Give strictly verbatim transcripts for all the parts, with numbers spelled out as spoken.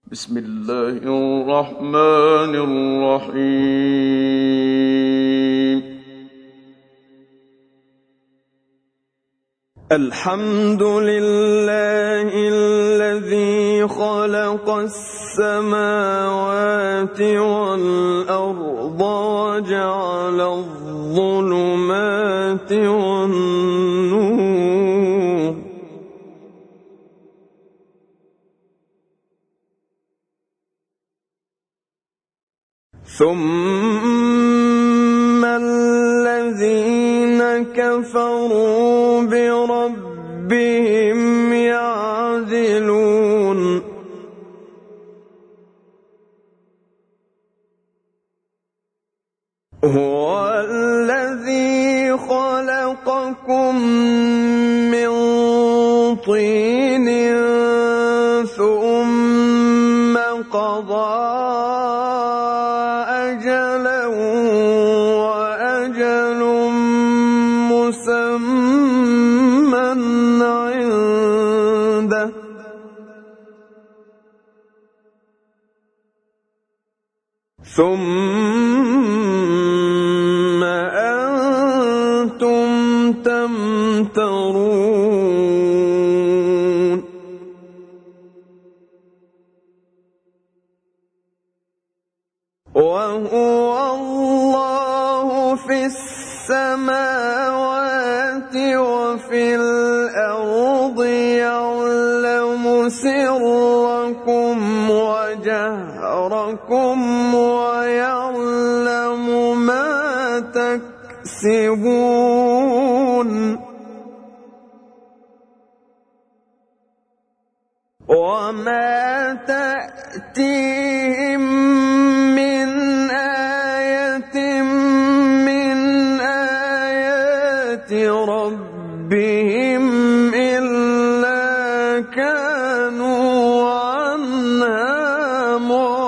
بسم الله الرحمن الرحيم. الحمد لله الذي خلق السماوات والأرض وجعل الظلمات والنور، ثم الذين كفروا بربهم يعدلون. هو الذي خلقكم من طين ثم قضى أجلا وأجل مسمى عنده، ثم أنتم تمترون. وهو الله في السماوات وفي الأرض، يعلم سركم وجهركم ويعلم ما تكسبون. وما تأتيهم من آية من آيات ربهم إلا كانوا عنها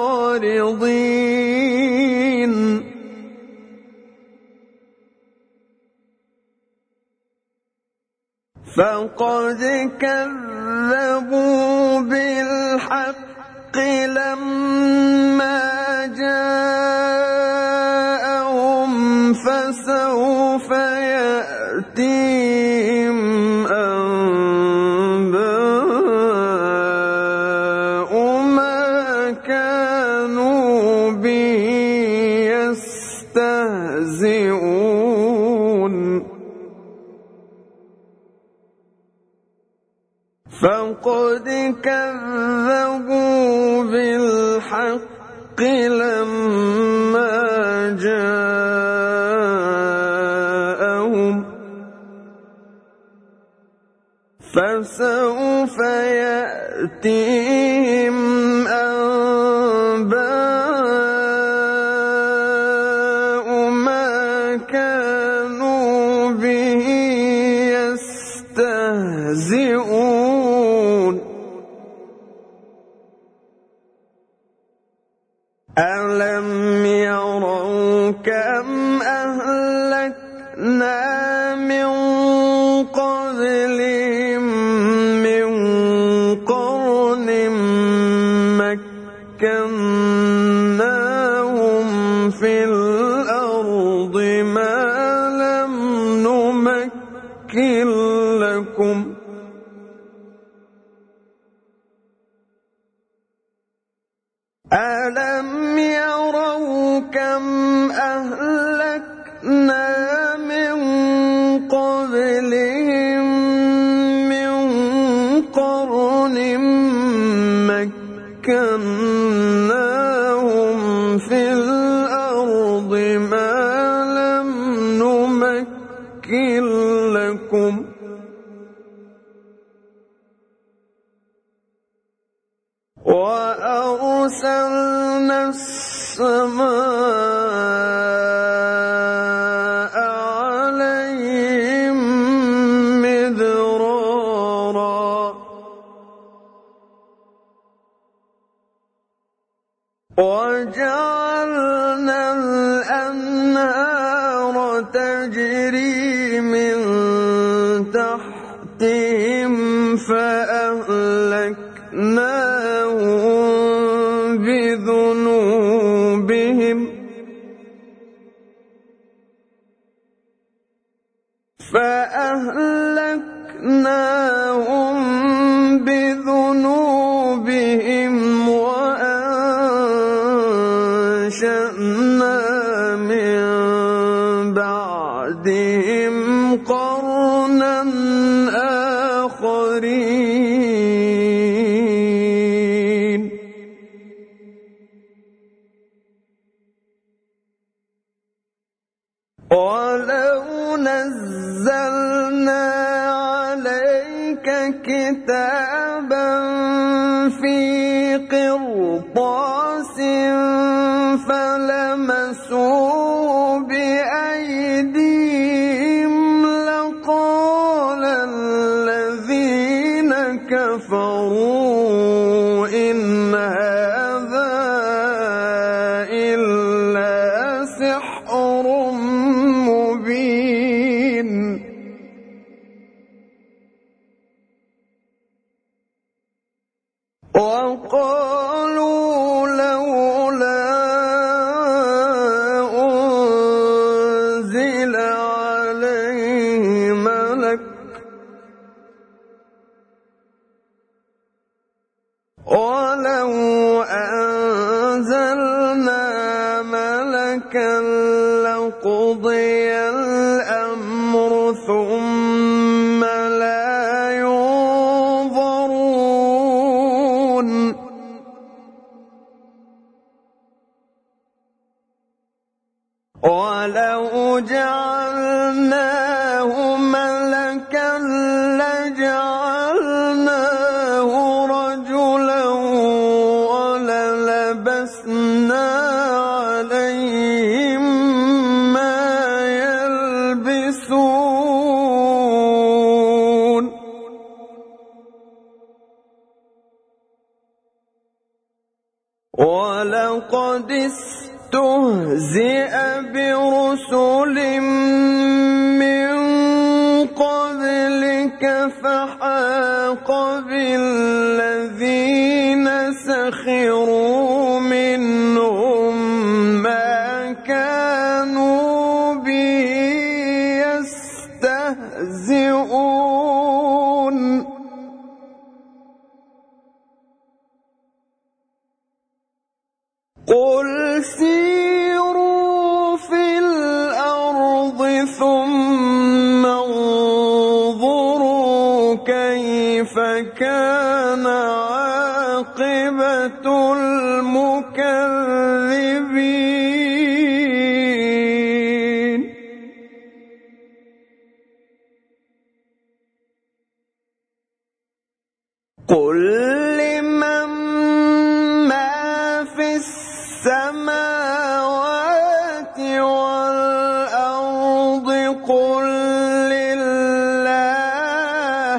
معرضين. فقد كذبوا بالحق لما جاءهم، فسوف يأتيهم أنباء ما كانوا به يستهزئون. فقد كذبوا بالحق لما جاءهم، فسوف يأتيهم أنباء ما كانوا به يستهزئون. ألم يروا كم أهلكنا من قبلهم من قرن مكناهم في الأرض ما لم نمكن لكم، ألم يروا كم أهلكنا من قبلهم من قرن مكناهم في الأرض ما لم نمكن لكم، وأرسلنا السماء عليهم مدرارا، وجعلنا الأنهار تجري من تحتهم فأهلكناهم بذنوبهم فأهلكناهم بذنوبهم وأنشأنا من بعدهم قرنا آخرين ولو نزلنا عليك كتابا في قرطاس فلمسوه بأيديهم لقال الذين كفروا إن هذا إلا سحر مبين وقالوا لولا أنزل عليه ملك ولو أنزلنا ملكا لقضي الأمر ثم لا ينظرون ولو جعلناه ملكا لجعلناه رجلا وللبسنا عليهم ما يلبسون ولقد استهزئ برسل من قبلك فحاق بالذين سخروا منهم ما كانوا به يستهزئون قل سيروا في الأرض ثم انظروا كيف كان عاقبة المكذبين قل لمن ما في السماوات والأرض قل لله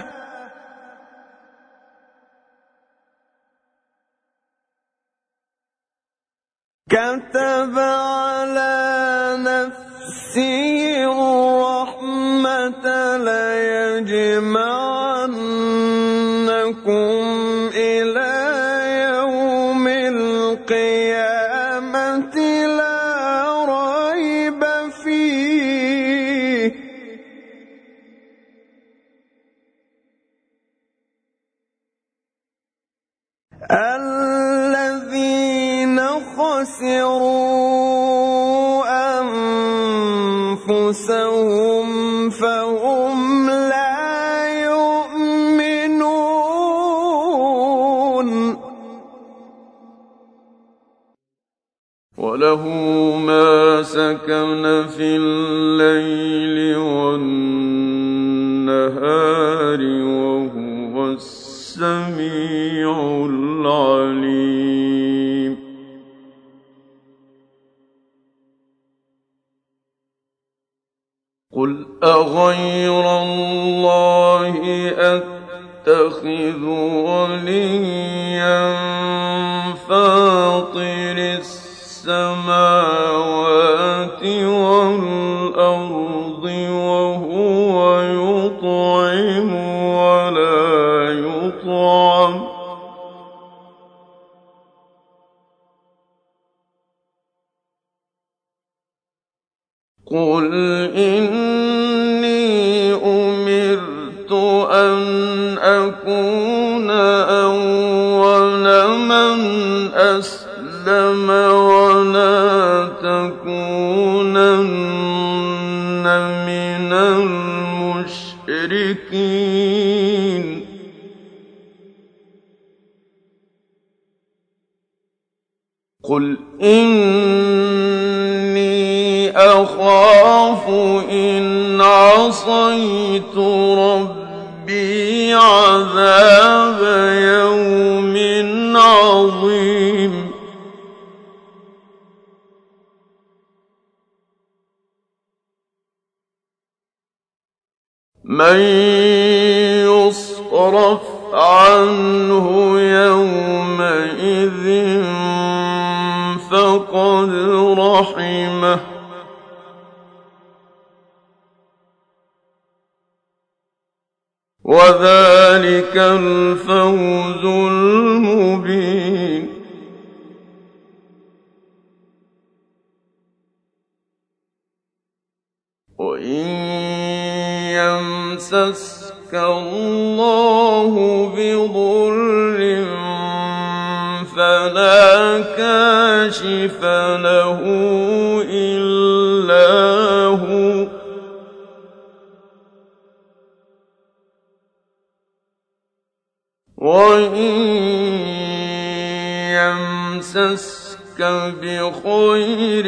كتب على نفسه الرحمة ليجمعنكم إلى يوم القيامة لا ريب فيه الذين خسروا أنفسهم فهم لا يؤمنون وله ما سكن في الليل والنهار وهو السميع العليم قل أغير الله أتخذ وليا فاطر السماوات والأرض وهو يطعم ولا يطعم قُلْ إِنِّي أُمِرْتُ أَنْ أَكُونَ أَوَّلَ مَنْ أَسْلَمَ وَلَا تَكُونَنَّ مِنَ الْمُشْرِكِينَ قُلْ إِنِّي أَخَافُ إِنْ عَصَيْتُ رَبِّي عَذَابَ يَوْمٍ عَظِيمٍ مَن يُصْرَفْ عَنْهُ يَوْمَئِذٍ فَقَدْ رَحِمَهُ ۚ وَذَٰلِكَ الْفَوْزُ الْمُبِينُ وَإِن يَمْسَسْكَ اللَّهُ بِضُرٍّ فَلَا كَاشِفَ لَهُ إِلَّا هُوَ ۖ وَإِن يَمْسَسْكَ بِخَيْرٍ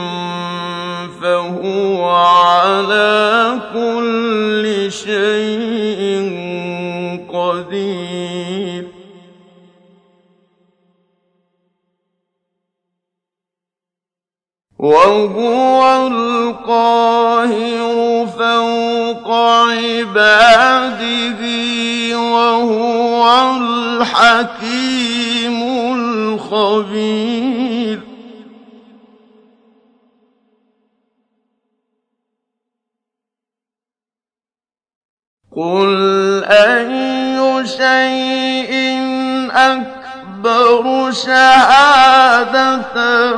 فَهُوَ عَلَىٰ كُلِّ شَيْءٍ قَدِيرٌ وَهُوَ الْقَاهِرُ فَوْقَ عِبَادِهِ وَهُوَ الْحَكِيمُ الْخَبِيرُ قُلْ أَيُّ شَيْءٍ أَكْبَرُ شَهَادَةً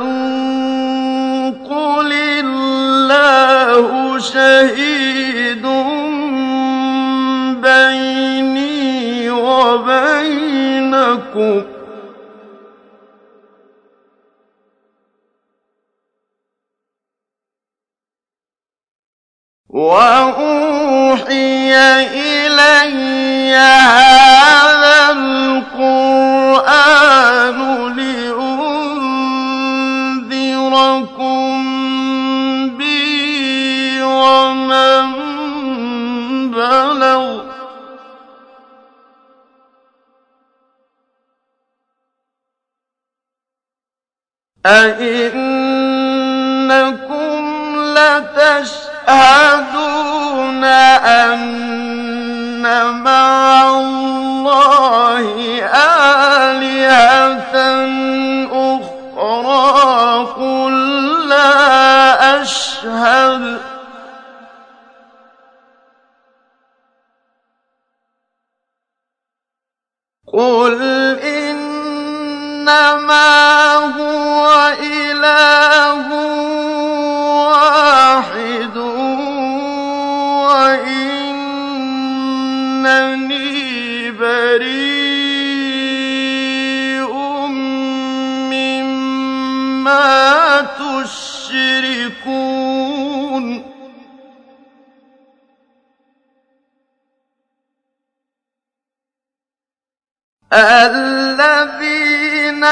قُلِ اللَّهُ شَهِيدٌ بَيْنِي وَبَيْنَكُمْ ۚ وَأُوحِيَ إِلَيَّ هَٰذَا الْقُرْآنُ لِأُنذِرَكُم بِهِ وَمَن بَلَغَ ۚ أَئِنَّكُمْ لَتَشْهَدُونَ أَنَّ مَعَ اللَّهِ آلِهَةً أُخْرَىٰ قُل لَّا أَشْهَدُ ۚ قُلْ إِنَّمَا هُوَ إِلَٰهٌ وَاحِدٌ وَإِنَّنِي بَرِيءٌ مِّمَّا تُشْرِكُونَ الَّذِينَ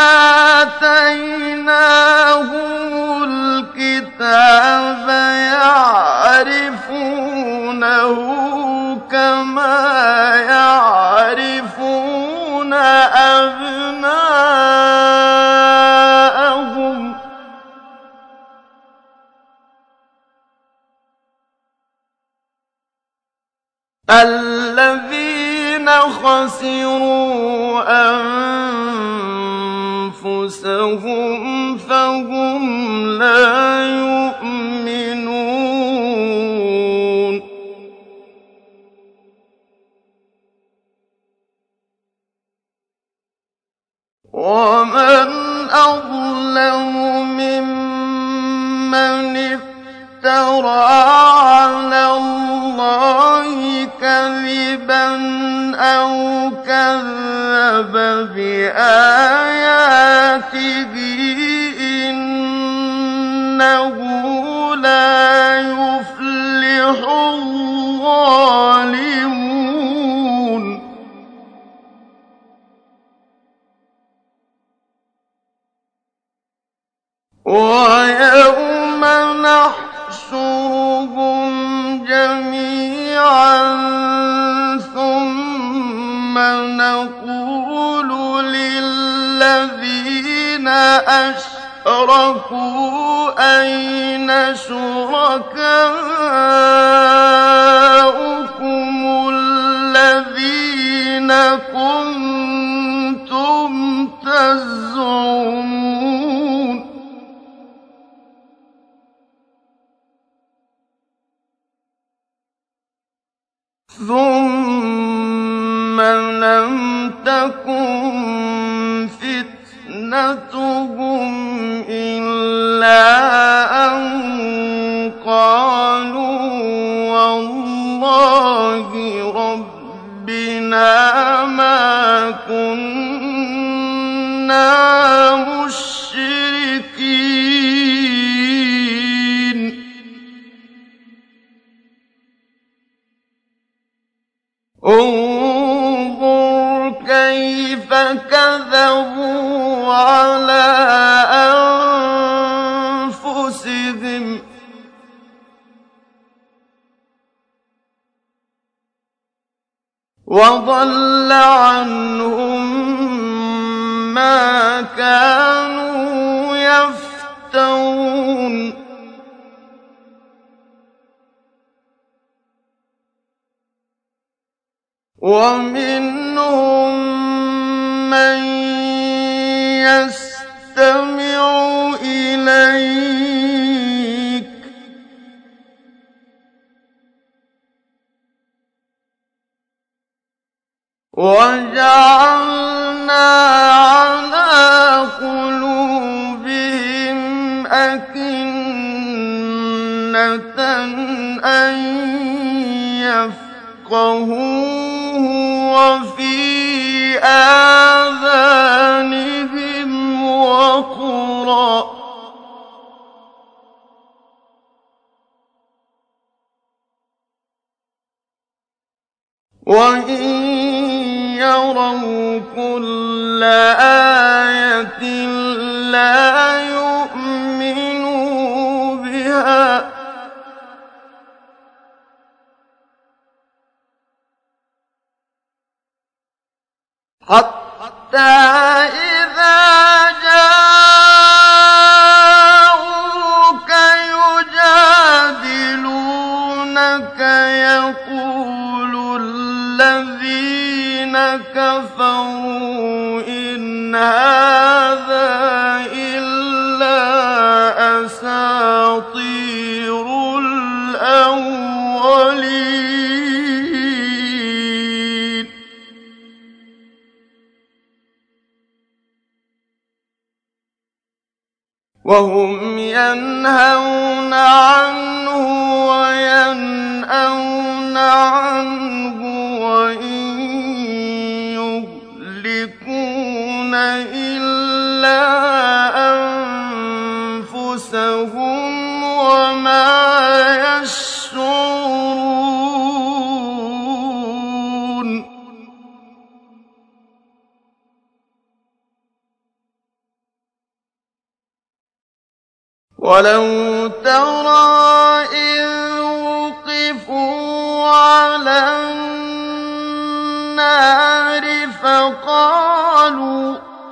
آتَيْنَاهُمُ الْكِتَابَ يَعْرِفُونَهُ كَمَا يَعْرِفُونَ أَبْنَاءَهُمْ ۖ الَّذِينَ خَسِرُوا أَنفُسَهُمْ فَهُمْ لَا يُؤْمِنُونَ وَمَنْ أَظْلَمُ مِمَّنِ افْتَرَىٰ إِنَّهُ لَا يُفْلِحُ الظَّالِمُونَ وَيَوْمَ نَحْشُرُهُمْ جَمِيعًا ثُمَّ نَقُولُ لِلَّذِينَ أَشْرَكُوا أَيْنَ شُرَكَاؤُكُمُ الَّذِينَ كُنتُمْ تَزْعُمُونَ ثُمَّ لَمْ تَكُنْ فِتْنَتُهُمْ إِلَّا أَن قَالُوا وَاللَّهِ رَبِّنَا مَا كُنَّا مُشْرِكِينَ انظُرْ كَيْفَ كَذَبُوا عَلَىٰ أَنفُسِهِمْ ۚ وَضَلَّ عَنْهُم مَّا كَانُوا يَفْتَرُونَ وَمِنْهُم مَّن يَسْتَمِعُ إِلَيْكَ ۖ وَجَعَلْنَا عَلَىٰ قُلُوبِهِمْ أَكِنَّةً أَن يَفْقَهُوهُ وَفِي آذَانِهِمْ وَقْرًا ۚ وَإِن يَرَوْا كُلَّ آيَةٍ لَّا يُؤْمِنُوا بِهَا ۚ حَتَّىٰ إِذَا جَاءُوكَ يُجَادِلُونَكَ يَقُولُ الَّذِينَ كَفَرُوا إِنْ هَٰذَا إِلَّا أَسَاطِيرُ الْأَوَّلِينَ وَهُمْ يَنْهَوْنَ عَنْهُ وَيَنْأَوْنَ عَنْهُ وَإِن يُهْلِكُونَ إِلَّا أَنفُسَهُمْ وَمَا يَشْعُرُونَ وَلَوْ تَرَىٰ إِذْ وُقِفُوا عَلَى النَّارِ فَقَالُوا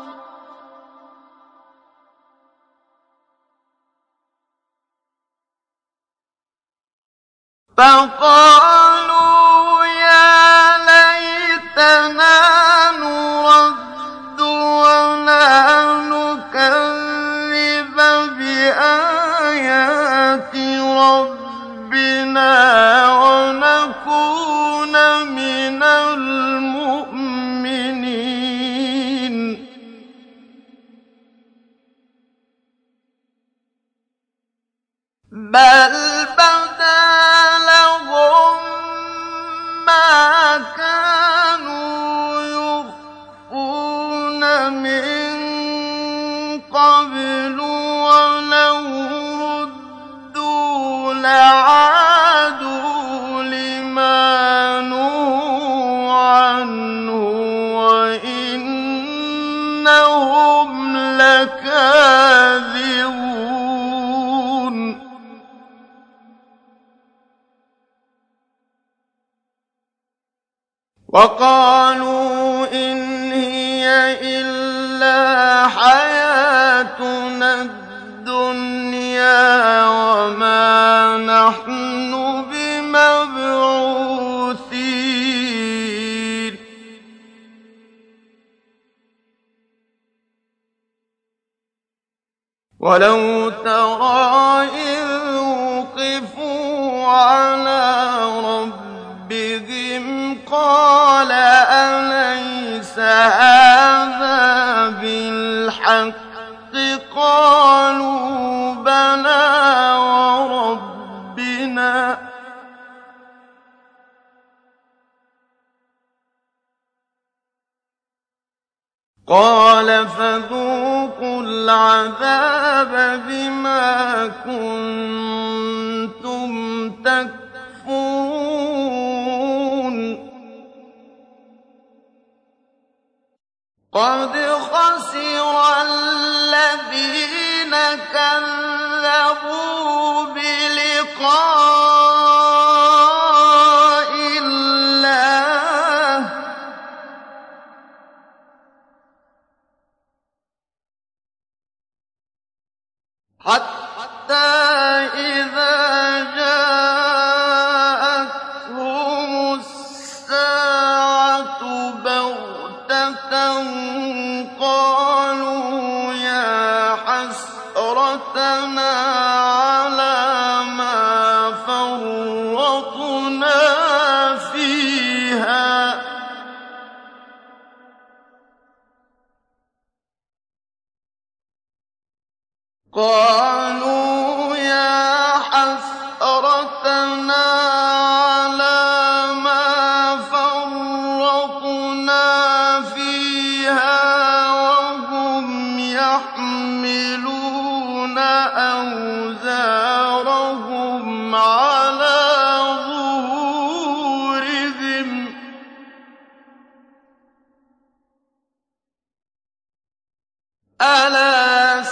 فَقَالُوا يَا لَيْتَنَا نُرَدُّ وَلَا نُكَذِّبَ بِآيَاتِ رَبِّنَا وَنَكُونَ مِنَ الْمُؤْمِنِينَ بَلْ بَدَا لَهُم مَّا كَانُوا يُخْفُونَ مِن قَبْلُ وَلَوْ أنكم لكاذبون وقالوا إن هي إلا حياتنا الدنيا وما نحن بمبعوثين ولو ترى إذ وقفوا على ربهم قال أليس هذا بالحق قالوا بلى وربنا قال فذوقوا العذاب بما كنتم تكفرون قد خسر الذين كذبوا بلقاء الله حتى إذا جاءتهم الساعة بغتة قالوا يا حسرتنا على ما فرطنا فيها قالوا يا حسرتنا على ما فرطنا فيها وهم يحملون أوزارهم على ظهورهم ألا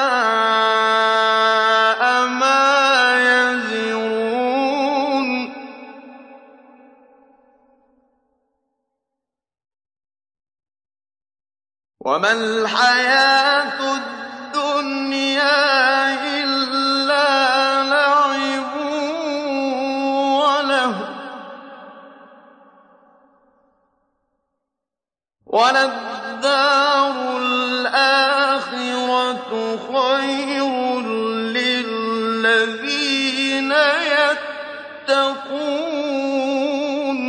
ساء ما يزرون وما الحياة الدنيا إلا لعب وله وللدار الآخرة خير للذين يتقون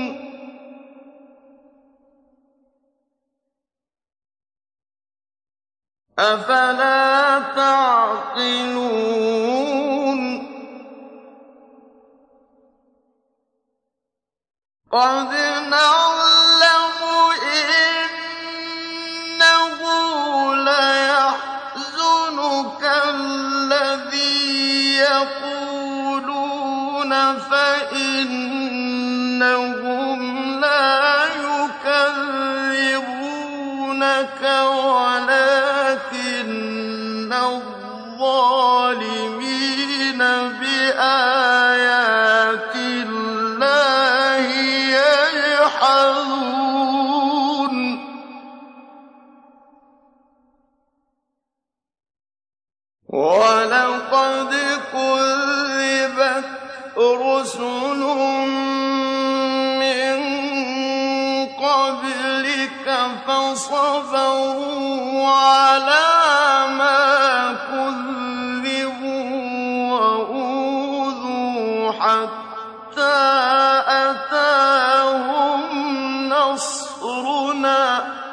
أفلا تعقلون قد نعلم إنه ليحزنك الذي يقولون فإنهم لا يكذبونك ولكن الظالمين بآيات الله يجحدون ولقد كذبت رسل من قبلك فصبروا على ما كذبوا وأوذوا حتى أتاهم نصرنا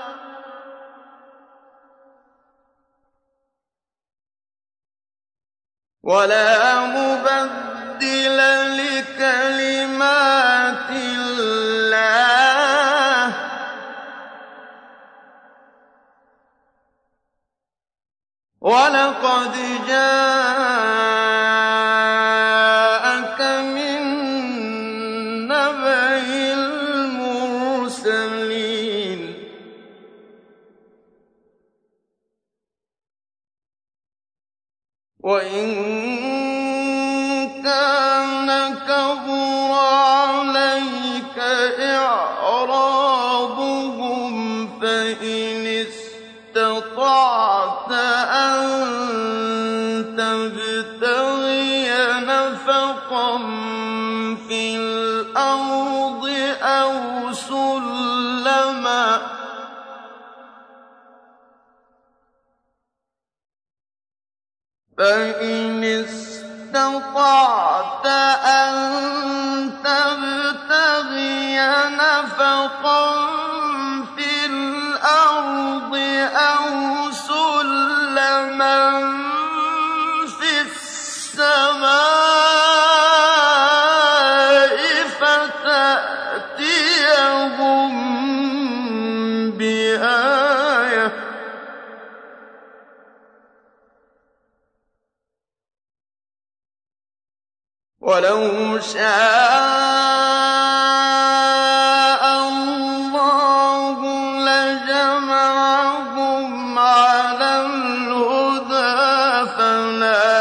ولا مبدل لكلمات الله ولقد جاءك من نبأ المرسلين وَإِن كَانَ كَبُرَ عَلَيْكَ إِعْرَاضُهُمْ فَإِنِ اسْتَطَعْتَ أَن تَبْتَغِيَ نَفَقًا فِي الْأَرْضِ أَوْ سُلَّمًا فَإِنِ اسْتَطَعْتَ أَن تَبْتَغِيَ نَفَقًا فِي الْأَرْضِ أَوْ سُلَّمًا فِي السَّمَاءِ فَتَأْتِيَهُم بِآيَةٍ ۚ وَلَوْ شَاءَ اللَّهُ لَجَمَعَهُمْ عَلَى الْهُدَىٰ فَلَا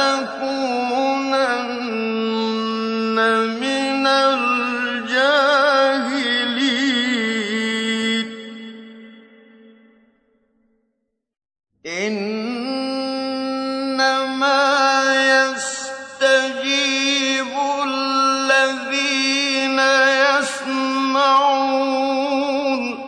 تَكُونَنَّ مِنَ الْجَاهِلِينَ إِنَّمَا يَسْتَجِيبُ الَّذِينَ يَسْمَعُونَ ۘ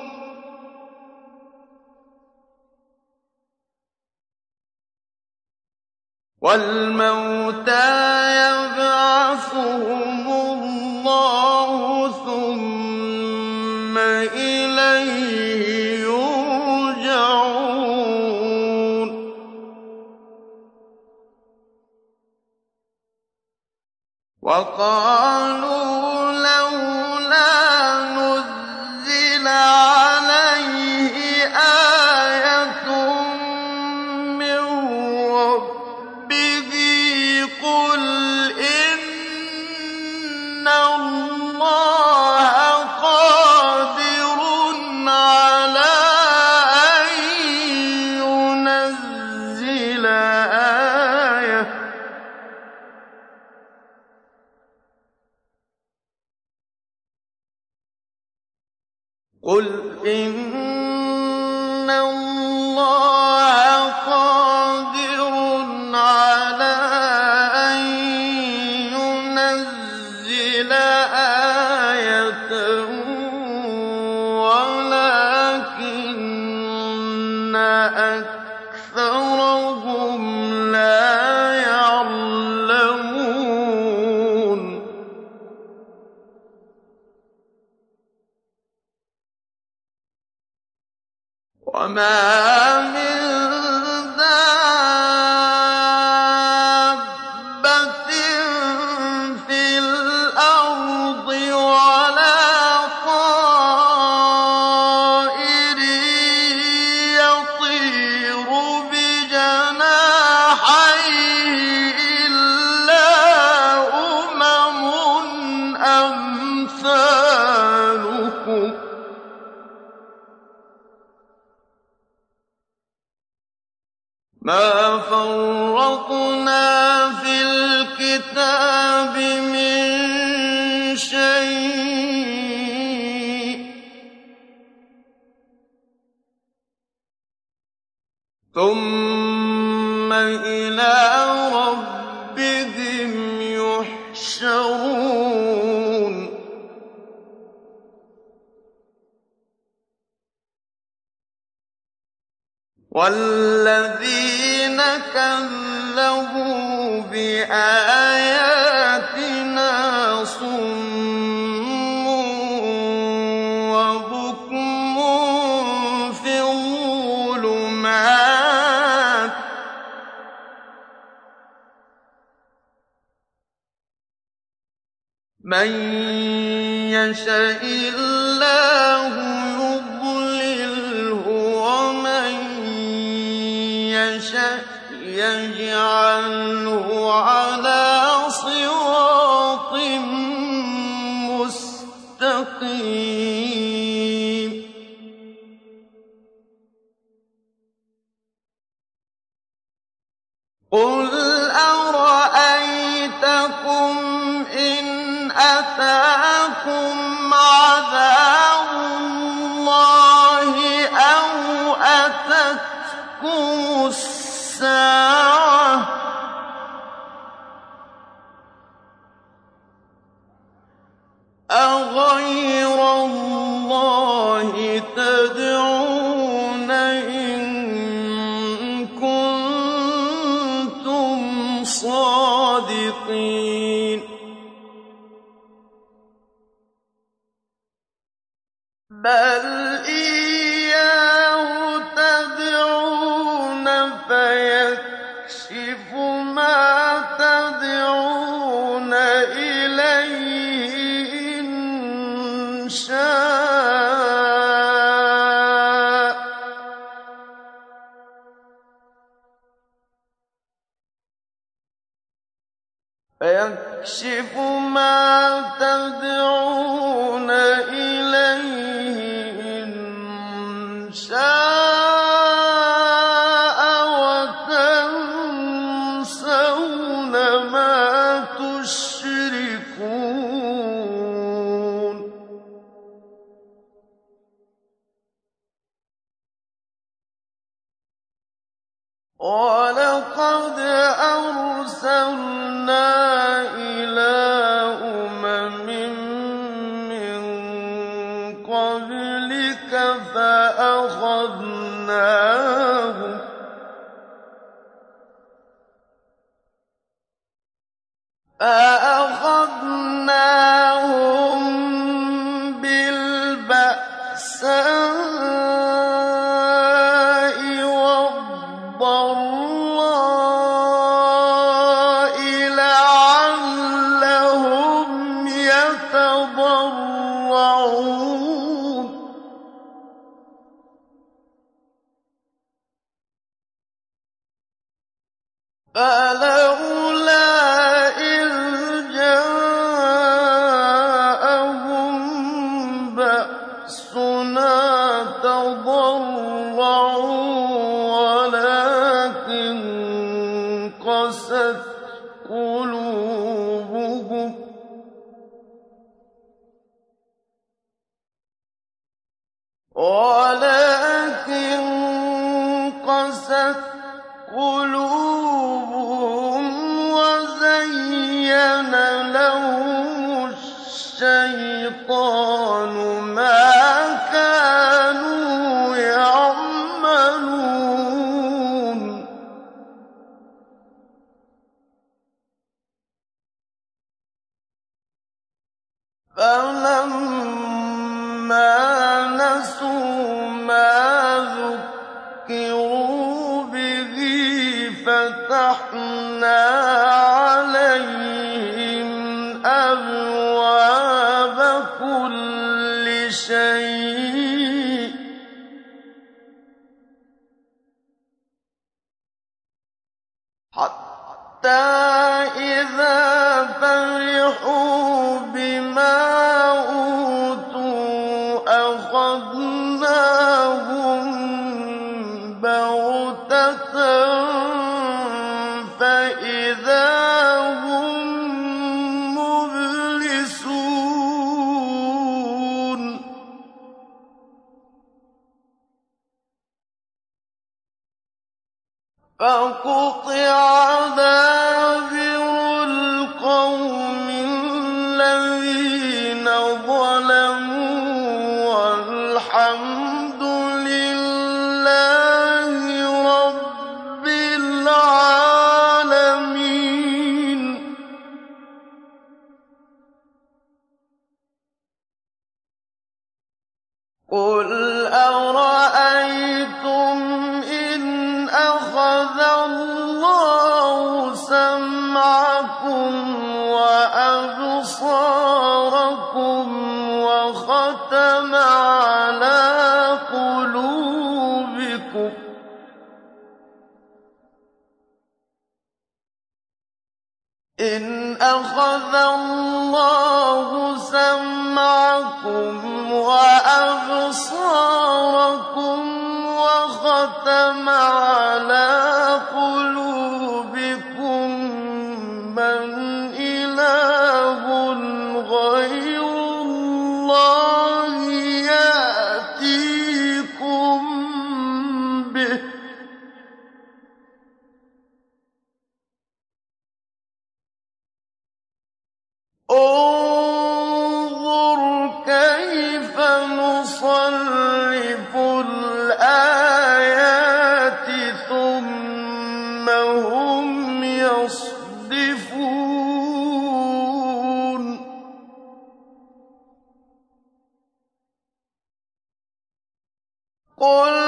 وَالْمَوْتَىٰ يَبْعَثُهُمُ اللَّهُ ثُمَّ إِلَيْهِ يُرْجَعُونَ وَقَالُوا لَوْلَا نُزِّلَ عَلَيْهِ آيَةٌ مِّن رَّبِّهِ ۖ قُلْ إِنَّ اللَّهَ قَادِرٌ عَلَىٰ أَن يُنَزِّلَ آيَةً ۖ قُلْ إِنَّ اللَّهَ قَادِرٌ عَلَىٰ أَن يُنَزِّلَ آيَةً وَلَٰكِنَّ أَكْثَرَهُمْ لَا يَعْلَمُونَ وَمَا مِن دَابَّةٍ فِي الْأَرْضِ وَلَا طَائِرٍ يَطِيرُ بِجَنَاحَيْهِ إِلَّا أُمَمٌ أَمْثَالُكُم ۚ مَا فَرَّطْنَا فِي الْكِتَابِ مِن شَيْءٍ ۚ ثُمَّ إِلَىٰ رَبِّهِمْ يُحْشَرُونَ وَالَّذِينَ كَذَّبُوا بِآيَاتِنَا صُمٌّ وَبُكْمٌ فِي الظُّلُمَاتِ ۗ مَن يَشَإِ اللَّهُ يُضْلِلْهُ وَمَن يَشَأْ يَجْعَلْهُ عَلَىٰ صِرَاطٍ مُّسْتَقِيمٍ قُلْ أَرَأَيْتَكُمْ إِنْ أَتَاكُمْ عَذَابُ اللَّهِ أَوْ أَتَتْكُمُ السَّاعَةُ أَغَيْرَ اللَّهِ تَدْعُونَ إِن كُنتُمْ صَادِقِينَ بَلْ إِيَّاهُ تَدْعُونَ فَيَكْشِفُ مَا تَدْعُونَ إِلَيْهِ إِن شَاءَ ۚ فَيَكْشِفُ مَا تَدْعُونَ إِلَيْهِ إِن شَاءَ وَتَنسَوْنَ مَا تُشْرِكُونَ وَلَقَدْ أَرْسَلْنَا إِلَىٰ أُمَمٍ مِّن قَبْلِكَ فَأَخَذْنَاهُم فَأَخَذْنَاهُم بِالْبَأْسَاءِ وَالضَّرَّاءِ لَعَلَّهُمْ يَتَضَرَّعُونَ فَلَوْلَا إِذْ جَاءَهُم بَأْسُنَا تَضَرَّعُوا وَلَٰكِن قَسَتْ قُلُوبُهُمْ وَلَٰكِن قَسَتْ قُلُوبُهُمْ وَزَيَّنَ لَهُمُ الشَّيْطَانُ مَا كَانُوا يَعْمَلُونَ فَلَمَّا نَسُوا مَا ذُكِّرُوا بِهِ فَتَحْنَا عَلَيْهِمْ أَبْوَابَ كُلِّ شَيْءٍ حَتَّىٰ إِذَا فَرِحُوا بِمَا أُوتُوا أَخَذْنَاهُم بَغْتَةً فَإِذَا هُم مُّبْلِسُونَ فَقُطِعَ دَابِرُ الْقَوْمِ الَّذِينَ ظَلَمُوا وَالْحَمْدُ لِلَّهِ رَبِّ الْعَالَمِينَ قُلْ أَرَأَيْتُمْ إِنْ أَخَذَ اللَّهُ سَمْعَكُمْ وَأَبْصَارَكُمْ وَخَتَمَ عَلَىٰ قُلُوبِكُمْ إِنْ أَخَذَ اللَّهُ سَمْعَكُمْ وَأَبْصَارَكُمْ وَخَتَمَ عَلَىٰ قُلُوبِكُمْ يُسْرِفُونَ قُلْ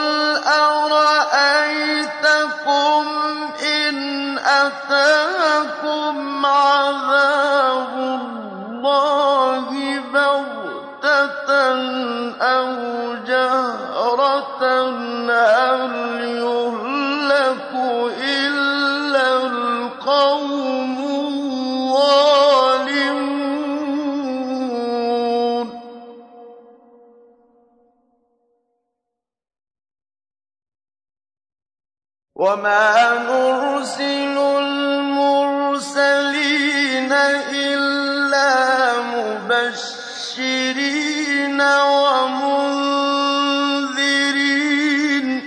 أَرَأَيْتَكُمْ إِنْ أَتَاكُمْ عَذَابُ اللَّهِ بَغْتَةً أَوْ جَهْرَةً هَلْ يُهْلَكُ إِلَّا الْقَوْمُ الظَّالِمُونَ وَمَا نُرْسِلُ الْمُرْسَلِينَ إِلَّا مُبَشِّرِينَ وَمُنذِرِينَ ۖ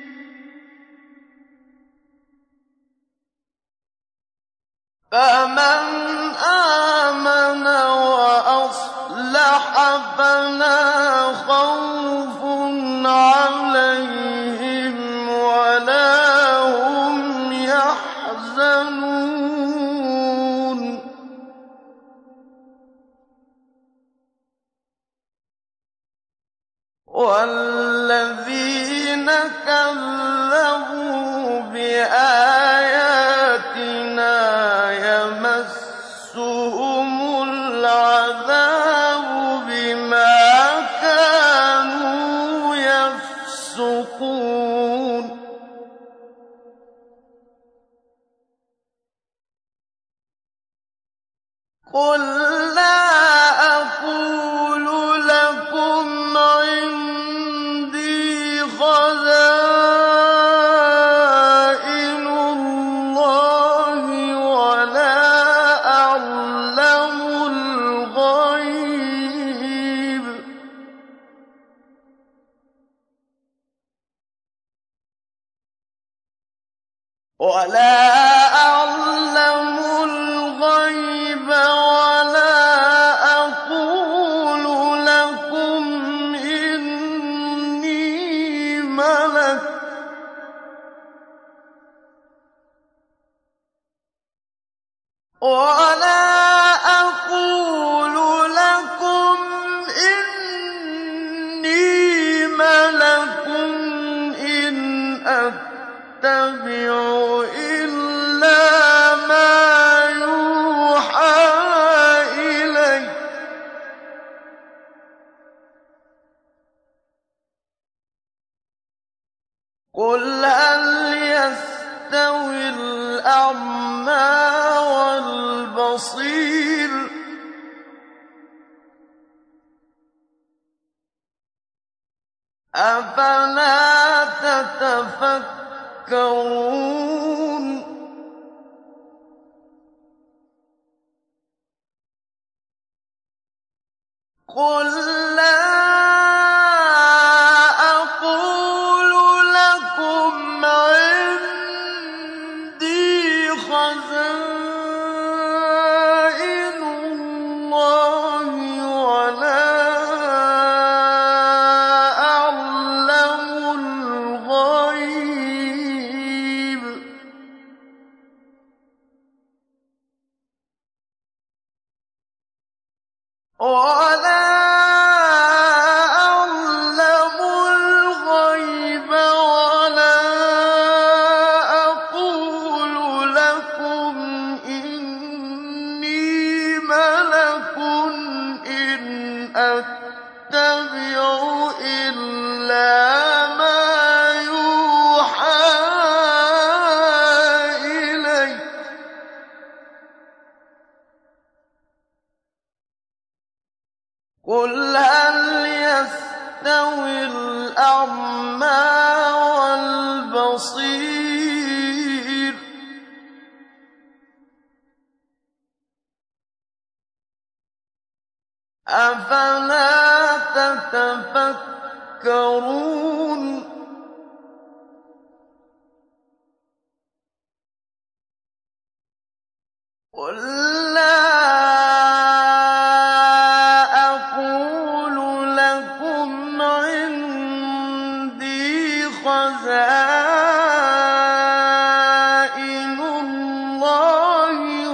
فَمَنْ آمَنَ وَأَصْلَحَ فَلَا خَوْفٌ عَلَيْهِمْ وَلَا هُمْ يَحْزَنُونَ وَالَّذِينَ كَذَّبُوا بِآيَاتِنَا يَمَسُّهُمُ الْعَذَابُ بِمَا كَانُوا يَفْسُقُونَ قُل لَّا أَقُولُ لَكُمْ عِندِي خَزَائِنُ اللَّهِ وَلَا أَعْلَمُ الْغَيْبَ وَلَا أَعْلَمُ الْغَيْبَ وَلَا أَقُولُ لَكُمْ إِنِّي مَلَكٌ وَلَا أَقُولُ لَكُمْ إِنِّي مَلَكٌ إِنْ أَتَّبِعُ إِلَّا مَا يُوحَىٰ إِلَيَّ ۚ قُلْ هَلْ يَسْتَوِي الْأَعْمَىٰ وَالْبَصِيرُ أَفَلَا تَتَفَكَّرُونَ قُل لَّا أَقُولُ لَكُمْ عِندِي خَزَائِنُ اللَّهِ وَلَا أَعْلَمُ الْغَيْبَ وَلَا أَعْلَمُ الْغَيْبَ وَلَا أَقُولُ لَكُمْ إِنِّي مَلَكٌ إِنْ أَتَّبِعُ إِلَّا مَا يُوحَىٰ إِلَيَّ ۚ قُلْ هَلْ يَسْتَوِي الْأَعْمَىٰ وَالْبَصِيرُ أَفَلَا تَتَفَكَّرُونَ قُل لَّا أَقُولُ لَكُمْ عِندِي خَزَائِنُ اللَّهِ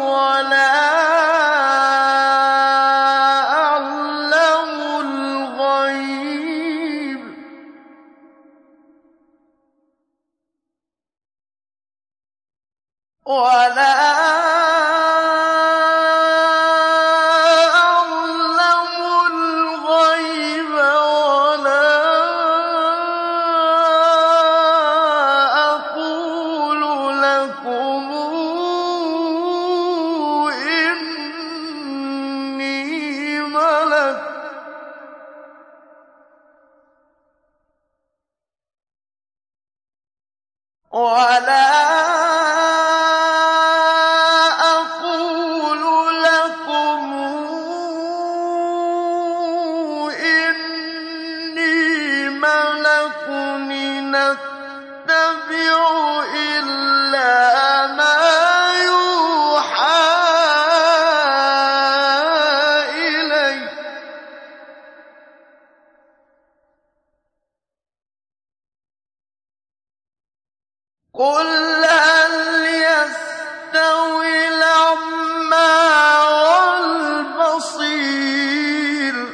وَلَا أَعْلَمُ الْغَيْبَ وَلَا أَقُولُ لَكُمْ إِنِّي مَلَكٌ ۖ وَلَا أَقُولُ لَكُمْ إِنِّي مَلَكٌ إِنْ أَتَّبِعُ إِلَّا مَا يُوحَىٰ إِلَيَّ ۚ قُلْ هَلْ يَسْتَوِي الْأَعْمَىٰ وَالْبَصِيرُ ۚ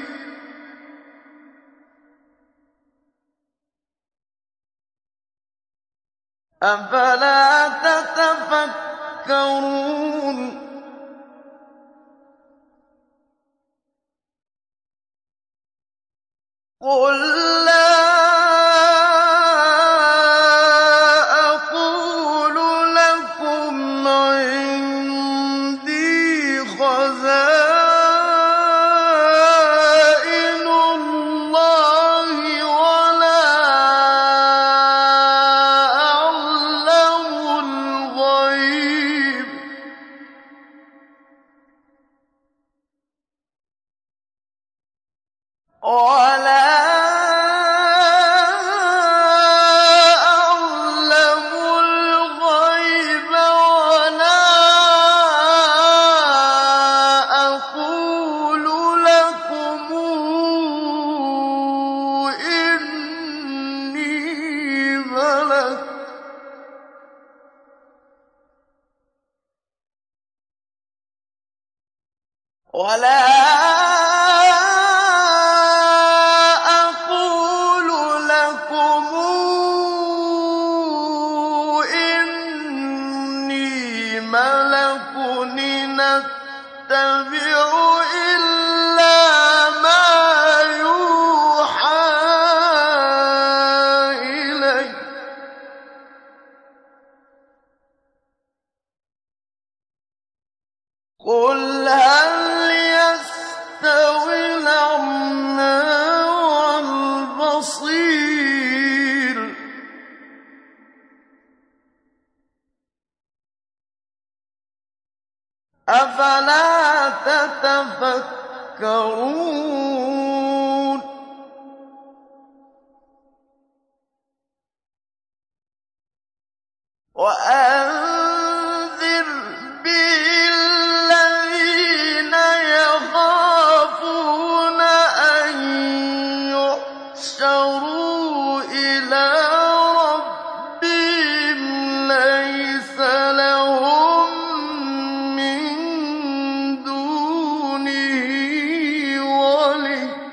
أَفَلَا تَتَفَكَّرُونَ قُل لَّا أَقُولُ لَكُمْ عِندِي خَزَائِنُ اللَّهِ وَلَا أَعْلَمُ الْغَيْبَ ۖ وَلَا أَعْلَمُ الْغَيْبَ وَلَا أَقُولُ لَكُمْ إِنِّي مَلَكٌ ۖ وَلَا أَقُولُ لَكُمْ إِنِّي مَلَكٌ إِنْ أَتَّبِعُ إِلَّا مَا يُوحَىٰ إِلَيَّ ۚ قُلْ هَلْ يَسْتَوِي الْأَعْمَىٰ وَالْبَصِيرُ ۚ أَفَلَا تَتَفَكَّرُونَ وَأَنذِرْ بِهِ الَّذِينَ يَخَافُونَ أَن يُحْشَرُوا إِلَىٰ رَبِّهِمْ لَيْسَ لَهُم مِّن دُونِهِ وَلِيٌّ ۚ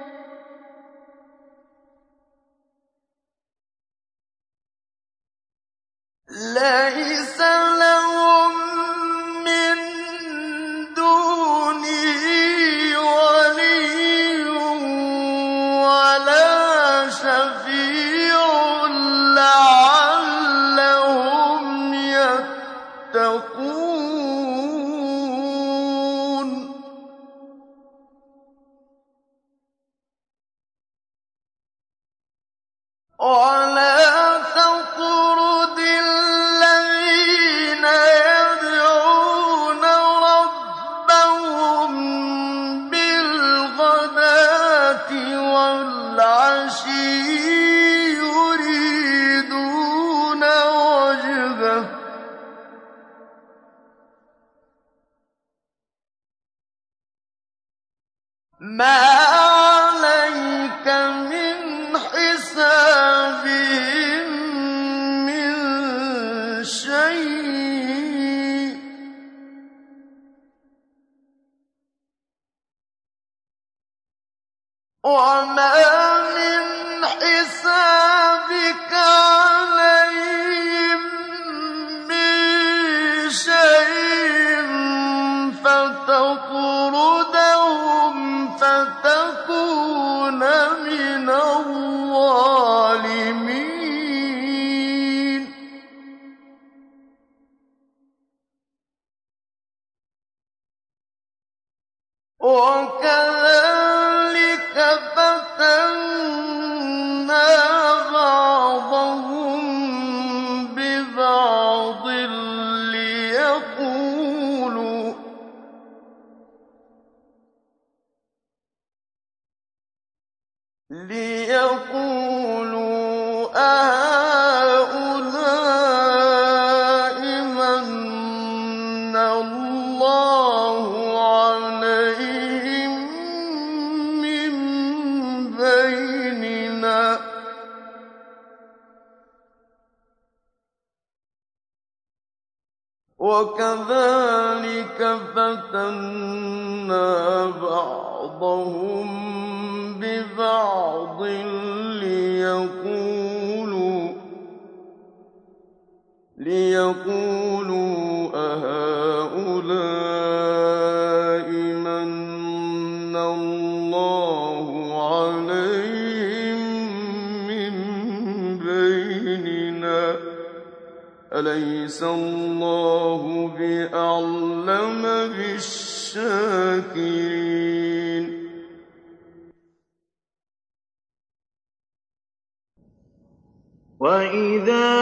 لَيْسَ لَهُم مِّن دُونِهِ وَلِيٌّ وَلَا شَفِيعٌ لَّعَلَّهُمْ يَتَّقُونَ وَلَا تَطْرُدِ الَّذِينَ يَدْعُونَ رَبَّهُم بِالْغَدَاةِ وَالْعَشِيِّ يُرِيدُونَ وَجْهَهُ ۖ مَا عَلَيْكَ مِنْ حِسَابِهِم مِّن شَيْءٍ ۚ وَمَا مِنْ حِسَابِكَ عَلَيْهِم مِّن وَكَذَٰلِكَ فَتَنَّا بَعْضَهُم بِبَعْضٍ لِّيَقُولُوا لِيَقُولُوا أَهَٰؤُلَاءِ مَنَّ اللَّهُ عَلَيْهِم مِّن بَيْنِنَا ۗ وَكَذَٰلِكَ فَتَنَّا بَعْضَهُم بِبَعْضٍ لِّيَقُولُوا لِيَقُولُوا أَهَٰؤُلَاءِ مَنَّ اللَّهُ عَلَيْهِم مِّن بَيْنِنَا ۗ أَلَيْسَ اللَّهُ بِأَعْلَمَ بِالشَّاكِرِينَ وَإِذَا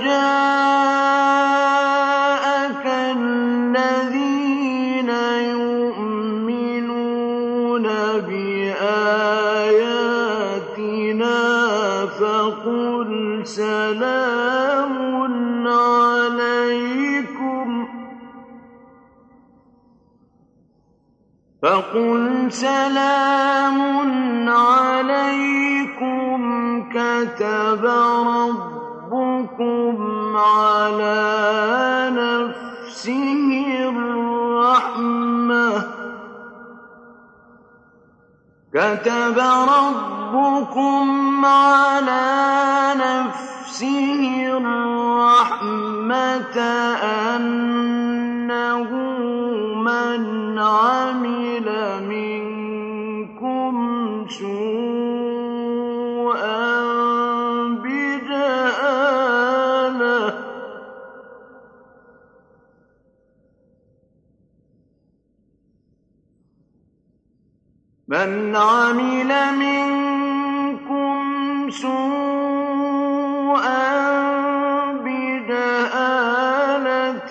جَاءَكَ الَّذِينَ يُؤْمِنُونَ بِآيَاتِنَا فَقُلْ سَلَامٌ عَلَيْكُمْ فَقُلْ سَلَامٌ عَلَيْكُمْ كَتَبَ رَبُّكُمْ عَلَىٰ نَفْسِهِ الرَّحْمَةَ كَتَبَ رَبُّكُمْ عَلَىٰ نَفْسِهِ الرَّحْمَةَ أَنَّهُ مَنْ عَمِلَ مِنكُمْ سُوءًا بِجَهَالَةٍ مَنْ عَمِلَ مِنكُمْ سُوءًا بِجَهَالَةٍ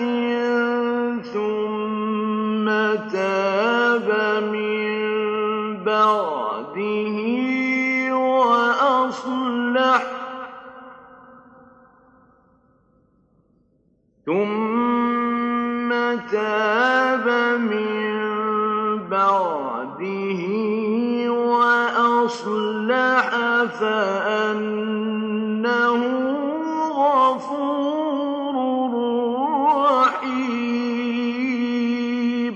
ثُمَّ تَابَ مِن بَعْدِهِ وَأَصْلَحَ ثُمَّ تَابَ مِن بَعْدِهِ وَأَصْلَحَ فَأَنَّهُ غَفُورٌ رَّحِيمٌ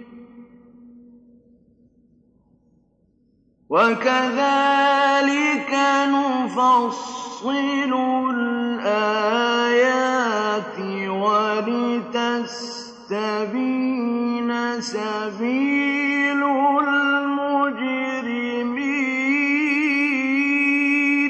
وَكَذَٰلِكَ نُفَصِّلُ الْآيَاتِ وَلِتَسْتَبِينَ سَبِيلُ الْمُجْرِمِينَ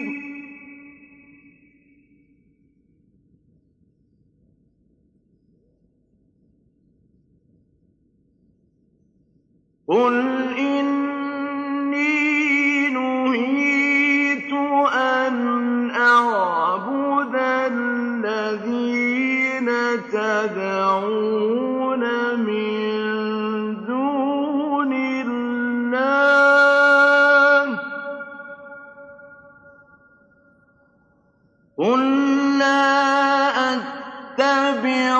قُلْ إِنِّي نُهِيتُ أَنْ أَعْبُدَ الَّذِينَ تَدْعُونَ مِن دُونِ اللَّهِ قُل لَّا أَتَّبِعُ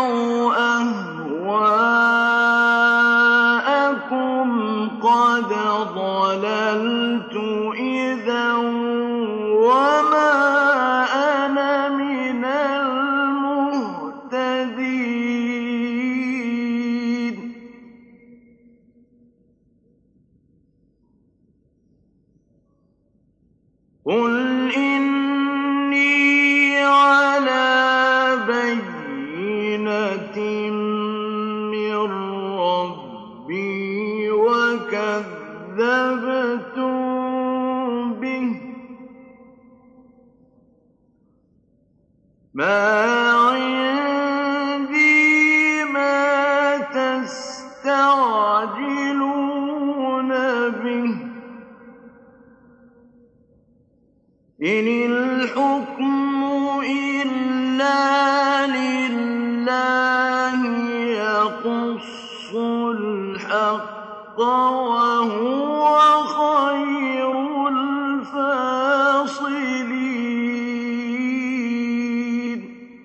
أَهْوَاءَكُمْ قَدْ ضَلَلْتُ إِذًا وَمَا أَنَا مِنَ الْمُهْتَدِينَ قُلْ إِنِّي عَلَىٰ بَيِّنَةٍ مِّن رَّبِّي وَكَذَّبْتُم بِهِ ۚ مَا عِندِي مَا تَسْتَعْجِلُونَ إِنِ الْحُكْمُ إِلَّا لِلَّهِ يَقُصُّ الْحَقَّ وَهُوَ خَيْرُ الْفَاصِلِينَ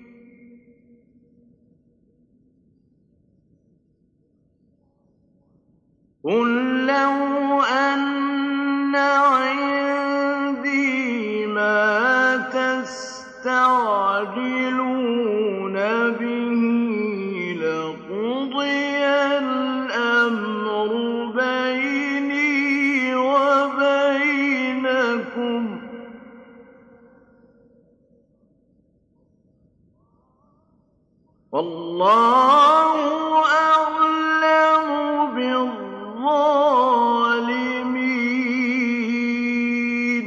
قُل لَّوْ أَنَّ عِندِي مَا تَسْتَعْجِلُونَ بِهِ لَقُضِيَ الْأَمْرُ بَيْنِي وَبَيْنَكُمْ ۗ وَاللَّهُ أَعْلَمُ بِالظَّالِمِينَ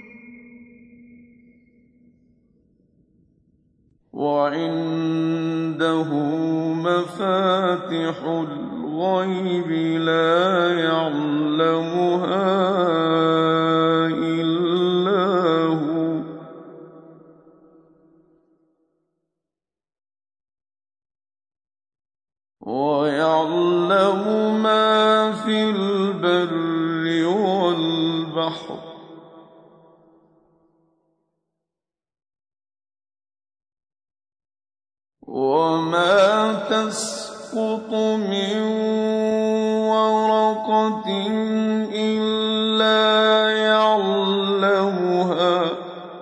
وَعِندَهُ مَفَاتِحُ الْغَيْبِ لَا يَعْلَمُهَا إِلَّا هُوَ ۚ وَيَعْلَمُ مَا فِي الْبَرِّ وَالْبَحْرِ ۚ وَمَا تَسْقُطُ مِن وَرَقَةٍ إِلَّا يَعْلَمُهَا ۚ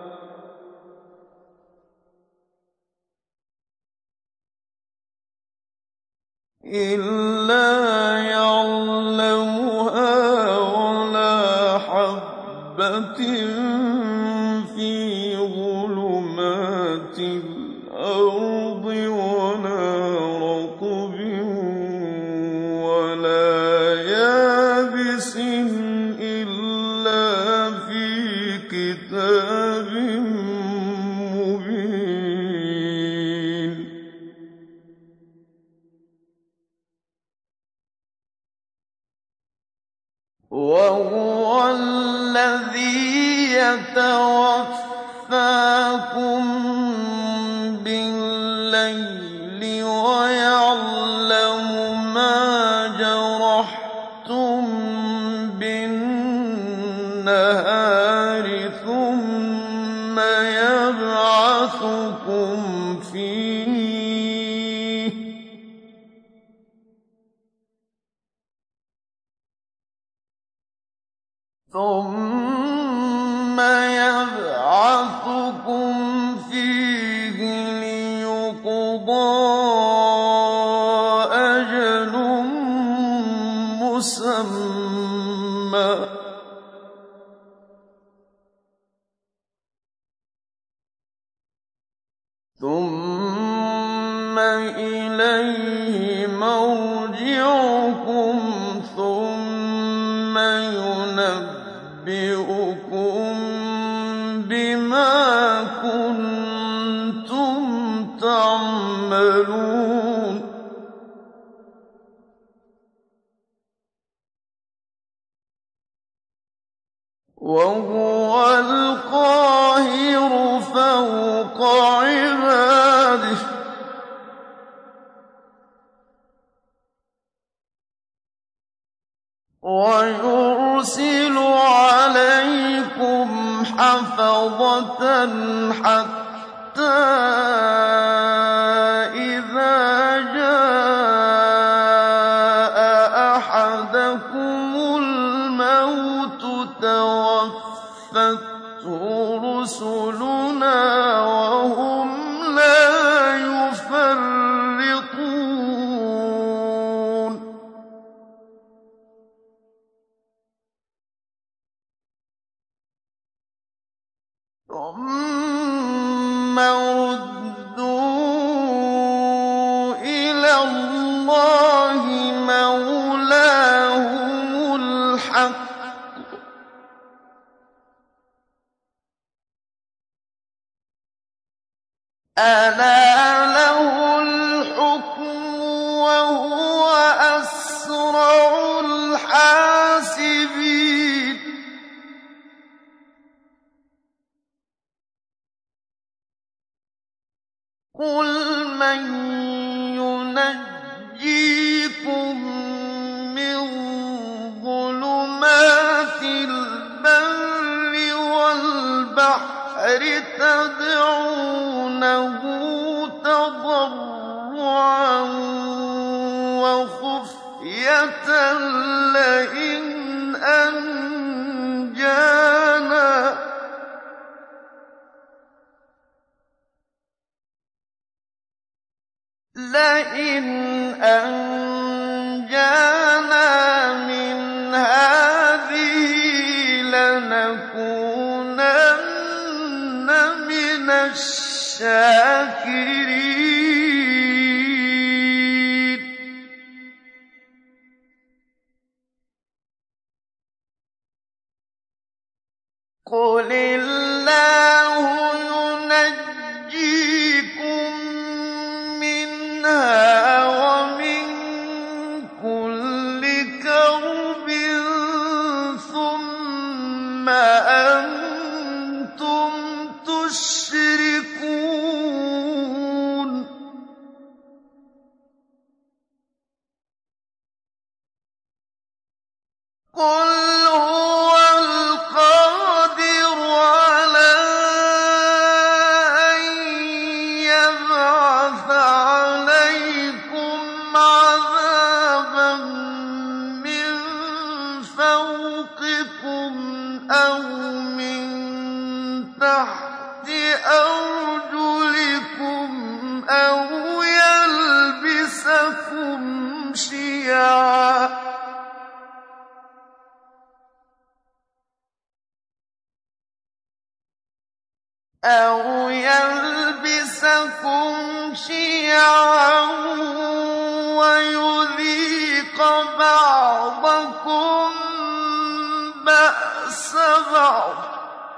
إِلَّا يَعْلَمُهَا وَلَا حَبَّةٍ فِي ظُلُمَاتِ الْأَرْضِ وَلَا رَطْبٍ وَلَا يَابِسٍ إِلَّا فِي كِتَابٍ مُّبِينٍ وَهُوَ الَّذِي يَتَوَفَّاكُم بِاللَّيْلِ وَيَعْلَمُ مَا جَرَحْتُم بِالنَّهَارِ ثُمَّ يَبْعَثُكُمْ فِيهِ ۖ ثُمَّ يَبْعَثُكُمْ فِيهِ لِيُقْضَىٰ أَجَلٌ مُّسَمًّى ۖ ثُمَّ إِلَيْهِ مَرْجِعُكُمْ ثُمَّ يُنَبِّئُكُم بِمَا كُنتُمْ تَعْمَلُونَ وَهُوَ الْقَاهِرُ فَوْقَ عِبَادِهِ ۚ وَيُرْسِلُ عَلَيْكُمْ حَفَظَةً حَتَّىٰ إِذَا جَاءَ أَحَدَكُمُ الْمَوْتُ تَوَفَّتْهُ رُسُلُنَا وَهُمْ لَا يُفَرِّطُونَ ثُمَّ رُدُّوا إِلَى اللَّهِ مَوْلَاهُمُ الْحَقِّ ۖ أَلَا لَهُ الْحُكْمُ وَهُوَ أَسْرَعُ الْحَاسِبِينَ قُلْ مَن يُنَجِّيكُم مِّن ظُلُمَاتِ الْبَرِّ وَالْبَحْرِ تَدْعُونَهُ تَضَرُّعًا وَخُفْيَةً لَّئِنْ أَنجَانَا لئن أنجانا من هذه لنكونن من الشاكرين قُلِ اللَّهُ يُنَجِّيكُم مِّنْهَا وَمِن كُلِّ كَرْبٍ ثُمَّ أَنتُمْ تُشْرِكُونَ قُلْ هُوَ الْقَادِرُ عَلَىٰ أَن يَبْعَثَ عَلَيْكُمْ عَذَابًا مِّن فَوْقِكُمْ أَوْ مِن تَحْتِ أَرْجُلِكُمْ أَوْ يَلْبِسَكُمْ شِيَعًا أَوْ يَلْبِسَكُمْ شِيَعًا وَيُذِيقَ بَعْضَكُم بَأْسَ بَعْضٍ ۗ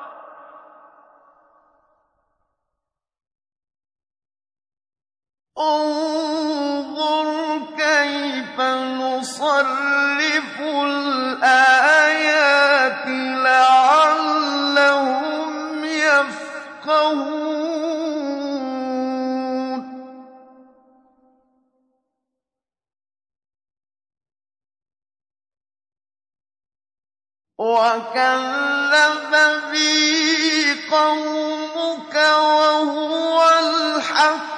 انظُرْ كَيْفَ نُصَرِّفُ الْآيَاتِ لَعَلَّهُمْ يَفْقَهُونَ وَكَذَّبَ بِهِ قَوْمُكَ وَهُوَ الْحَقُّ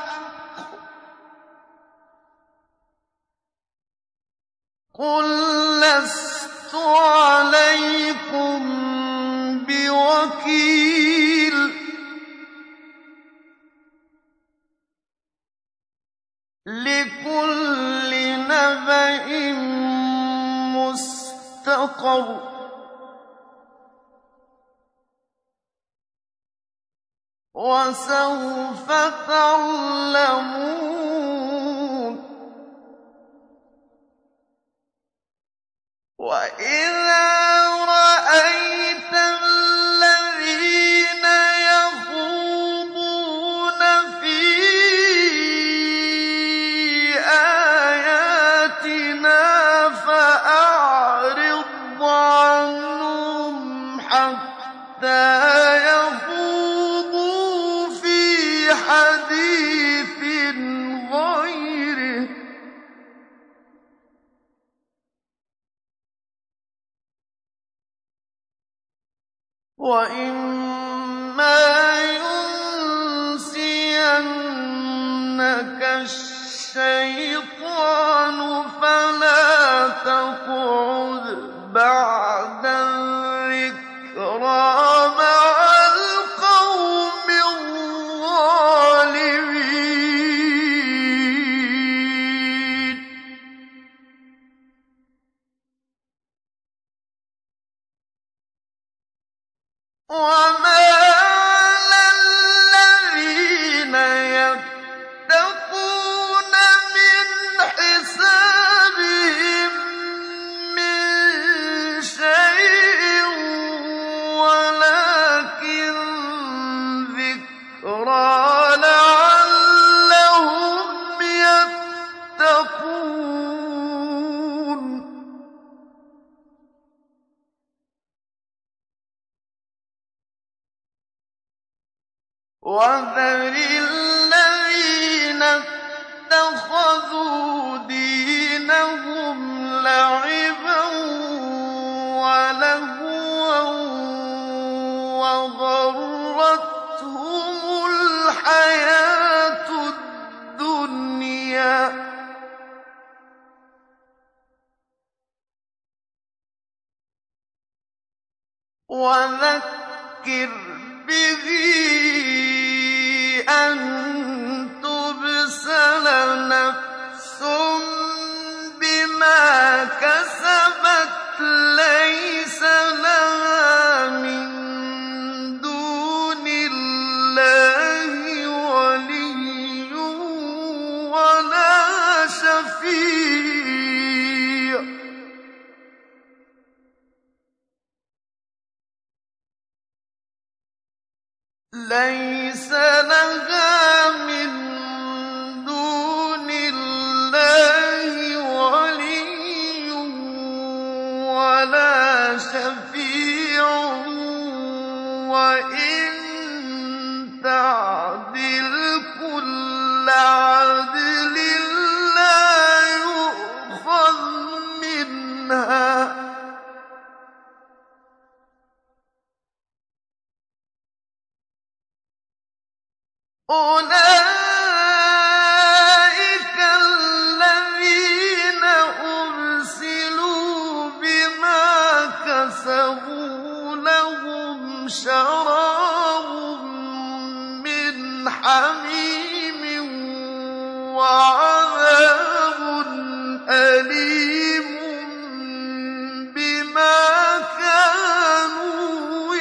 قُل لَّسْتُ عَلَيْكُم بِوَكِيلٍ لِّكُلِّ نَبَإٍ مُّسْتَقَرٌّ وَسَوْفَ تَعْلَمُونَ وَإِذَا رَأَيْتَ الَّذِينَ يَخُوضُونَ فِي آيَاتِنَا فَأَعْرِضْ عَنْهُمْ حَتَّىٰ يَخُوضُوا فِي حَدِيثٍ غَيْرِهِ ۚ وَإِمَّا يُنسِيَنَّكَ الشَّيْطَانُ فَلَا تَقْعُدْ بَعْدَ الذِّكْرَىٰ مَعَ الْقَوْمِ الظَّالِمِينَ وَمَا عَلَى الَّذِينَ يَتَّقُونَ مِنْ حِسَابِهِم مِّن شَيْءٍ وَلَٰكِن ذِكْرَىٰ لَعَلَّهُمْ يَتَّقُونَ وَذَرِ الَّذِينَ اتَّخَذُوا دِينَهُمْ لَعِبًا وَلَهْوًا وَغَرَّتْهُمُ الْحَيَاةُ الدُّنْيَا ۚ وَذَكِّرْ بِهِ أَن تُبْسَلَ نَفْسٌ بِمَا كَسَبَتْ لَيْسَ لَهَا مِن دُونِ اللَّهِ وَلِيٌّ وَلَا شَفِيعٌ لَيْسَ لَهَا مِن دُونِ اللَّهِ وَلِيٌّ وَلَا شَفِيعٌ وَإِن تَعْدِلْ كُلَّ عَدْلٍ لَّا يُؤْخَذْ مِنْهَا ۗ أُولَٰئِكَ الَّذِينَ أُبْسِلُوا بِمَا كَسَبُوا لَهُمْ شَرَابٌ مِّنْ حَمِيمٍ وَعَذَابٌ أَلِيمٌ بِمَا كَانُوا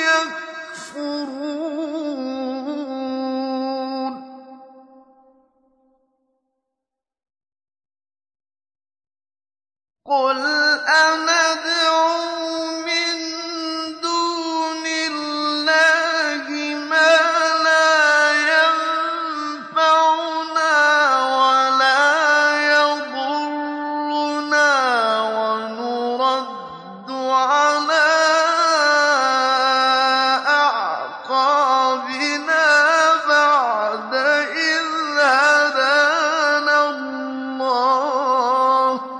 يَكْفُرُونَ قُلْ أَنَدْعُو مِن دُونِ اللَّهِ مَا لَا يَنفَعُنَا وَلَا يَضُرُّنَا وَنُرَدُّ عَلَىٰ أَعْقَابِنَا بَعْدَ إِذْ هَدَانَا اللَّهُ ۖ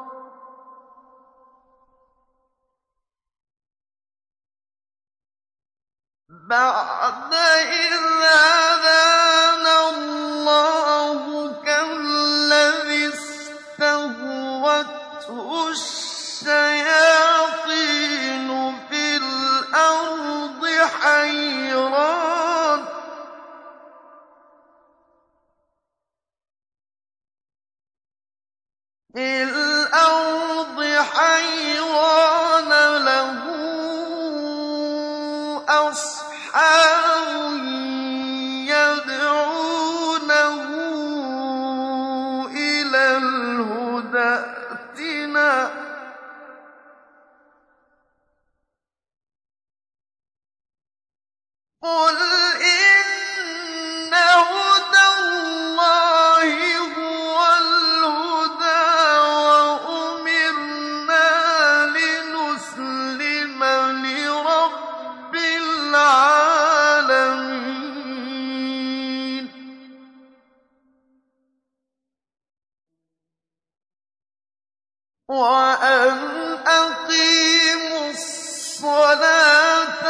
بَعْدَ إِذْ هَدَانَا اللَّهُ كَالَّذِي اسْتَهْوَتْهُ الشَّيَاطِينُ فِي الْأَرْضِ حَيْرَانٍ فِي الْأَرْضِ حَيْرَانَ لَهُ أَصْحَابٌ يَدْعُونَهُ إِلَى الْهُدى ائْتِنَا ۗ قُلْ إِنَّ هُدَى اللَّهِ هُوَ الْهُدَىٰ وَأُمِرْنَا لِنُسْلِمَ لِرَبِّ الْعَالَمِينَ وَأَنْ أَقِيمُوا الصَّلَاةَ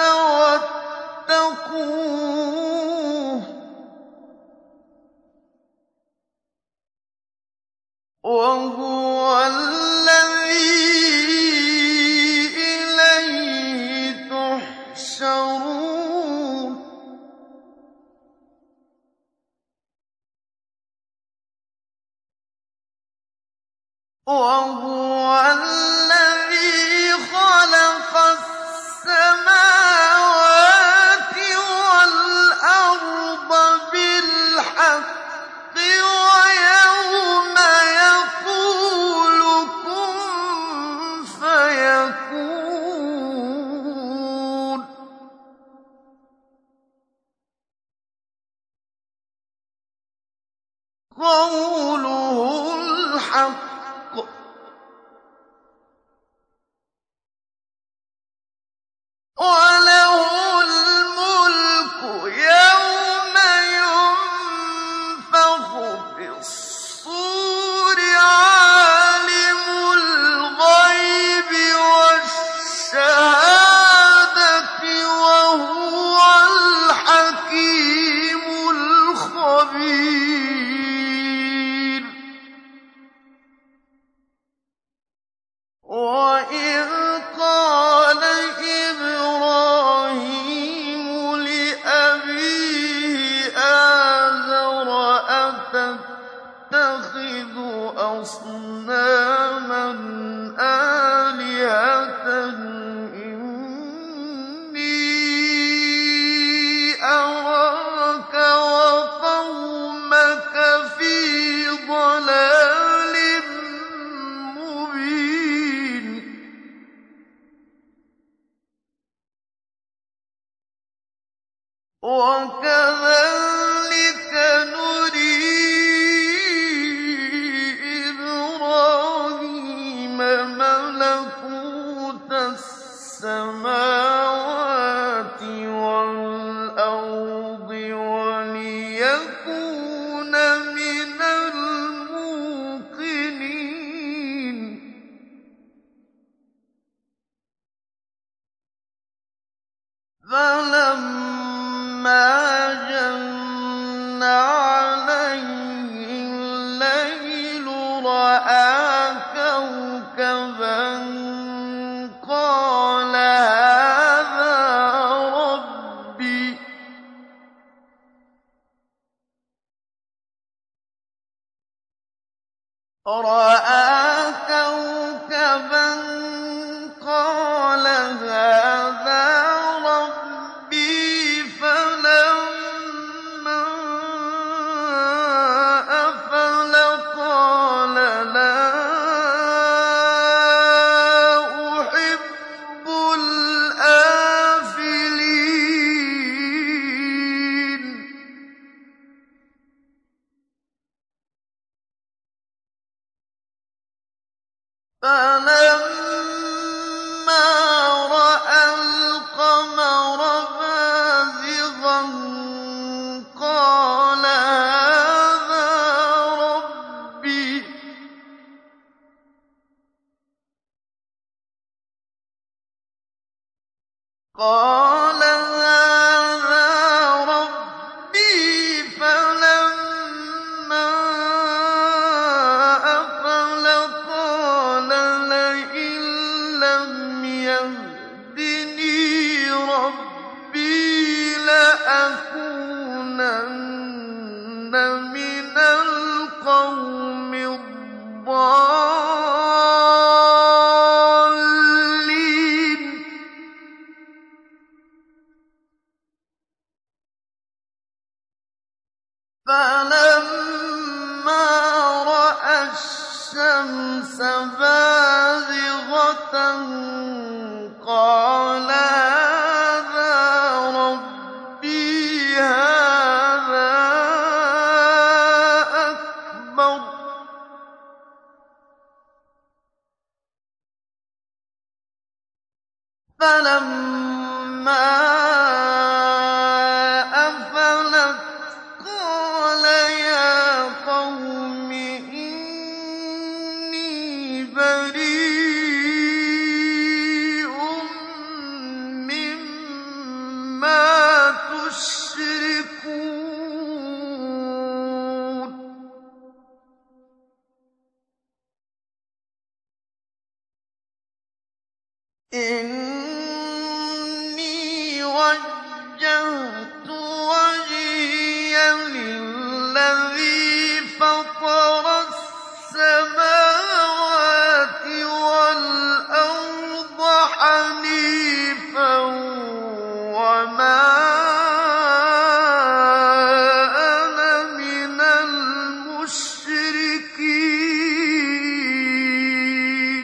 وَاتَّقُوهُ ۚ وَهُوَ الَّذِي إِلَيْهِ تُحْشَرُونَ وَهُوَ الَّذِي خَلَقَ السَّمَاوَاتِ وَالْأَرْضَ بِالْحَقِّ وَيَوْمَ يَقُولُ كُن فَيَكُونُ قَوْلُهُ الْحَقُّ ۚ وَلَهُ الْمُلْكُ يَوْمَ يُنفَخُ فِي الصُّورِ تَتَّخِذُ أَصْنَامًا آلِهَةً إِنِّي أَرَاكَ وَقَوْمَكَ فِي ضَلَالٍ مُّبِينٍ وَكَذَٰلِكَ نُرِي إِبْرَاهِيمَ مَلَكُوتَ السَّمَاوَاتِ وَالْأَرْضِ وَلِيَكُونَ مِنَ الْمُوقِنِينَ فَلَمَّا جَنَّ عَلَيْهِ اللَّيْلُ رَأَىٰ كَوْكَبًا قَالَ هَٰذَا رَبِّي ۖ رَأَىٰ كَوْكَبًا قَالَ هَٰذَا رَبِّي فَلَمَّا أَفَلَ قَالَ لَا أُحِبُّ الْآفِلِينَ فَلَمَّا رَأَى الْقَمَرَ بَازِغًا قَالَ هَٰذَا رَبِّي ۖ قَالَ هَٰذَا رَبِّي فَلَمَّا أَفَلَ قَالَ لَئِن لَّمْ يَهْدِنِي رَبِّي لَأَكُونَنَّ مِنَ الْقَوْمِ الضَّالِّينَ فَلَمَّا رَأَى الشَّمْسَ بَازِغَةً قَالَ هَٰذَا رَبِّي هَٰذَا أَكْبَرُ ۖ فَلَمَّا أَفَلَتْ قَالَ يَا قَوْمِ إِنِّي بَرِيءٌ مِّمَّا تُشْرِكُونَ إِنِّي وَجَّهْتُ وَجْهِيَ لِلَّذِي فَطَرَ السَّمَاوَاتِ وَالْأَرْضَ حَنِيفًا وَمَا أَنَا مِنَ الْمُشْرِكِينَ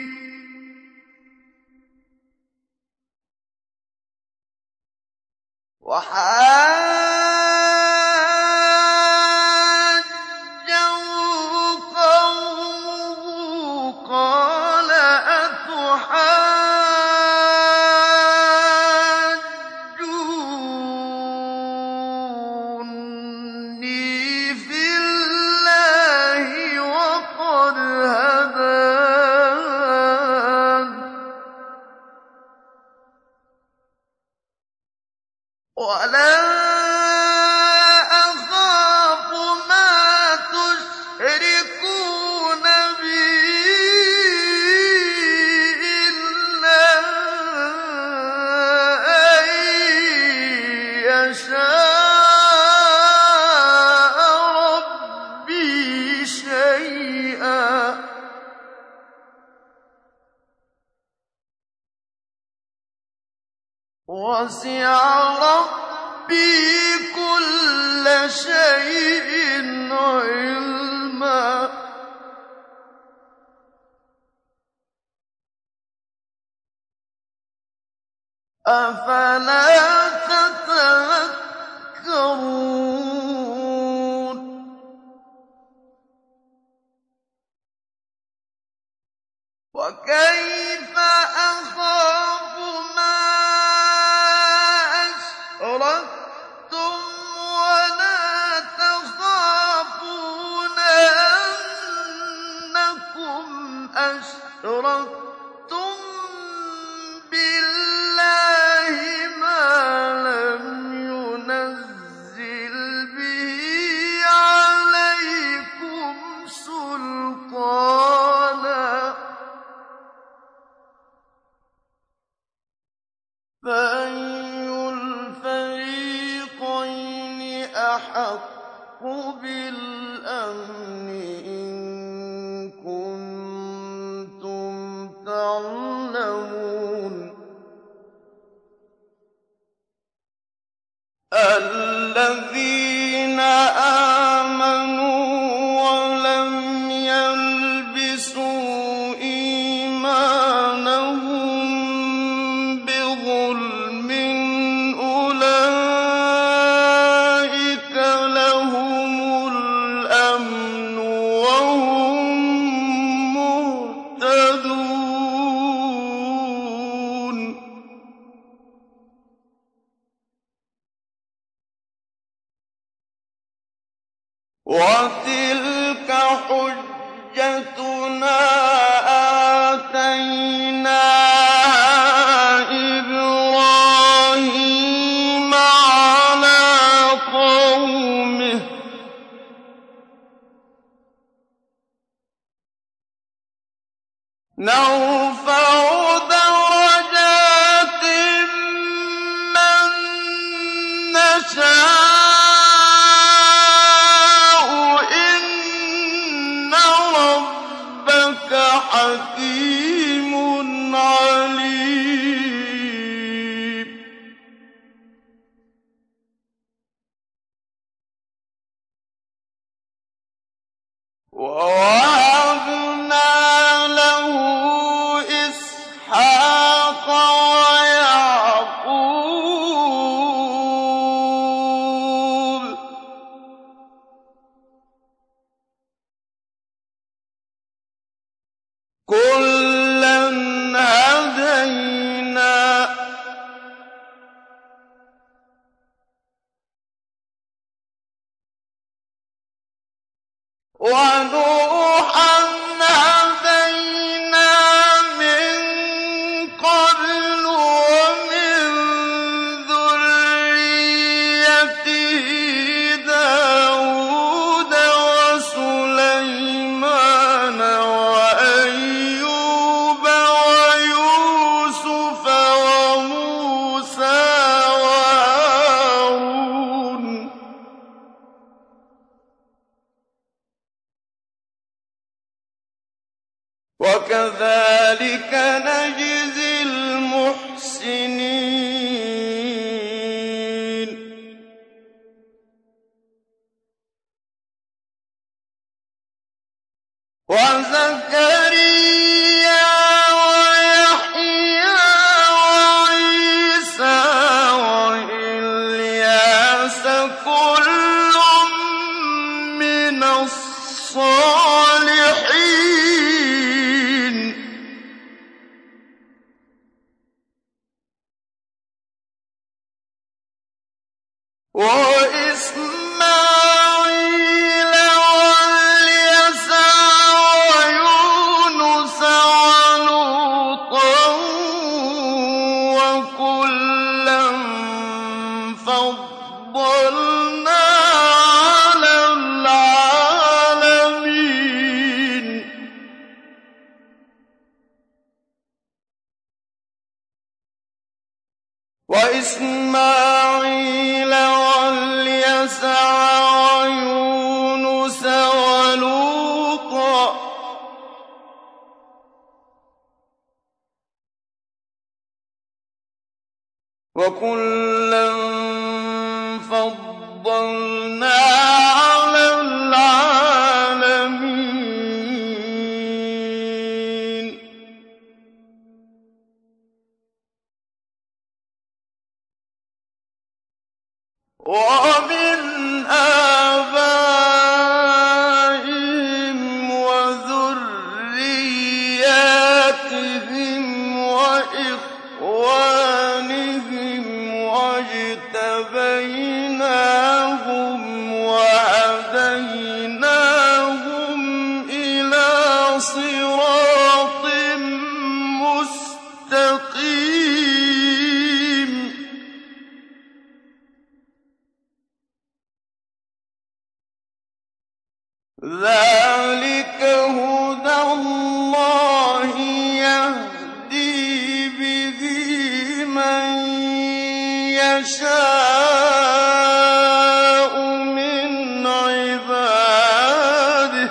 وَحَاجَّهُ قَوْمُهُ قَالَ أَتُحَاجُّونِّي فِي اللَّهِ وَقَدْ هَدَانِ وَلَا شَيْئًا وَسِعَ رَبِّي كُلَّ شَيْءٍ عِلْمًا أَفَلَا تَتَذَكَّرُونَ وَكَيْفَ أَخَافُ مَا أَشْرَكْتُمْ وَلَا تَخَافُونَ أَنَّكُمْ أَشْرَكْتُم بِاللَّهِ مَا لَمْ يُنَزِّلْ بِهِ عَلَيْكُمْ سُلْطَانًا فَأَيُّ الْفَرِيقَيْنِ أَحَقُّ بِالْأَمْنِ إِن كُنتُمْ تَعْلَمُونَ الَّذِينَ آمَنُوا وَلَمْ يَلْبِسُوا إِيمَانَهُم بِظُلْمٍ أُولَٰئِكَ لَهُمُ الْأَمْنُ وَهُم مُّهْتَدُونَ وَتِلْكَ حُجَّتُنَا آتَيْنَاهَا إِبْرَاهِيمَ عَلَىٰ قَوْمِهِ ۚ نَرْفَعُ دَرَجَاتٍ مَّن نَّشَاءُ ۗ إِنَّ رَبَّكَ حَكِيمٌ عَلِيمٌ وَوَهَبْنَا لَهُ إِسْحَاقَ وَيَعْقُوبَ ۚ كُلًّا هَدَيْنَا ۚ وَنُوحًا هَدَيْنَا مِن قَبْلُ ۖ وَمِن ذُرِّيَّتِهِ دَاوُودَ وَسُلَيْمَانَ وَأَيُّوبَ وَيُوسُفَ وَمُوسَىٰ وَهَارُونَ ۚ وَكَذَٰلِكَ نَجْزِي الْمُحْسِنِينَ وَزَكَرِيَّا وَيَحْيَىٰ وَعِيسَىٰ وَإِلْيَاسَ كُلٌّ مِّنَ الصَّالِحِينَ وَإِسْمَاعِيلَ وَالْيَسَعَ وَيُونُسَ وَلُوطًا وَكُلًّا فَضَّلْنَا عَلَى الْعَالَمِينَ وَإِسْمَاعِيلَ وَالْيَسَعَ وَيُونُسَ وَلُوطًا وَكُلًّا فَضَّلْنَا عَلَى الْعَالَمِينَ وَمِنْ آبَائِهِمْ وَذُرِّيَّاتِهِمْ وَإِخْوَانِهِمْ وَاجْتَبَيْنَاهُمْ وَهَدَيْنَاهُمْ إِلَىٰ صِرَاطٍ مُّسْتَقِيمٍ ذَٰلِكَ هُدَى اللَّهِ يَهْدِي بِهِ مَن يَشَاءُ مِنْ عِبَادِهِ ۚ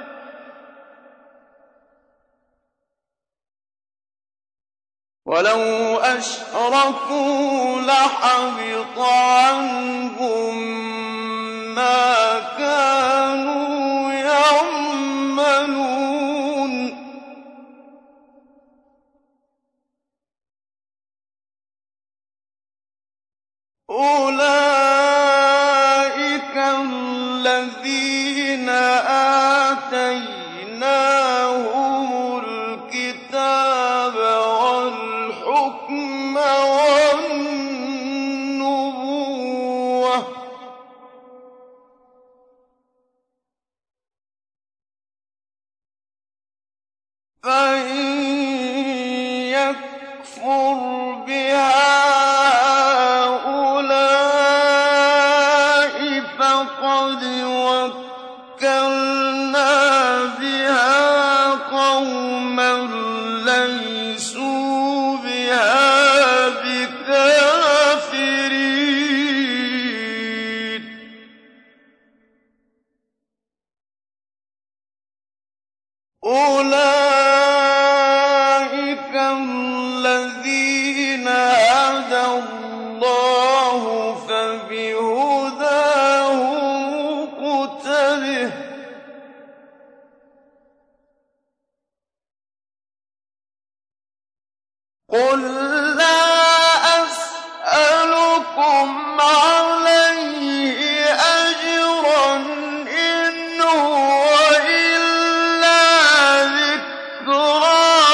وَلَوْ أَشْرَكُوا لَحَبِطَ عَنْهُم مَّا كَانُوا يَعْمَلُونَ أُولَٰئِكَ الَّذِينَ آتَيْنَاهُمُ الْكِتَابَ وَالْحُكْمَ وَالنُّبُوَّةَ ۚ فَإِن يَكْفُرْ بِهَا هَٰؤُلَاءِ فَقَدْ وَكَّلْنَا بِهَا قَوْمًا لَّيْسُوا بِهَا بِكَافِرِينَ أُولَٰئِكَ الَّذِينَ هَدَى اللَّهُ فَبِهُدَاهُ مُقْتَدِهْ ۗ قُل لَّا أَسْأَلُكُمْ عَلَيْهِ أَجْرًا ۖ إِنْ هُوَ إِلَّا ذِكْرَىٰ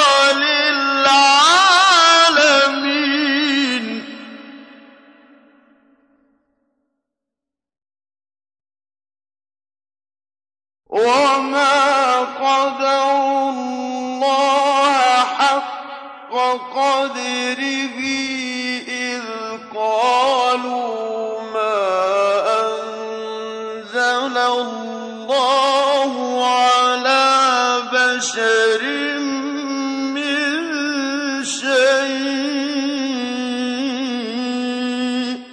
لِلْعَالَمِينَ وَمَا قَدَرُوا اللَّهَ حَقَّ قَدْرِهِ إِذْ قَالُوا مَا أَنزَلَ اللَّهُ عَلَىٰ بَشَرٍ مِّن شَيْءٍ ۗ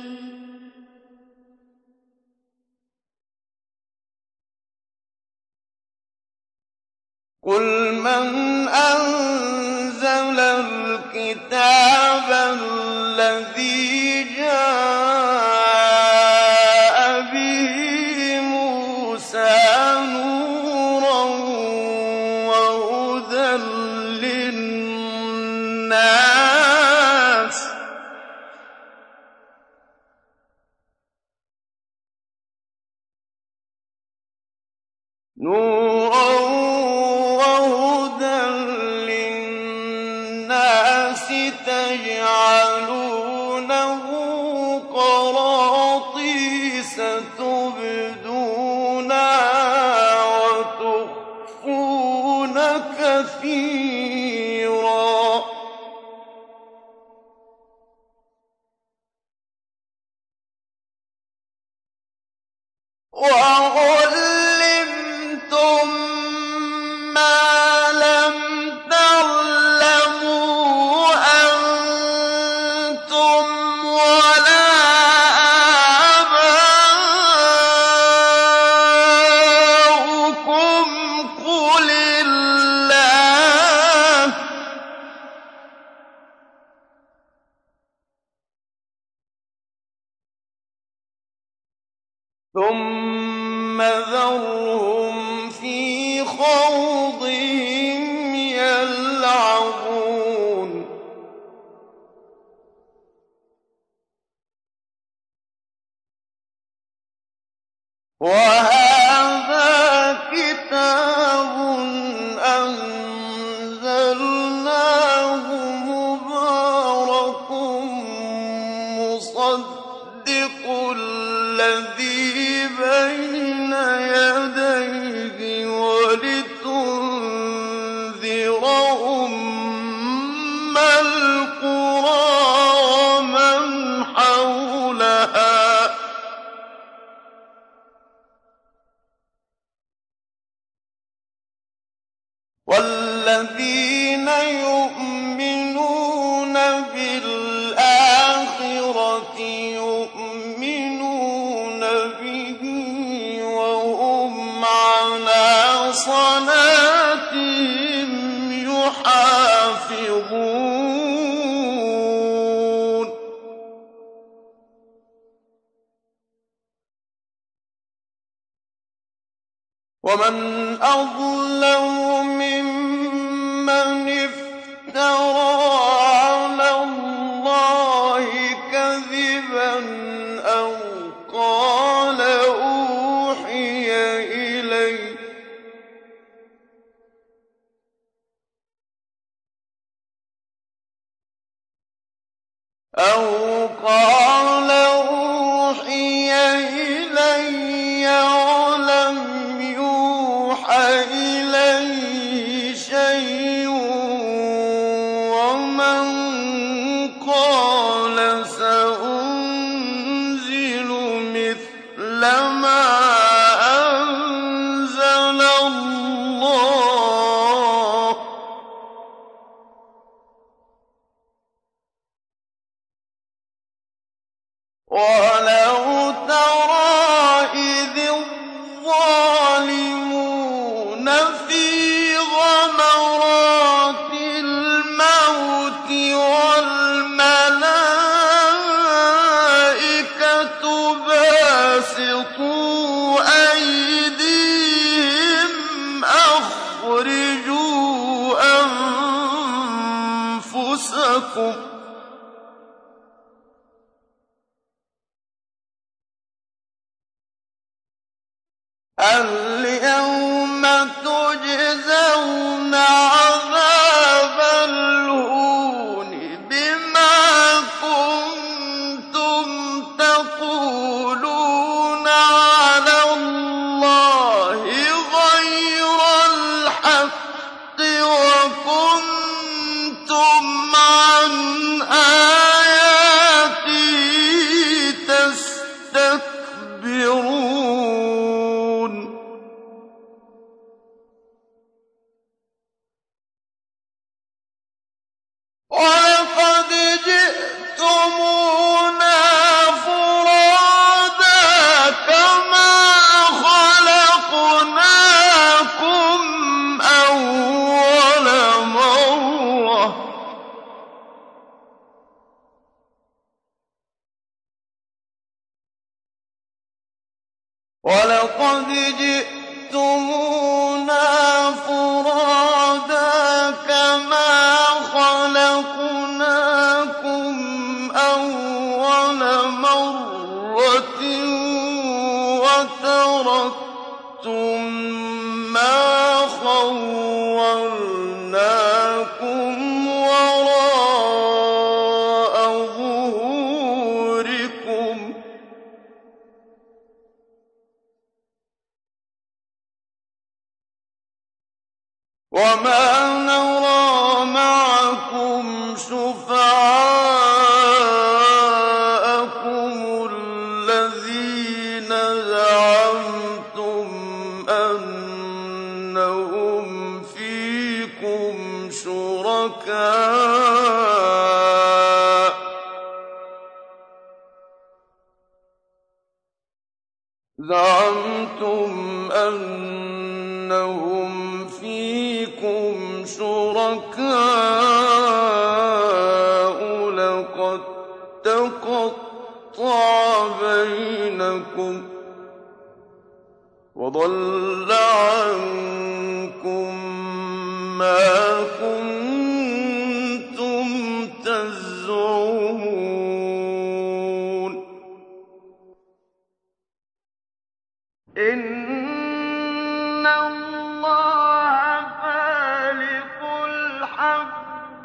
قُلْ مَنْ أَنزَلَ الْكِتَابَ الَّذِي جَاءَ بِهِ مُوسَىٰ نُورًا وَهُدًى لِّلنَّاسِ ۖ نُورًا وَهُدًى لِّلنَّاسِ تَجْعَلُونَهُ قَرَاطِيسَ تُبْدُونَهَا وَتُخْفُونَ كَثِيرًا ۖ وَعُلِّمْتُم مَّا لَمْ تَعْلَمُوا أَنتُمْ وَلَا آبَاؤُكُمْ ۖ قُلِ اللَّهُ ثُمَّ ذَرْهُمْ فِي خَوْضِهِمْ يَلْعَبُونَ وَهَٰذَا كِتَابٌ أَنزَلْنَاهُ مُبَارَكٌ مُّصَدِّقُ الَّذِي بَيْنَ يَدَيْهِ وَلِتُنذِرَ أُمَّ الْقُرَىٰ وَمَنْ حَوْلَهَا وَالَّذِينَ يُؤْمِنُونَ بِالْآخِرَةِ يُؤْمِنُونَ بِهِ وَهُمْ عَلَىٰ صَلَاتِهِمْ يُحَافِظُونَ وَمَنْ أَظْلَمُ مِمَّنِ افْتَرَىٰ عَلَى اللَّهِ كَذِبًا أَوْ قَالَ أُوحِيَ إِلَيَّ أَوْ قَالَ أُوحِيَ إِلَيَّ وَلَمْ يُوحَ إِلَيْهِ شَيْءٌ وَمَن قَالَ سَأُنزِلُ مِثْلَ مَا أَنزَلَ اللَّهُ ۗ وَلَوْ تَرَىٰ إِذِ الظَّالِمُونَ فِي غَمَرَاتِ الْمَوْتِ وَالْمَلَائِكَةُ بَاسِطُو أَيْدِيهِمْ أَخْرِجُوا أَنفُسَكُمُ الْيَوْمَ تُجْزَوْنَ عَذَابَ الْهُونِ بِمَا كُنتُمْ تَقُولُونَ عَلَى اللَّهِ غَيْرَ الْحَقِّ وَكُنتُمْ عَنْ آيَاتِهِ تَسْتَكْبِرُونَ وَلَقَدْ جِئْتُمُونَا فُرَادَىٰ كَمَا خَلَقْنَاكُمْ أَوَّلَ مَرَّةٍ وَلَقَدْ جِئْتُمُونَا فُرَادَىٰ كَمَا خَلَقْنَاكُمْ أَوَّلَ مَرَّةٍ وَتَرَكْتُم مَّا خَوَّلْنَاكُمْ وَرَاءَ ظُهُورِكُمْ وَمَا نَرَىٰ مَعَكُمْ شُفَعَاءَكُمُ الَّذِينَ زَعَمْتُمْ أَنَّهُمْ فِيكُمْ شُرَكَاءُ زَعَمْتُمْ أَنَّهُمْ فِيكُمْ شُرَكَاءُ لَقَد تَّقَطَّعَ بَيْنَكُمْ وَضَلَّ عَنكُم مَّا كُنتُمْ تَزْعُمُونَ إِنَّ اللَّهَ فَالِقُ الْحَبِّ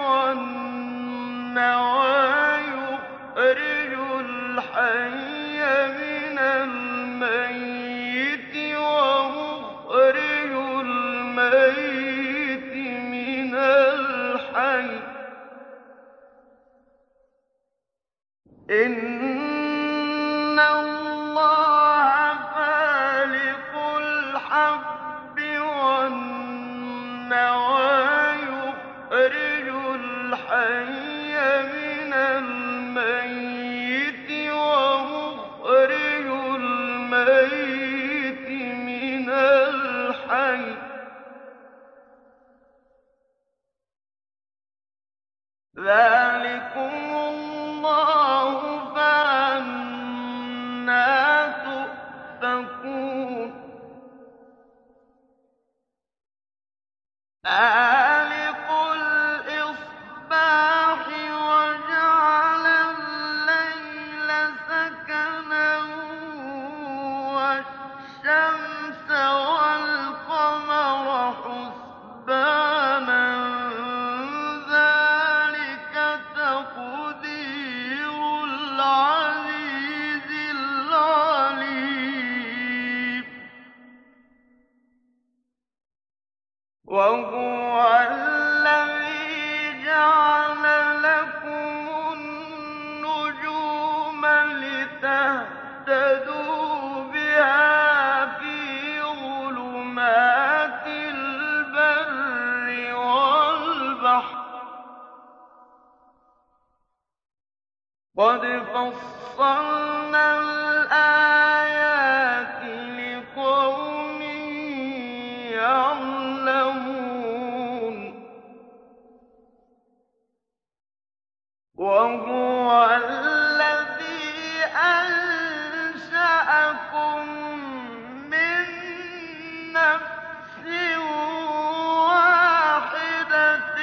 وَالنَّوَىٰ يُخْرِجُ الْحَيَّ مِنَ الْمَيِّتِ وَمُخْرِجُ الْمَيِّتِ مِنَ الْحَيِّ ۚ إِنَّ اللَّهَ فَالِقُ الْحَبِّ وَالنَّوَىٰ يُخْرِجُ الْحَيَّ مِنَ الْمَيِّتِ وَمُخْرِجُ الْمَيِّتِ مِنَ الْحَيِّ ۚ ذَٰلِكُمُ اللَّهُ فَأَنَّىٰ تُؤْفَكُونَ فَالِقُ الْإِصْبَاحِ وَجَعَلَ اللَّيْلَ سَكَنًا وَالشَّمْسَ وَالْقَمَرَ حُسْبَانًا ۚ ذَٰلِكَ تَقْدِيرُ الْعَزِيزِ الْعَلِيمِ وَهُوَ الَّذِي جَعَلَ لَكُمُ النُّجُومَ لِتَهْتَدُوا بِهَا فِي ظُلُمَاتِ الْبَرِّ وَالْبَحْرِ ۗ قَدْ فَصَّلْنَا الْآيَاتِ لِقَوْمٍ يَعْلَمُونَ وَهُوَ الَّذِي أَنشَأَكُم مِّن نَّفْسٍ وَاحِدَةٍ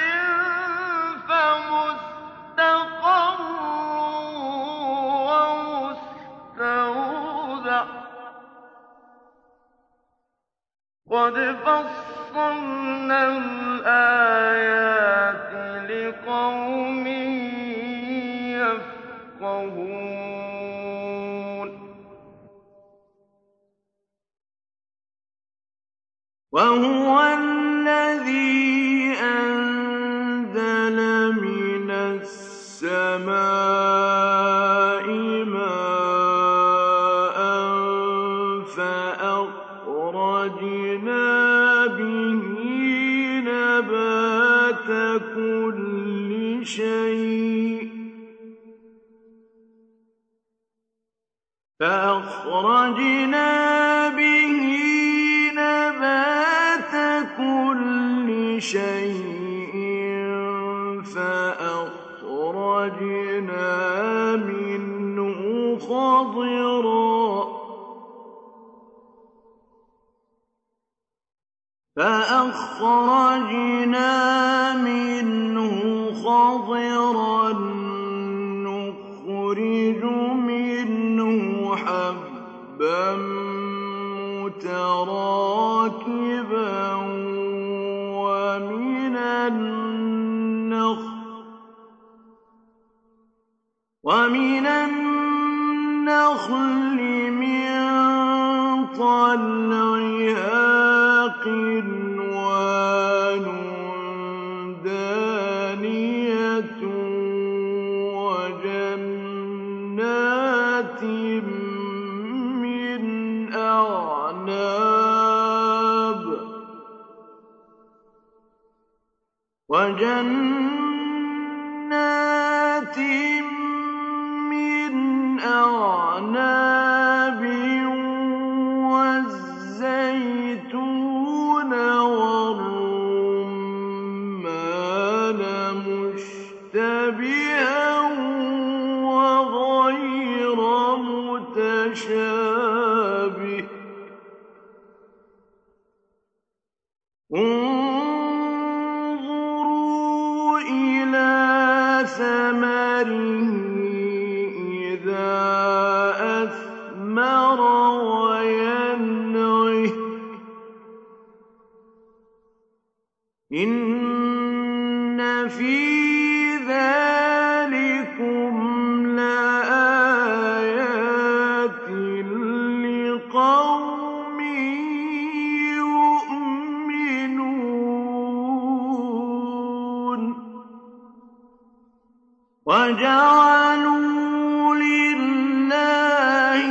فَمُسْتَقَرٌّ وَمُسْتَوْدَعٌ ۗ قَدْ فَصَّلْنَا الْآيَاتِ لِقَوْمٍ يَفْقَهُونَ وَهُوَ الَّذِي أَنزَلَ مِنَ السَّمَاءِ مَاءً فَأَخْرَجْنَا بِهِ نَبَاتَ كُلِّ شَيْءٍ فَأَخْرَجْنَا بِهِ نَبَاتَ كُلِّ شَيْءٍ فَأَخْرَجْنَا مِنْهُ خَضِرًا فَأَخْرَجْنَا مِنْهُ خَضِرًا نُّخْرِجُ مِنْهُ حَبًّا مُّتَرَاكِبًا وَمِنَ النَّخْلِ وَمِنَ النَّخْلِ مِن طَلْعِهَا قِنْوَانٌ دَانِيَةٌ وَجَنَّاتٍ مِّنْ أَعْنَابٍ وَجَنَّاتٍ مِّنْ أَعْنَابٍ وَالزَّيْتُونَ وَالرُّمَّانَ مُشْتَبِهًا وَغَيْرَ مُتَشَابِهٍ ۗ إِنَّ فِي ذَٰلِكُمْ لَآيَاتٍ لِّقَوْمٍ يُؤْمِنُونَ وَجَعَلُوا لِلَّهِ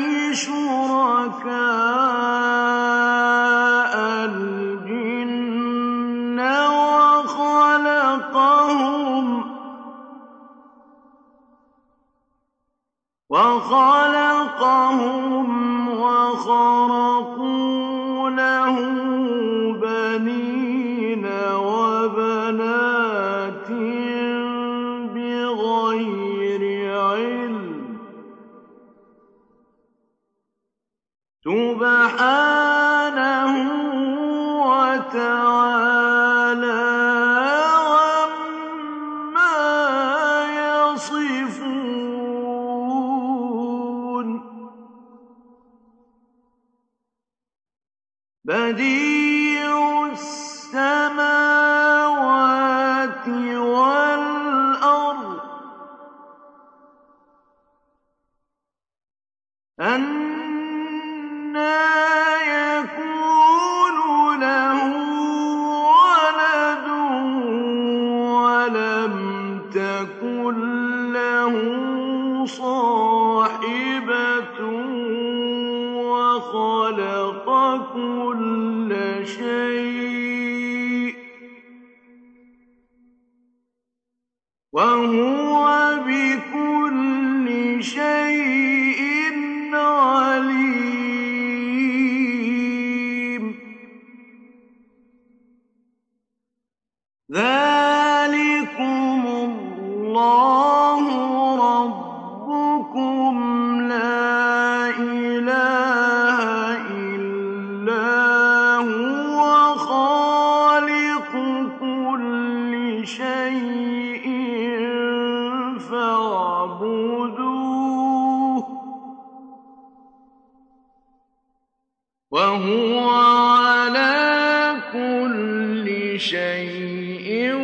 شُرَكَاءَ الْجِنَّ وَخَلَقَهُمْ وَخَلَقَهُمْ وَخَرَقُوا لَهُ بَنِينَ وَبَنَاتٍ بِغَيْرِ عِلْمٍ ۚ سُبْحَانَهُ وَتَعَالَىٰ عَمَّا يَصِفُونَ بَدِيعُ السَّمَاوَاتِ وَالْأَرْضِ أَنَّىٰ يَكُونُ لَهُ وَلَدٌ وَلَمْ تَكُن لَّهُ صَاحِبَةٌ وَخَلَقَ كُلَّ شَيْءٍ وَهُوَ بِكُلِّ شَيْءٍ عَلِيمٌ ذَٰلِكُمُ اللَّهُ رَبُّكُمْ لَا إِلَٰهَ إِلَّا هُوَ خَالِقُ كُلِّ شَيْءٍ فَاعْبُدُوهُ ۚ وَهُوَ عَلَىٰ كُلِّ شَيْءٍ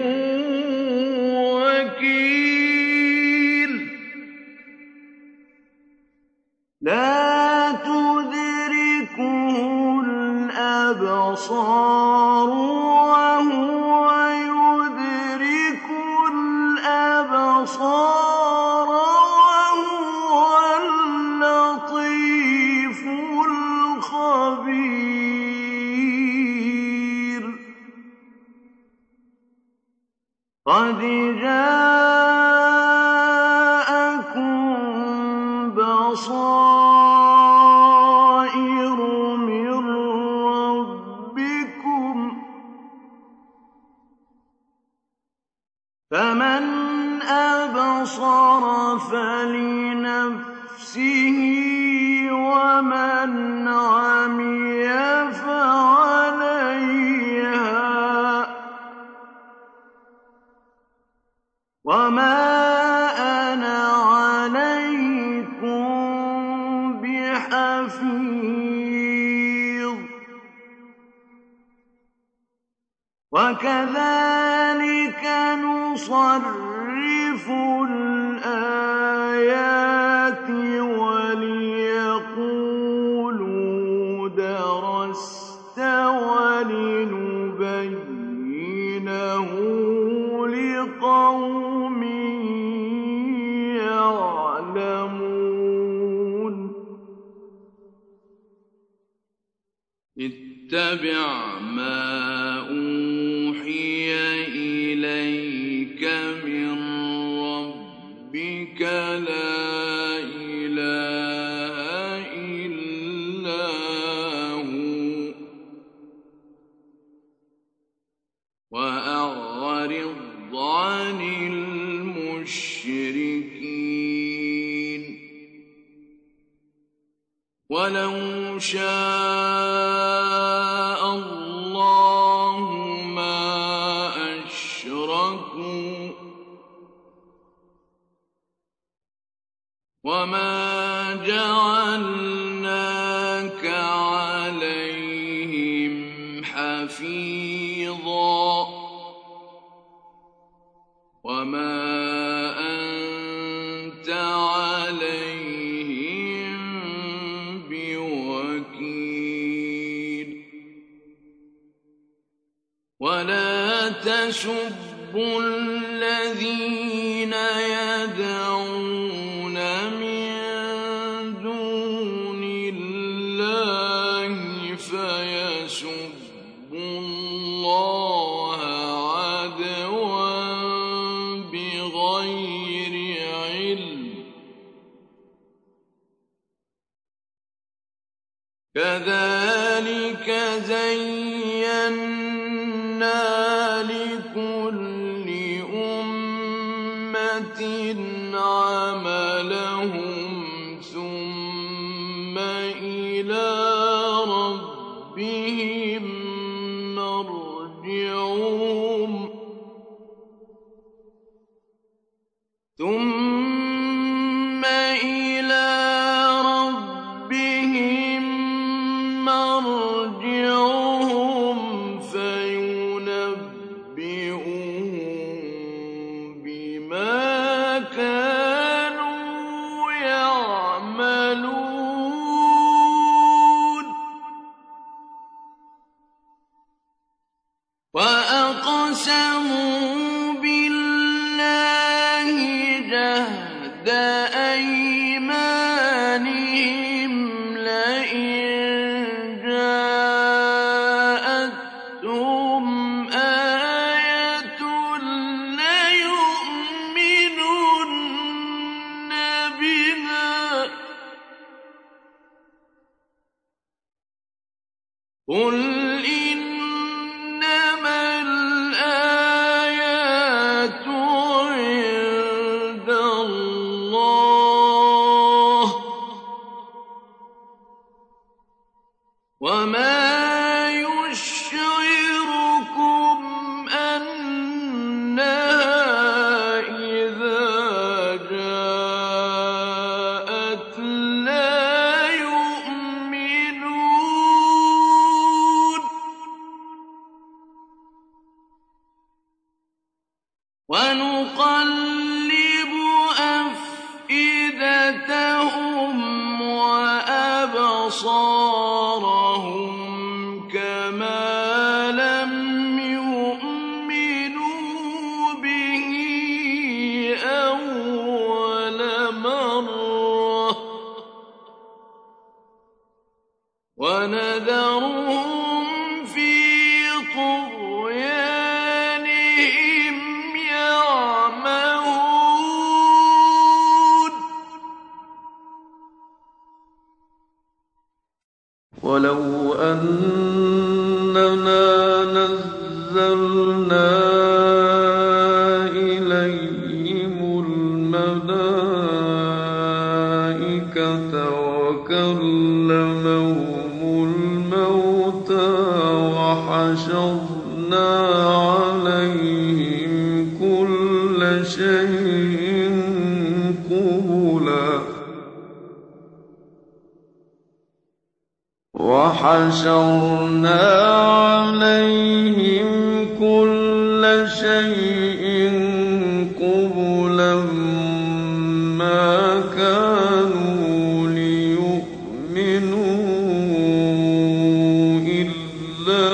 وَكِيلٌ لَّا تُدْرِكُهُ الْأَبْصَارُ وَهُوَ يُدْرِكُ الْأَبْصَارَ وَهُوَ اللَّطِيفُ الْخَبِيرُ قَدْ جَاءَكُم بَصَائِرُ مِن رَّبِّكُمْ ۖ فَمَنْ أَبْصَرَ فَلِنَفْسِهِ وَمَنْ عَمِيَ فَعَلَيْهَا ۚ وَمَا أَنَا عَلَيْكُم بِحَفِيظٍ وَكَذَٰلِكَ نُصَرِّفُ الْآيَاتِ وَلِيَقُولُوا دَرَسْتَ وَلِنُبَيِّنَهُ لِقَوْمٍ يَعْلَمُونَ اتَّبِعْ مَا أُوحِيَ إِلَيْكَ مِن رَّبِّكَ لَا إِلَٰهَ إِلَّا هُوَ وَأَعْرِضْ عَنِ الْمُشْرِكِينَ وَلَوْ شَاءَ اللَّهُ مَا أَشْرَكُوا وَمَا جَعَلْنَاكَ عَلَيْهِمْ حَفِيظًا وما أنت عليهم بوكيل ولا تسبوا الذين يدعون من دون الله فيسبوا الله عدوا بغير علم كذلك زينا لكل أمة عملهم ثم إلى ربهم مرجعهم ثم إلى ربهم مرجعهم فينبئهم بما كانوا يعملون وأقسموا بالله جهد أيمانهم لئن جاءتهم آية ليؤمنن بها قل إنما الآيات عند الله وما يشعركم أنها إذا جاءت لا يؤمنون ونقلب أفئدتهم وأبصارهم كما لم يؤمنوا به أول مرة ونذرهم في طغيانهم يعمهون ولو أننا نزلنا إليهم الملائكة وكلمهم الموتى وحشرنا عليهم كل شيء قبلا وحشرنا عليهم كل شيء قبلا ما كانوا ليؤمنوا إلا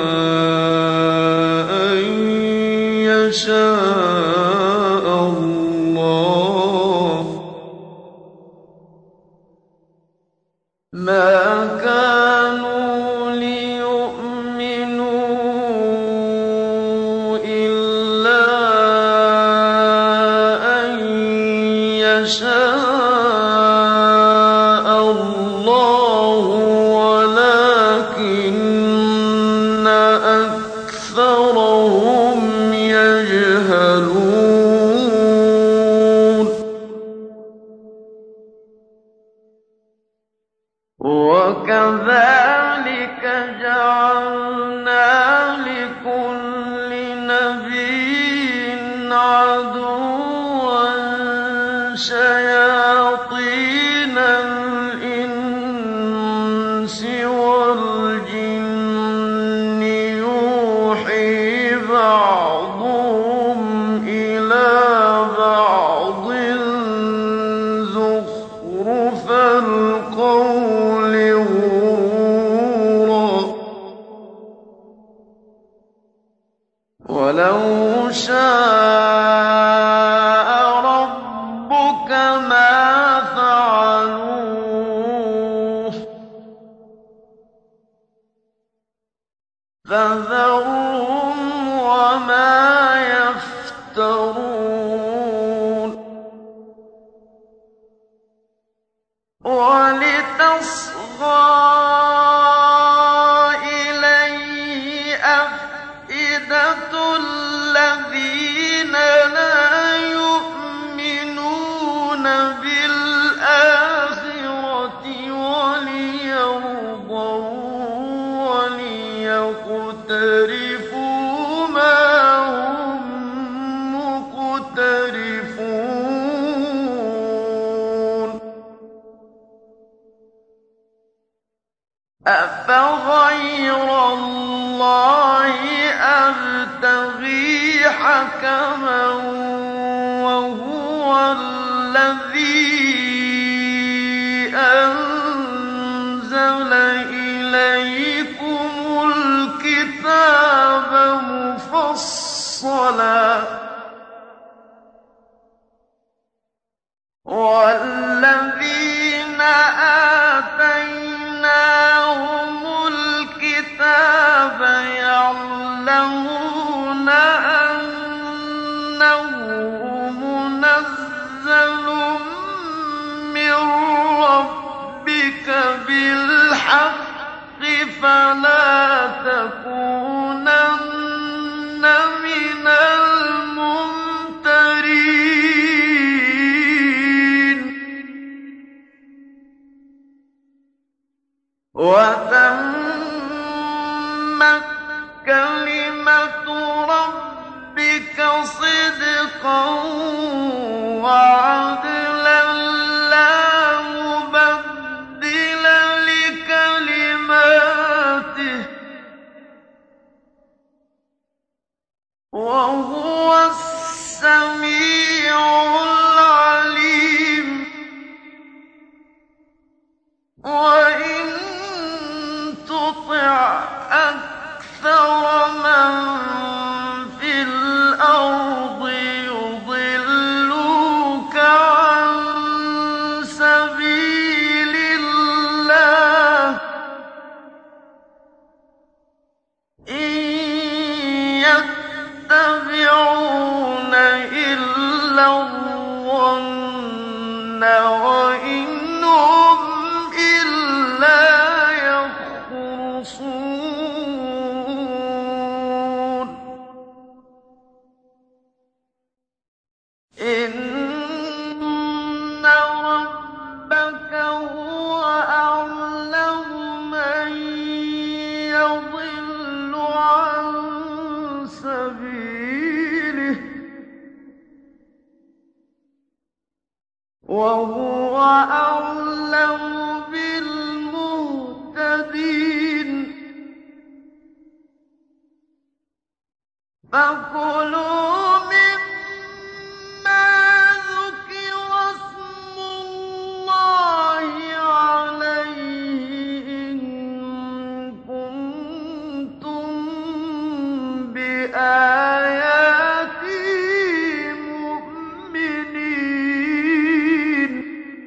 أن يشاء الله ما كانوا ليؤمنوا إلا أن يشاء الله ولكن أكثرهم يجهلون وكذلك جعلنا لكل نبي عدوا شياطين الإنس والجن يوحي بعضهم إلى وَلَوْ شَاءَ رَبُّكَ مَا فَعَلُوهُ فَذَرْهُمْ وَمَا يَفْتَرُونَ وَلِتَصْغَىٰ إِلَيْهِ أَفْئِدَةُ الَّذِينَ لَا يُؤْمِنُونَ بِالْآخِرَةِ وَلِيَرْضَوْهُ وَلِيَقْتَرِفُوا مَا هُم مُّقْتَرِفُونَ أَفَغَيْرَ اللَّهِ أَبْتَغِي حَكَمًا وَهُوَ الَّذِي أَنزَلَ إِلَيْكُمُ الْكِتَابَ مُفَصَّلًا ۚ وَالَّذِينَ آتَيْنَاهُمُ الْكِتَابَ يَعْلَمُونَ أَنَّهُ مُنَزَّلٌ مِّن رَّبِّكَ بِالْحَقِّ فَلَا تَكُونَنَّ مِنَ الْمُمْتَرِينَ وَتَمَّتْ كَلِمَةُ رَبِّكَ صِدْقًا وَعَدْلًا لَّا مُبَدِّلَ لِكَلِمَاتِهِ ۚ وَهُوَ السَّمِيعُ الْعَلِيمُ وَإِن تُطِعْ أَكْثَرَ مَن فِي الْأَرْضِ يُضِلُّوكَ عَن سَبِيلِ اللَّهِ ۚ إِن يَتَّبِعُونَ إِلَّا الظَّنَّ وَإِنْ هُمْ إِلَّا يَخْرُصُونَ إِنَّ رَبَّكَ هُوَ أَعْلَمُ مَن يَضِلُّ عَن سَبِيلِهِ ۖ وَهُوَ أَعْلَمُ بِالْمُهْتَدِينَ فَكُلُوا مِمَّا ذُكِرَ اسْمُ اللَّهِ عَلَيْهِ إِن كُنتُم بِآيَاتِهِ مُؤْمِنِينَ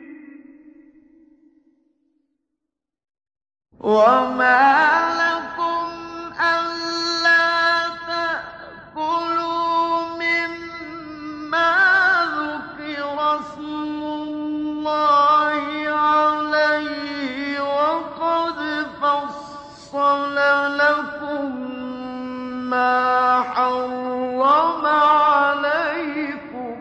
وَمَا لَكُمْ أَلَّا تَأْكُلُوا مِمَّا ذُكِرَ اسْمُ اللَّهِ عَلَيْهِ وَقَدْ فَصَّلَ لَكُم مَّا حَرَّمَ عَلَيْكُمْ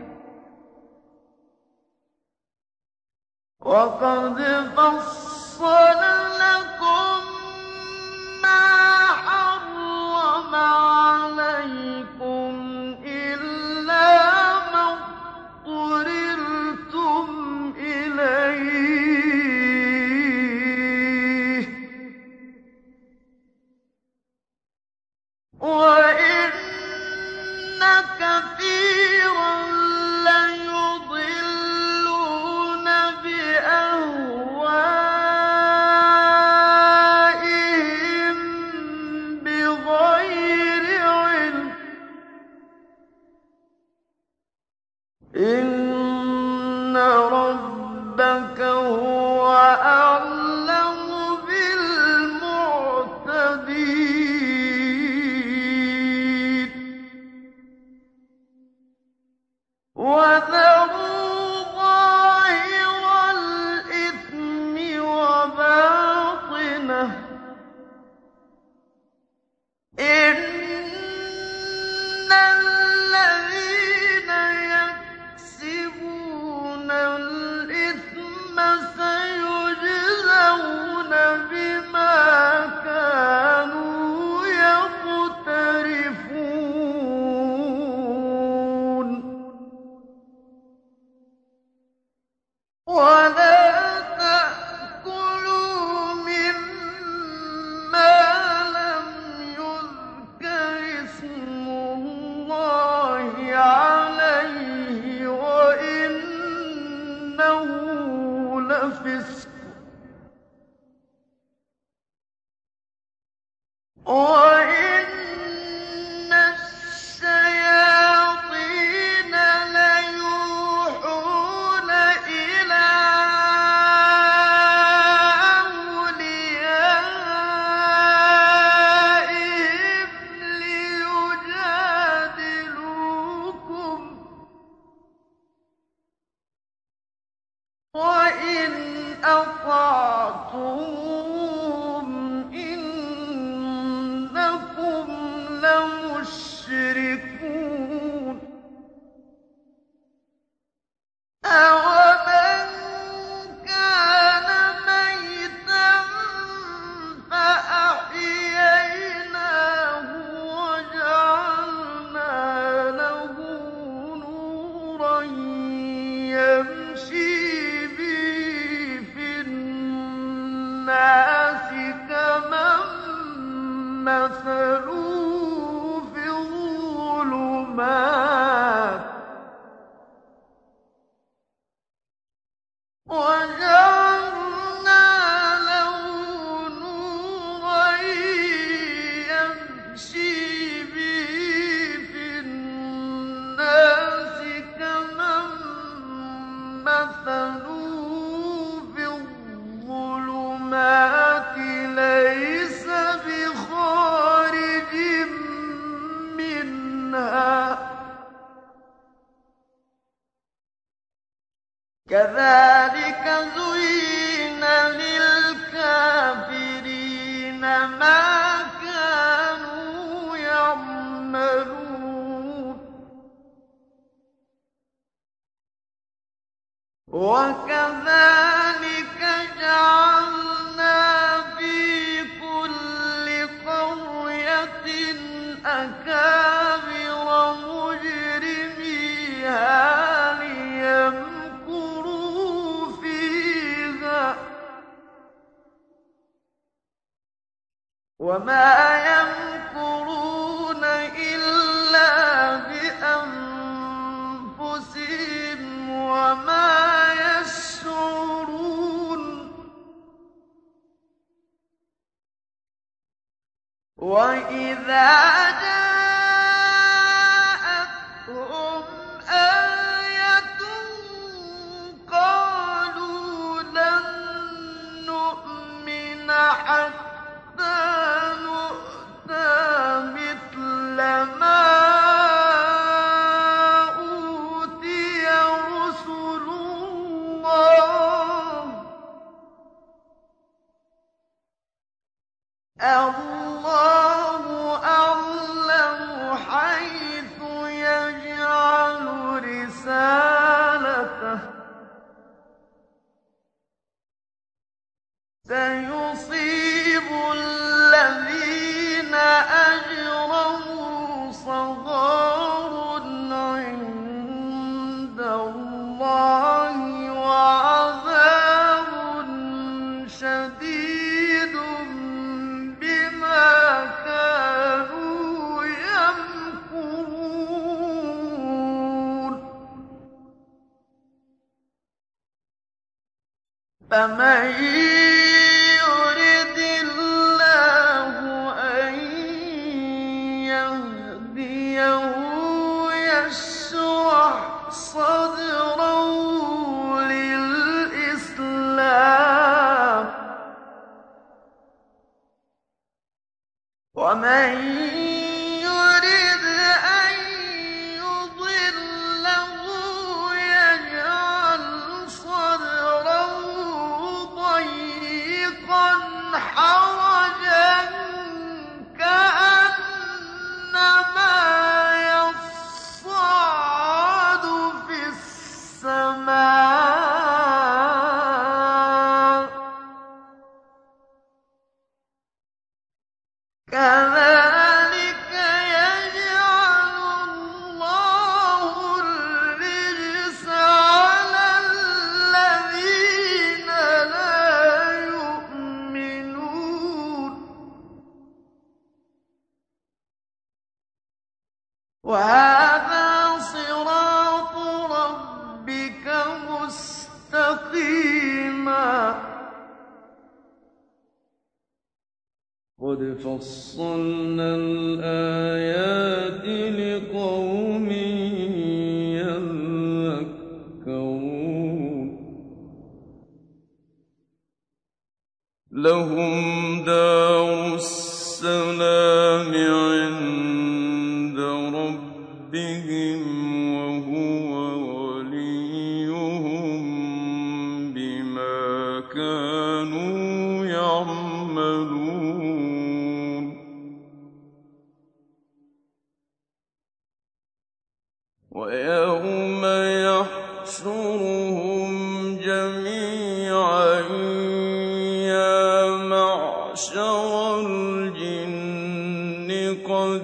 وَقَدْ فَصَّلَ لَكُم مَّا حَرَّمَ عَلَيْكُمْ إِلَّا مَا اضْطُرِرْتُمْ إِلَيْهِ ۗ وَإِنَّ كَثِيرًا لَّيُضِلُّونَ بِأَهْوَائِهِم بِغَيْرِ عِلْمٍ ۗ إِنَّ رَبَّكَ هُوَ أَعْلَمُ بِالْمُعْتَدِينَ وَذَرُوا ظَاهِرَ الْإِثْمِ وَبَاطِنَهُ ۚ إِنَّ الَّذِينَ يَكْسِبُونَ الْإِثْمَ سَيُجْزَوْنَ بِمَا كَانُوا يَقْتَرِفُونَ وَلَا تَأْكُلُوا مِمَّا لَمْ يُذْكَرِ اسْمُ اللَّهِ عَلَيْهِ وَإِنَّهُ لَفِسْقٌ ۗ وَإِنَّ الشَّيَاطِينَ لَيُوحُونَ إِلَىٰ أَوْلِيَائِهِمْ لِيُجَادِلُوكُمْ ۖ وَإِنْ أَطَعْتُمُوهُمْ إِنَّكُمْ لَمُشْرِكُونَ أَوَمَن كَانَ مَيْتًا فَأَحْيَيْنَاهُ وَجَعَلْنَا لَهُ نُورًا يَمْشِي بِهِ فِي النَّاسِ كَمَن مَّثَلُهُ فِي الظُّلُمَاتِ ۗ وَجَعَلْنَا لَهُ نُورًا يَمْشِي بِهِ فِي النَّاسِ كَمَن مَّثَلُهُ فِي الظُّلُمَاتِ لَيْسَ بِخَارِجٍ مِّنْهَا ۚ كَذَٰلِكَ زُيِّنَ لِلْكَافِرِينَ مَا كَانُوا يَعْمَلُونَ وَكَذَٰلِكَ جَعَلْنَا فِي كُلِّ قَرْيَةٍ أَكَابِرَ مُجْرِمِيهَا لِيَمْكُرُوا فِيهَا ۖ وَمَا يَمْكُرُونَ إِلَّا بِأَنفُسِهِمْ وَمَا يَشْعُرُونَ وَإِذَا جَاءَتْهُمْ آيَةٌ قَالُوا لَن نُّؤْمِنَ حَتَّىٰ نُؤْتَىٰ مِثْلَ مَا أُوتِيَ رُسُلُ اللَّهِ ۘ اللَّهُ أَعْلَمُ حَيْثُ يَجْعَلُ رِسَالَتَهُ ۗ سَيُصِيبُ الَّذِينَ أَجْرَمُوا صَغَارٌ عِندَ اللَّهِ وَعَذَابٌ شَدِيدٌ بِمَا كَانُوا يَمْكُرُونَ فَمَن يُرِدِ اللَّهُ أَن يَهْدِيَهُ يَشْرَحْ يشرح صدره للإسلام ومن يرد أن يضله يجعل صدره ضيقا حرجا كأنما يصعد في السماء كذلك يجعل الله الرجس على الذين لا يؤمنون وهذا صراط ربك مستقيما قد فصلنا الآيات لقوم يذكرون لهم دار السلام عند ربهم وهو وليهم بما كانوا يعملون ويوم يحشرهم جميعا يا معشر الجن قد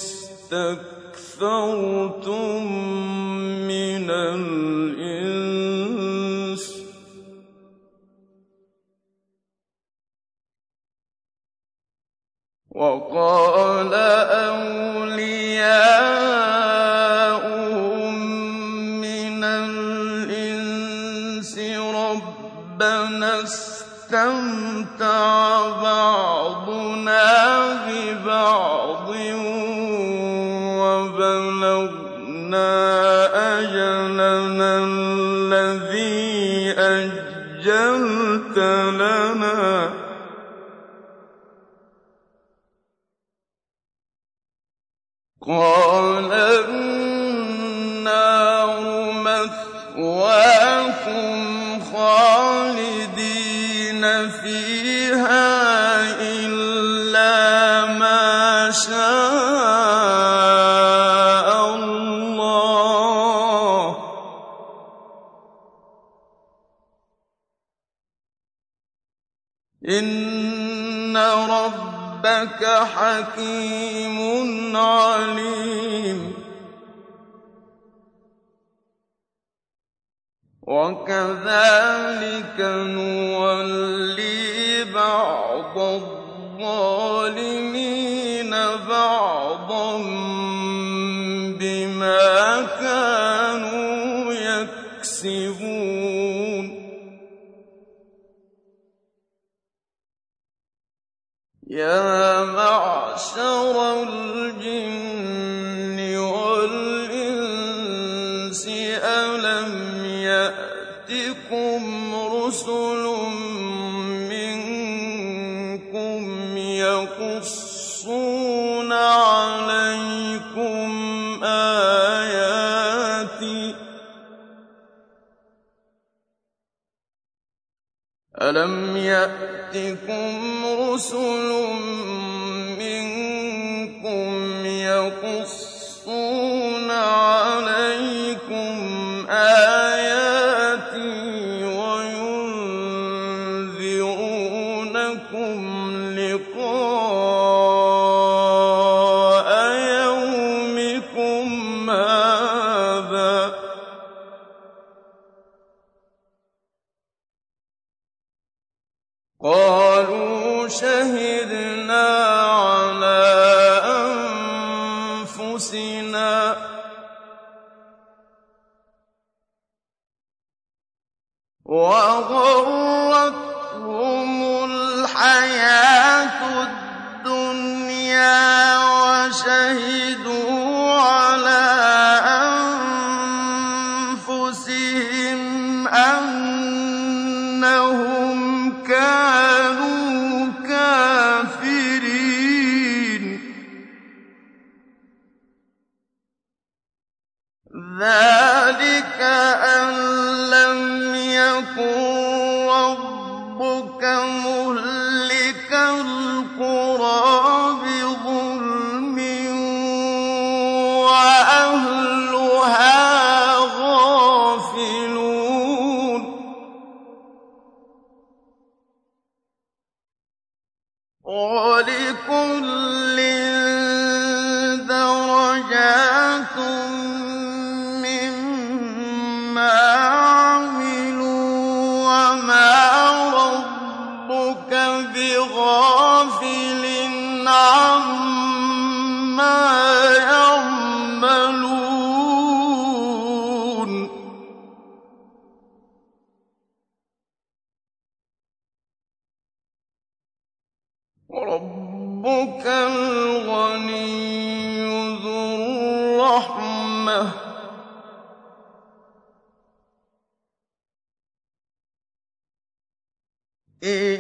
استكثرتم من الإنس وقال أولياؤهم من الإنس ربنا استمتع بعضنا ببعض وبلغنا أجلنا الذي أجلت لنا قال النار مثواكم خالدين فيها إلا ما شاء الله إن ربك حكيم عليم وكذلك نولي بعض الظالمين بعضا بما كانوا يكسبون يا معشر الجن والإنس ألم يأتكم رسل منكم يقصون عليكم آياتي ألم يأتكم رسل منكم يقصون عليكم آياتي وينذرونكم لقاء يومكم هذا قالوا شهدنا على أنفسنا وغرتهم الحياة الدنيا وشهدوا على ذَٰلِكَ أَن لَّمْ يَكُن رَّبُّكَ مُهْلِكَ الْقُرَىٰ بِظُلْمٍ وَأَهْلُهَا غَافِلُونَ وَلِكُلٍّ دَرَجَاتٌ مِّمَّا عَمِلُوا ۚ وَمَا رَبُّكَ بِغَافِلٍ عَمَّا يَعْمَلُونَ رَبُّكَ الْغَنِيُّ ذُو الرَّحْمَةِ ۚ إِن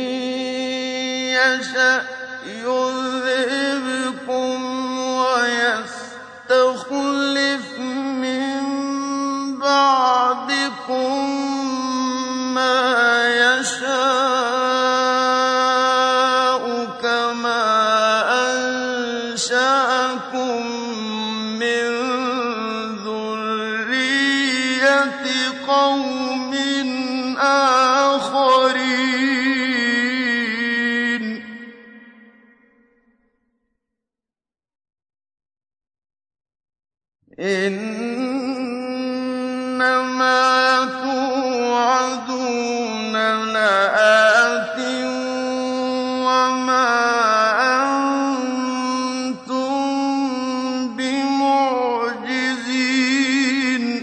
يَشَأْ يُذْهِبْكُمْ وَيَسْتَخْلِفْ مِن بَعْدِكُم مَّا يَشَاءُ كَمَا أَنشَأَكُم مِّن ذُرِّيَّةِ قَوْمٍ آخَرِينَ إِنَّمَا تُوعَدُونَ لَآتٍ ۖ وَمَا أَنتُم بِمُعْجِزِينَ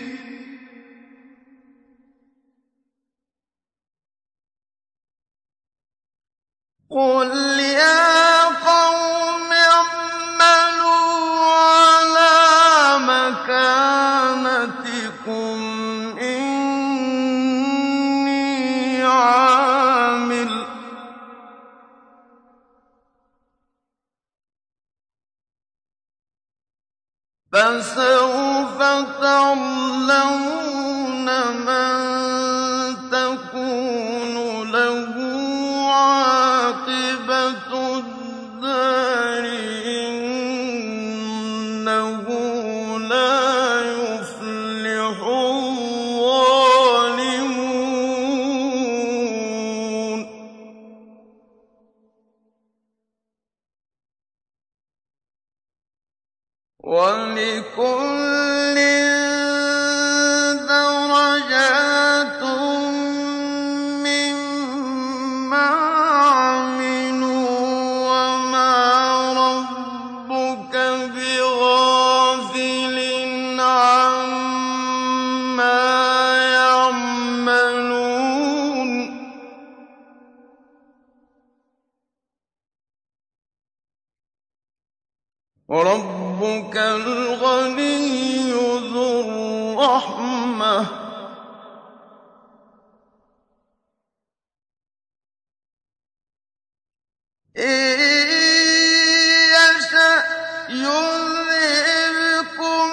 قُلْ يَا قَوْمِ اعْمَلُوا عَلَىٰ مَكَانَتِكُمْ إِنِّي عَامِلٌ ۖ فَسَوْفَ تَعْلَمُونَ مَن تَكُونُ لَهُ عَاقِبَةُ الدَّارِ ۗ إِنَّهُ لَا يُفْلِحُ الظَّالِمُونَ وَلِكُلٍّ دَرَجَاتٌ مِّمَّا عَمِلُوا ۚ وَمَا رَبُّكَ بِغَافِلٍ عَمَّا يَعْمَلُونَ رَبُّكَ الْغَنِيُّ ذُو الرَّحْمَةِ ۚ إِن يَشَأْ يُذْهِبْكُمْ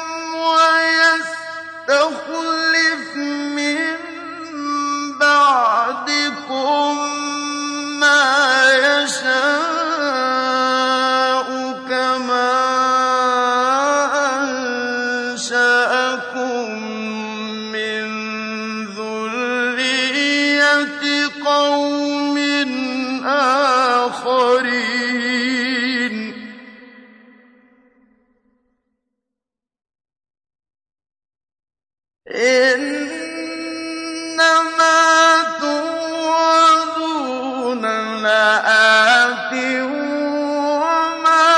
وَيَسْتَخْلِفْ مِن بَعْدِكُم مَّا يَشَاءُ كَمَا أَنشَأَكُم مِّن ذُرِّيَّةِ قَوْمٍ آخَرِينَ إِنَّمَا تُوعَدُونَ لَآتٍ ۖ وَمَا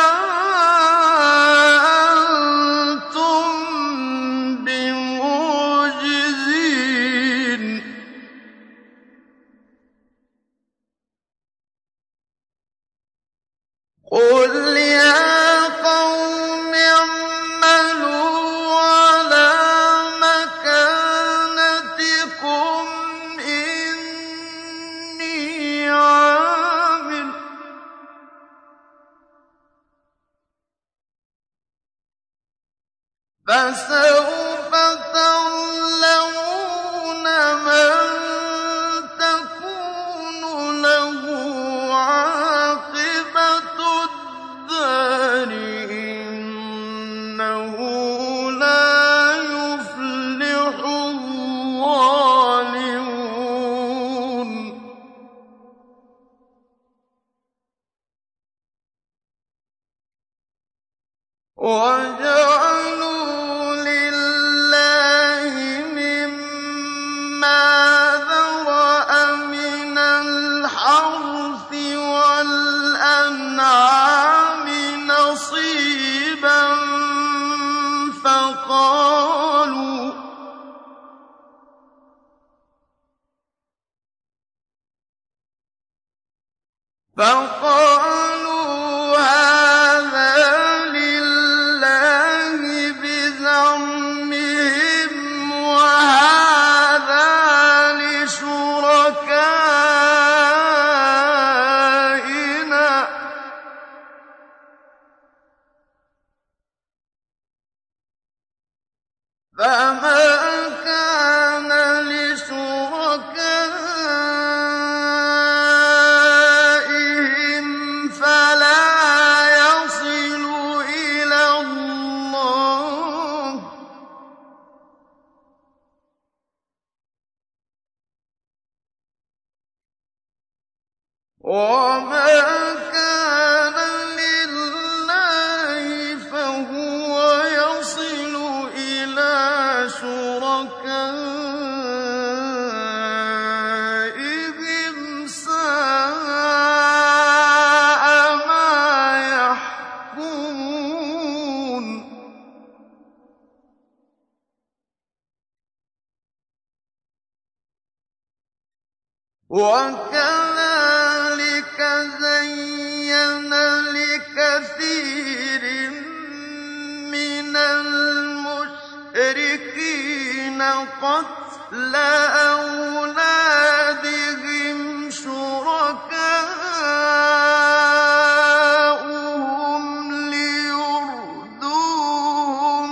أَنتُم بِمُعْجِزِينَ قُلْ يَا قَوْمِ اعْمَلُوا عَلَىٰ مَكَانَتِكُمْ إِنِّي عَامِلٌ ۖ فَسَوْفَ سَتَعْلَمُونَ مَن تَكُونُ لَهُ عَاقِبَةُ الدَّارِ ۗ إِنَّهُ لَا يُفْلِحُ الظَّالِمُونَ. وَجَعَلُوا لِلَّهِ مِمَّا ذَرَأَ مِنَ الْحَرْثِ وَالْأَنْعَامِ نَصِيبًا فَقَالُوا فَقَالُوا هَٰذَا لِلَّهِ بِزَعْمِهِمْ وَهَٰذَا لِشُرَكَائِنَا ۖ فَمَا كَانَ لِشُرَكَائِهِمْ فَلَا يَصِلُ إِلَى اللَّهِ ۖ وَمَا كَانَ لِلَّهِ فَهُوَ يَصِلُ إِلَىٰ شُرَكَائِهِمْ ۗ سَاءَ مَا يَحْكُمُونَ. وَكَذَٰلِكَ زَيَّنَ لِكَثِيرٍ مِّنَ الْمُشْرِكِينَ قَتْلَ أَوْلَادِهِمْ شُرَكَاؤُهُمْ لِيُرْدُوهُمْ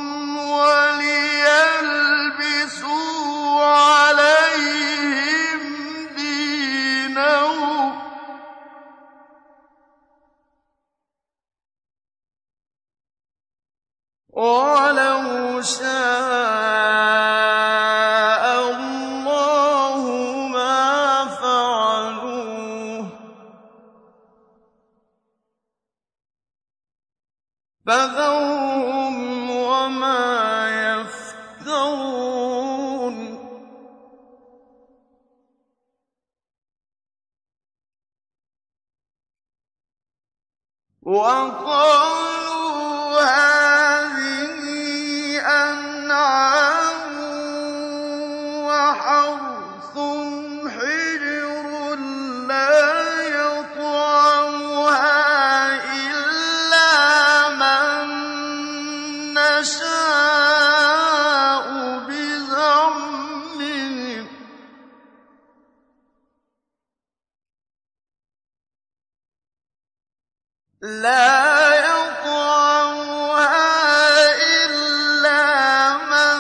وَلِيَلْبِسُوا عَلَيْهِمْ دِينَهُمْ ۖ وَلَوْ شَاءَ اللَّهُ مَا فَعَلُوهُ ۖ فَذَرْهُمْ وَمَا يَفْتَرُونَ. وَقَالُوا هَٰذِهِ أَنْعَامٌ وَحَرْثٌ حِجْرٌ لَّا يَطْعَمُهَا إِلَّا مَن نَّشَاءُ بِزَعْمِهِمْ ۚ لَا يَطْعَمُهَا إِلَّا مَن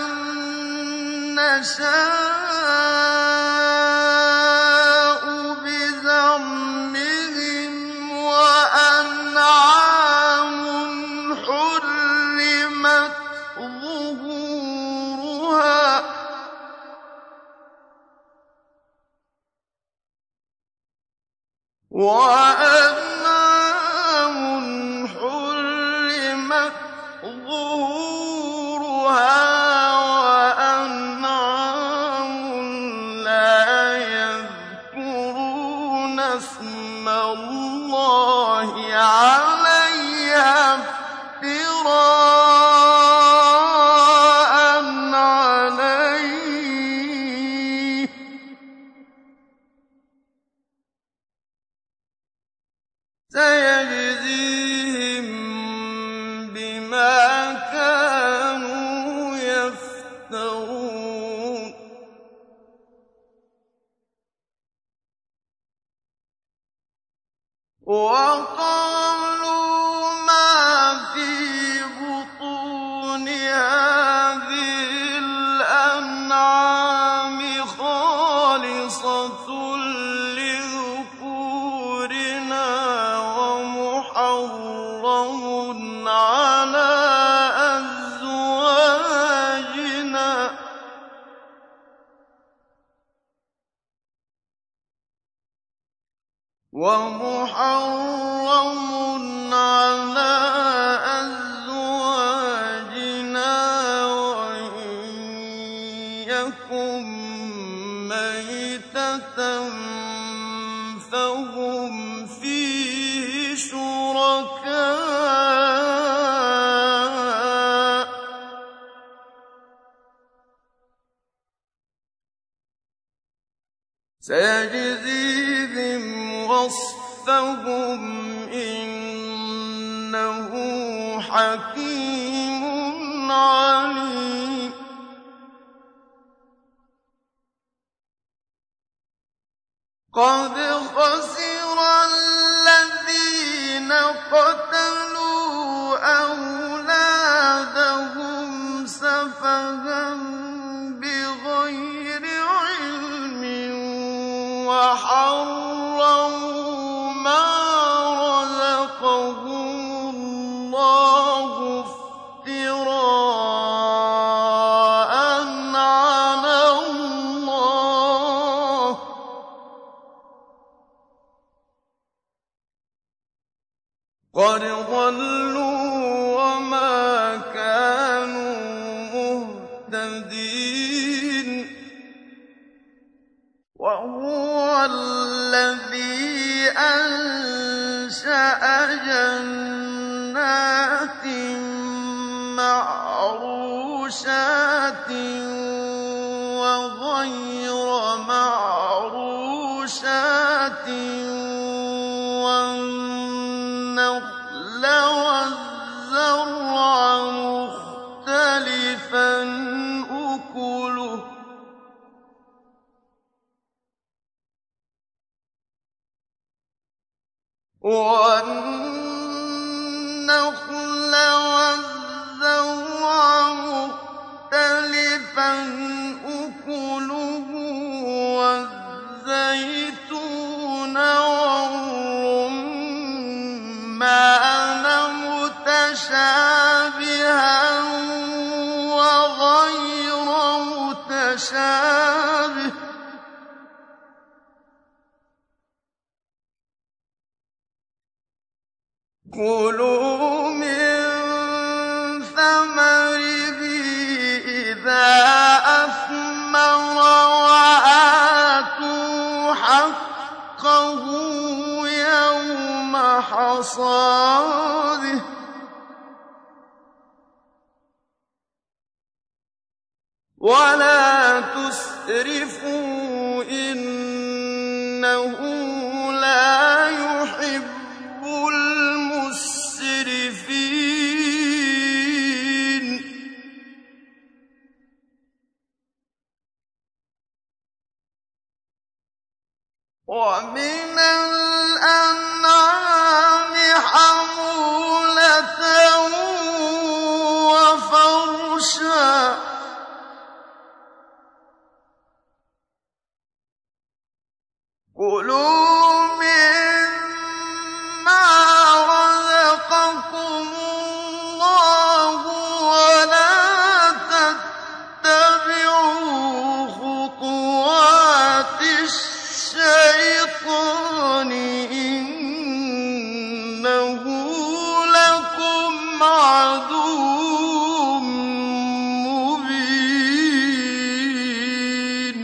نَّشَاءُ بِزَعْمِهِمْ ۚ وَأَنْعَامٌ حُرِّمَتْ ظُهُورُهَا وَأَنْعَامٌ حُرِّمَتْ ظُهُورُهَا وَأَنْعَامٌ لَّا يَذْكُرُونَ اسْمَ اللَّهِ عَلَيْهَا افْتِرَاءً عَلَيْهِ ۚ سَيَجْزِيهِم بِمَا كَانُوا يَفْتَرُونَ. وَقَالُوا مَا فِي بُطُونِ هَٰذِهِ وَمُحَرَّمٌ عَلَىٰ أَزْوَاجِنَا وَإِن يَكُن مَّيْتَةً فَهُمْ فِيهِ شُرَكَاءُ ۚ سَيَجْزِيهِمْ وَصْفَهُمْ ۚ إِنَّهُ حَكِيمٌ عَلِيمٌ. قَدْ خَسِرَ الَّذِينَ قَتَلُوا أَوْلَادَهُمْ سَفَهًا بِغَيْرِ عِلْمٍ وَحَرَّمُوا مَا رَزَقَهُمُ اللَّهُ افْتِرَاءً عَلَى اللَّهِ ۚ قَدْ ضَلُّوا وَمَا كَانُوا مُهْتَدِينَ. وَهُوَ الَّذِي أَنشَأَ جَنَّاتٍ مَّعْرُوشَاتٍ وَغَيْرَ مَعْرُوشَاتٍ وَالنَّخْلَ وَالزَّرْعَ مُخْتَلِفًا أُكُلُهُ وَالنَّخْلَ وَالزَّرْعَ مُخْتَلِفًا أُكُلُهُ وَالزَّيْتُونَ وَالرُّمَّانَ مُتَشَابِهًا وَغَيْرَ مُتَشَابِهٍ ۚ كُلُوا مِن ثَمَرِهِ إِذَا أَثْمَرَ وَآتُوا حَقَّهُ يَوْمَ حَصَادِهِ ۖ وَلَا تُسْرِفُوا ۚ إِنَّهُ لَا يُحِبُّ الْمُسْرِفِينَ. وَمِنَ الْأَنْعَامِ حَمُولَةً وَفَرْشًا ۚ كُلُوا مِمَّا رَزَقَكُمُ اللَّهُ وَلَا تَتَّبِعُوا خُطُوَاتِ الشَّيْطَانِ ۚ إِنَّهُ لَكُمْ عَدُوٌّ مُّبِينٌ.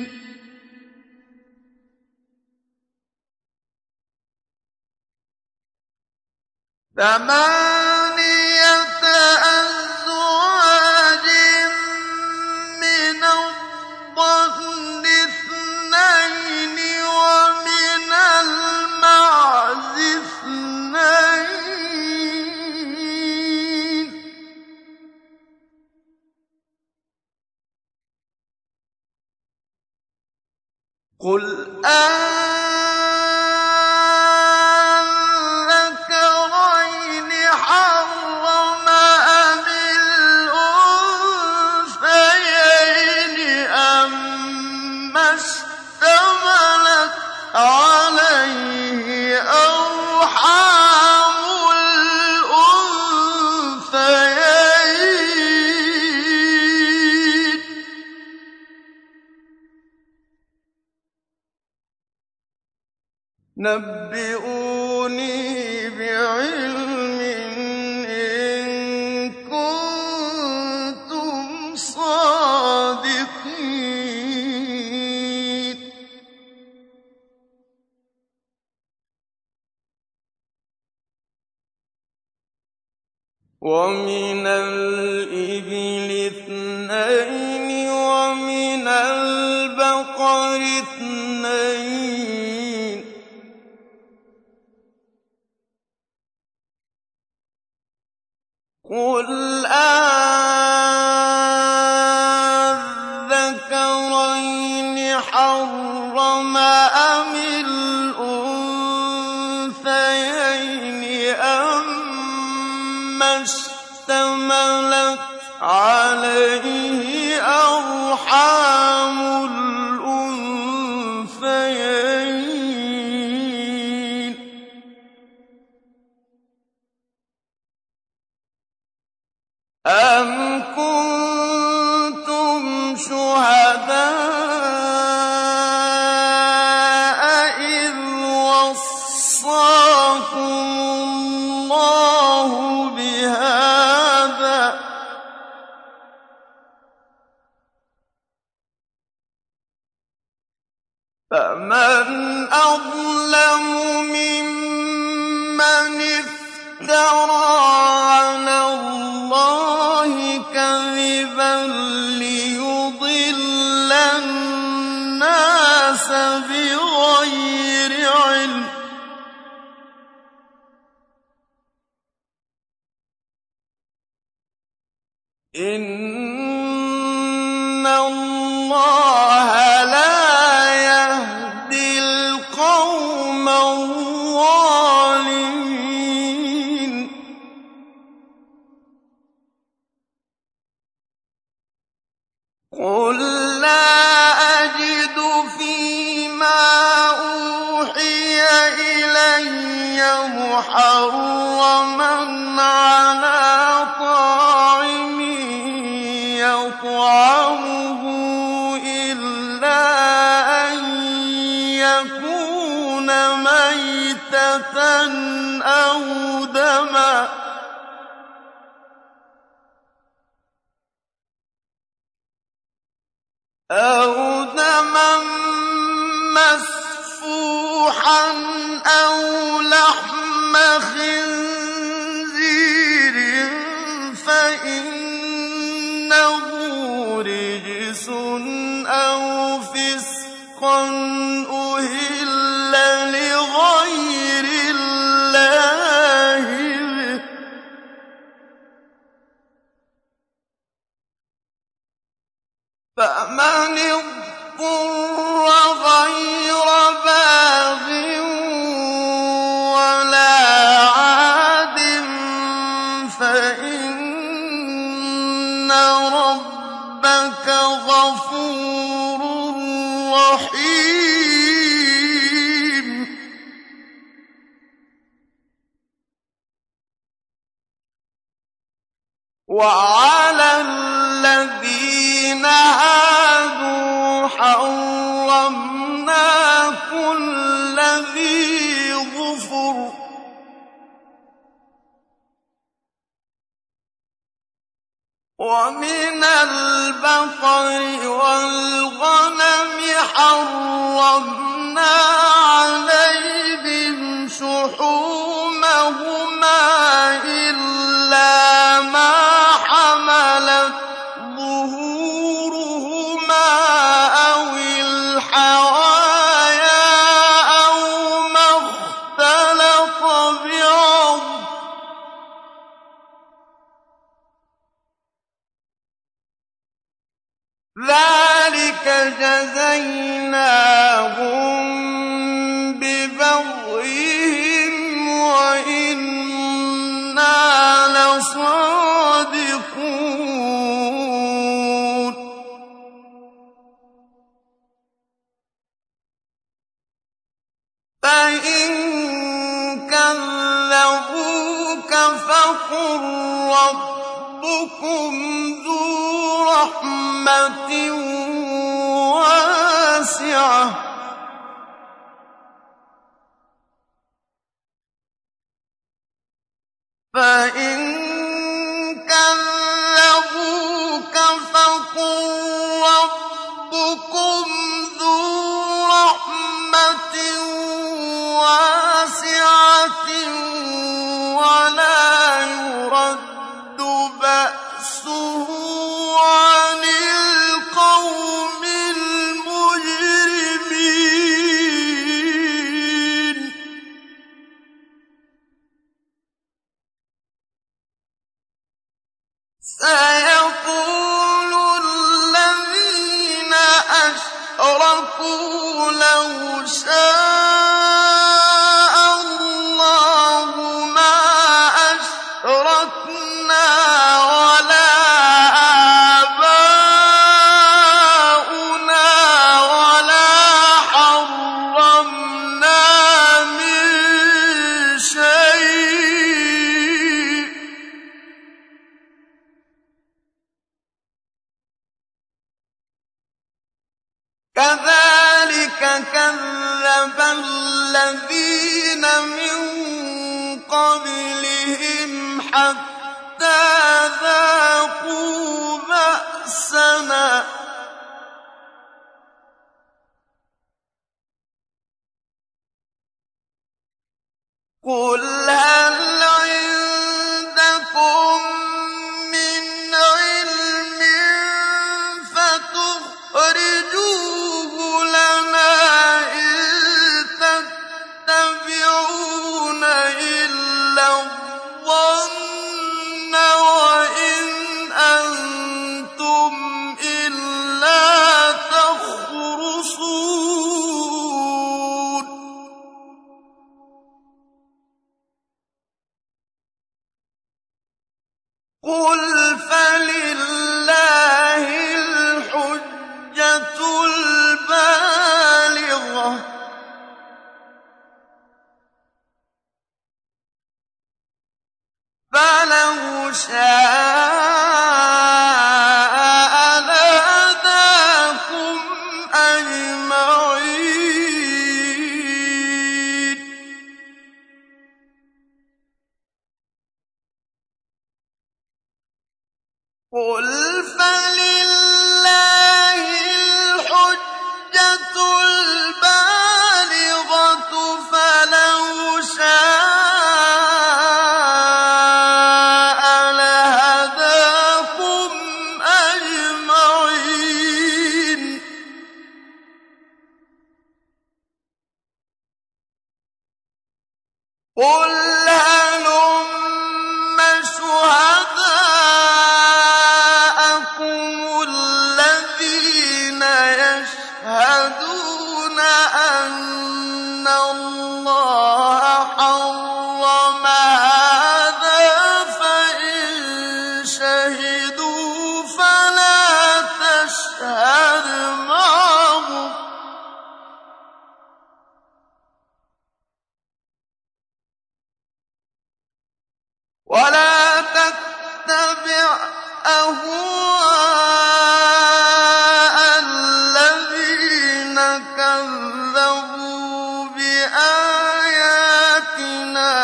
ثَمَانِيَةَ أَزْوَاجٍ مِّنَ الضَّأْنِ اثْنَيْنِ وَمِنَ الْمَعْزِ اثْنَيْنِ ۗ قُلْ أَنذَكَرَيْنِ حَرَّمَ أَمِ الْأُنثَيَيْنِ أَمَّا اشْتَمَلَتْ عَلَيْهِ أَرْحَامُ الْأُنثَيَيْنِ نَبِّئُونِي بِعِلْمٍ إِن كُنتُمْ صَادِقِينَ وَمِنَ الْإِبِلِ اثْنَيْنِ وَمِنَ الْبَقَرِ اثْنَيْنِ ۗ قُلْ آلذَّكَرَيْنِ حَرَّمَ أَمِ الْأُنثَيَيْنِ أَمَّا اشْتَمَلَتْ عَلَيْهِ أَرْحَامُ الْأُنثَيَيْنِ ۖ أَمْ كُنتُمْ شُهَدَاءَ إِذْ وَصَّاكُمُ اللَّهُ بِهَٰذَا ۖ فَمَنْ أَظْلَمُ مِمَّنِ افْتَرَىٰ عَلَى اللَّهِ كَذِبًا لِّيُضِلَّ النَّاسَ بِغَيْرِ عِلْمٍ ۗ إِنَّ اللَّهَ لَا يَهْدِي الْقَوْمَ الظَّالِمِينَ قُل لَّا أَجِدُ فِيمَا أُوحِيَ إِلَيَّ مُحَرَّمًا عَلَىٰ طَاعِمٍ يَطْعَمُهُ إِلَّا أَن يَكُونَ مَيْتَةً أَوْ دَمًا أَوْ دَمًا مَّسْفُوحًا أَوْ لَحْمَ خِنزِيرٍ فَإِنَّهُ رِجْسٌ أَوْ فِسْقًا أُهِلَّ لِغَيْرِ اللَّهِ بِهِ ۚ فَمَنِ اضْطُرَّ غَيْرَ بَاغٍ وَلَا عَادٍ فَإِنَّ رَبَّكَ غَفُورٌ رَّحِيمٌ وَعَلَى الَّذِينَ هَادُوا حَرَّمْنَا كُلَّ ذِي ظُفُرٍ ۖ وَمِنَ الْبَقَرِ وَالْغَنَمِ حَرَّمْنَا عَلَيْهِمْ شُحُومَهُمَا إِلَّا مَا حَمَلَتْ ظُهُورُهُمَا أَوِ الْحَوَايَا أَوْ مَا اخْتَلَطَ بِعَظْمٍ ۚ ذَٰلِكَ جَزَيْنَاهُم بِبَغْيِهِمْ وَإِنَّا لَصَادِقُونَ فَإِن كَذَّبُوكَ فَقُل رَّبُّكُمْ ذُو رَحْمَةٍ وَاسِعَةٍ فإن كذبوك فقل ربكم ذو رحمة واسعة ولا يرد بأسه عن القوم المجرمين سيقول الذين أشركوا لو شاء الله ما أشركنا ولا آباؤنا ولا حرمنا من شيء كذلك كذب الذين من قبلهم حتى ذاقوا بأسنا قل هل عندكم من علم فتخرجوه لنا إن تتبعون إلا الظن وإن أنتم إلا تخرصون قل فلله الحجة البالغة فلو شاء لهداكم أجمعين قل فلله الحجة البالغة فلو شاء لهداكم أجمعين قل هلم شهداءكم الذين يشهدون أن الله حرم هذا فإن شهدوا فلا تشهد معهم ولا تتبع أهواء الذين كذبوا بآياتنا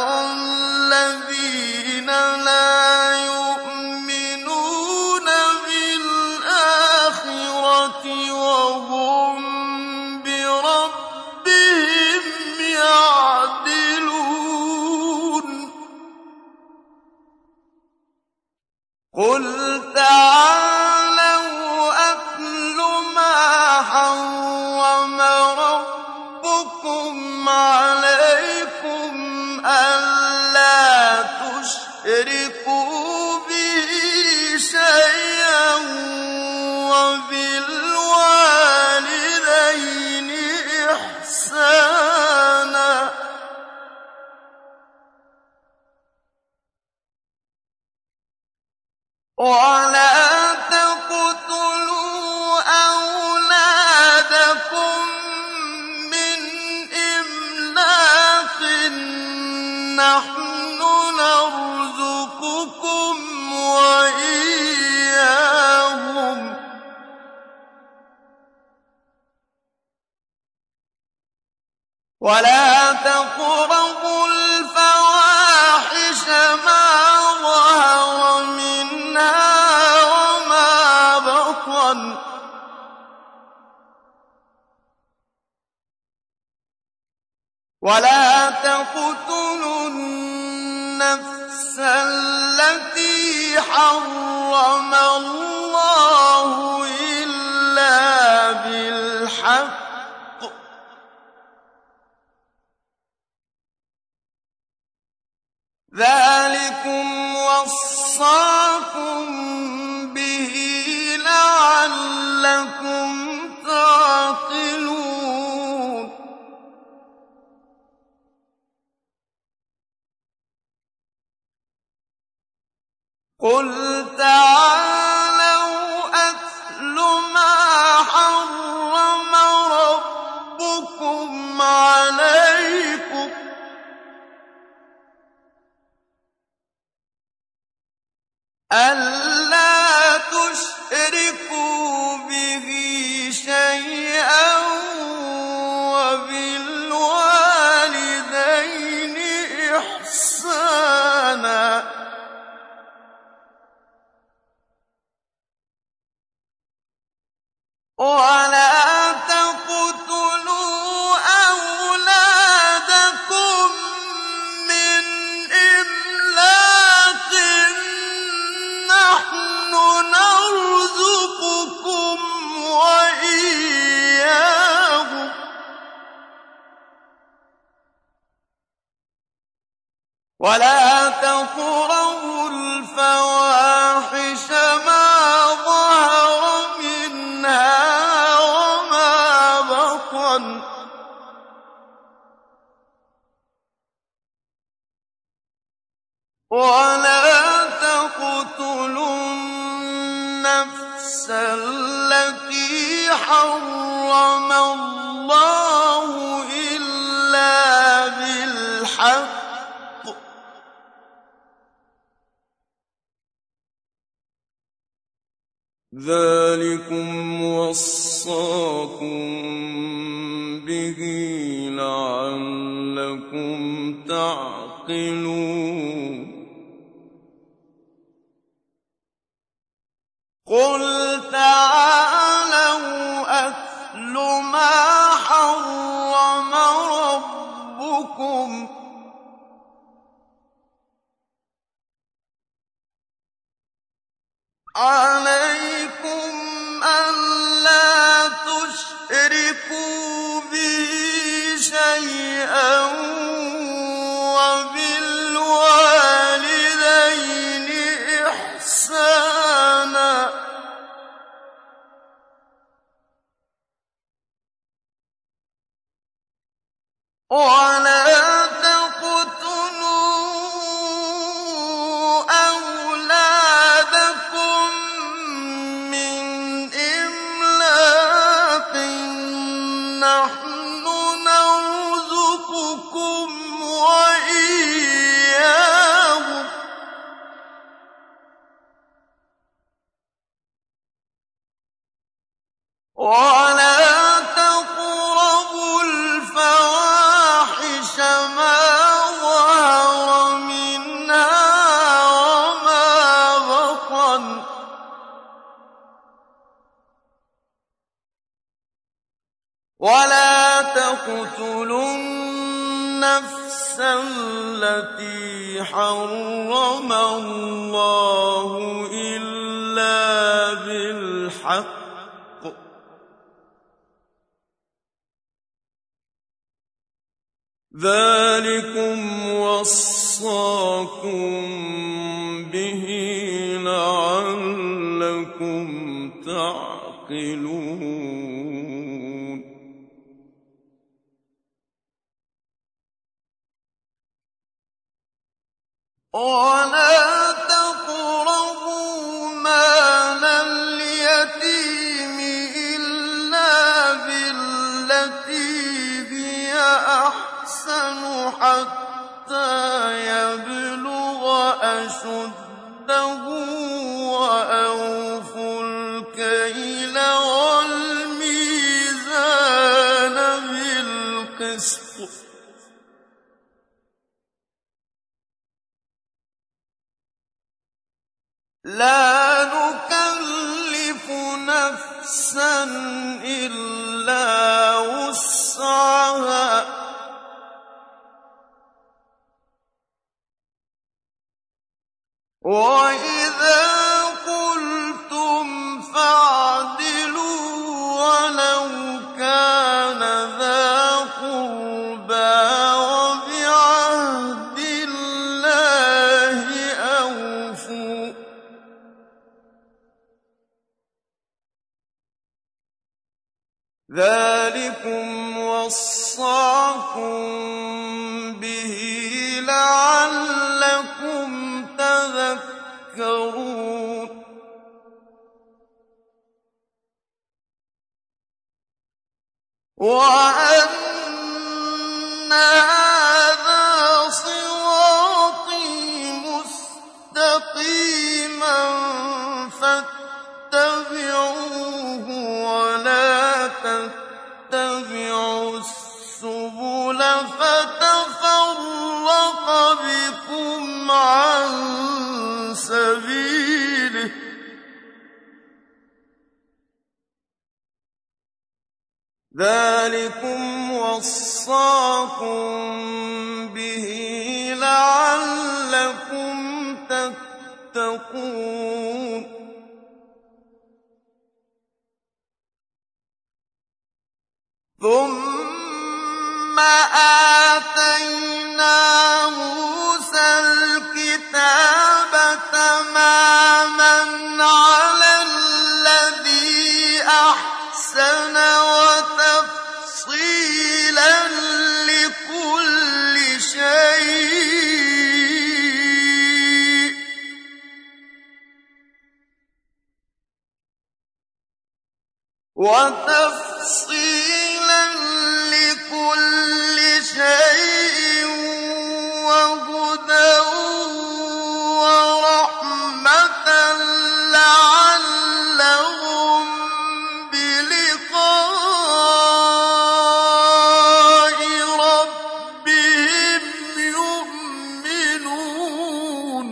والذين لا يؤمنون بالآخرة وهم بربهم يعدلون قل تعالوا أتل ما حرم ربكم عليكم ألا تشركوا به شيئا وبالوالدين إحسانا ولا تقتلوا أولادكم من إملاق نحن نرزقكم وإياهم ولا تقربوا الفواحش ولا تقتلوا النفس التي حرم الله إلا بالحق ذلكم وصاكم به لعلكم تعقلون قل تعالوا أتل ما حرم ربكم عليكم ألا تشركوا به شيئا وبالوالدين إحسانا ولا تقتلوا أولادكم من إملاق نحن نرزقكم وإياهم ولا تقربوا الفواحش ما ظهر منها وما بطن ولا تقتلوا النفس التي حرم الله إلا بالحق ذلكم وصاكم به لعلكم تعقلون قل تعالوا أتل ما حرم ربكم عليكم ألا تشركوا به شيئا وبالوالدين إحسانا ولا تقتلوا أولادكم من إملاق نحن نرزقكم وإياهم ولا تقربوا الفواحش ما ظهر منها وما بطن ولا تقتلوا النفس التي حرم الله إلا بالحق ذلكم وصاكم به لعلكم تعقلون ولا تقربوا مال اليتيم إلا بالتي هي أحسن حتى يبلغ أشده وأوفوا الكيل والميزان بالقسط لا نكلف نفسا نَفْسًا إِلَّا وُسْعَهَا ۖ وَإِذَا قُلْتُمْ فَاعْدِلُوا وَلَوْ كَانَ ذَا قُرْبَىٰ ۖ وَبِعَهْدِ اللَّهِ أَوْفُوا ۚ ذَٰلِكُمْ وَصَّاكُم بِهِ لَعَلَّكُمْ تَذَكَّرُونَ. وَأَنَّ هَٰذَا صِرَاطِي مُسْتَقِيمًا فَاتَّبِعُوهُ وَلَا تَتَّبِعُوا السُّبُلَ فَتَفَرَّقَ بِكُمْ عَن سَبِيلِهِ ۚ ذَٰلِكُمْ وَصَّاكُم بِهِ لَعَلَّكُمْ تَتَّقُونَ. ثُمَّ آتَيْنَا مُوسَى الْكِتَابَ تَمَامًا عَلَى الَّذِي أَحْسَنَ وَتَفْصِيلًا لِّكُلِّ شَيْءٍ ۚ وَتَفْصِيلًا لِّكُلِّ شَيْءٍ وَهُدًى وَرَحْمَةً لَّعَلَّهُم بِلِقَاءِ رَبِّهِمْ يُؤْمِنُونَ.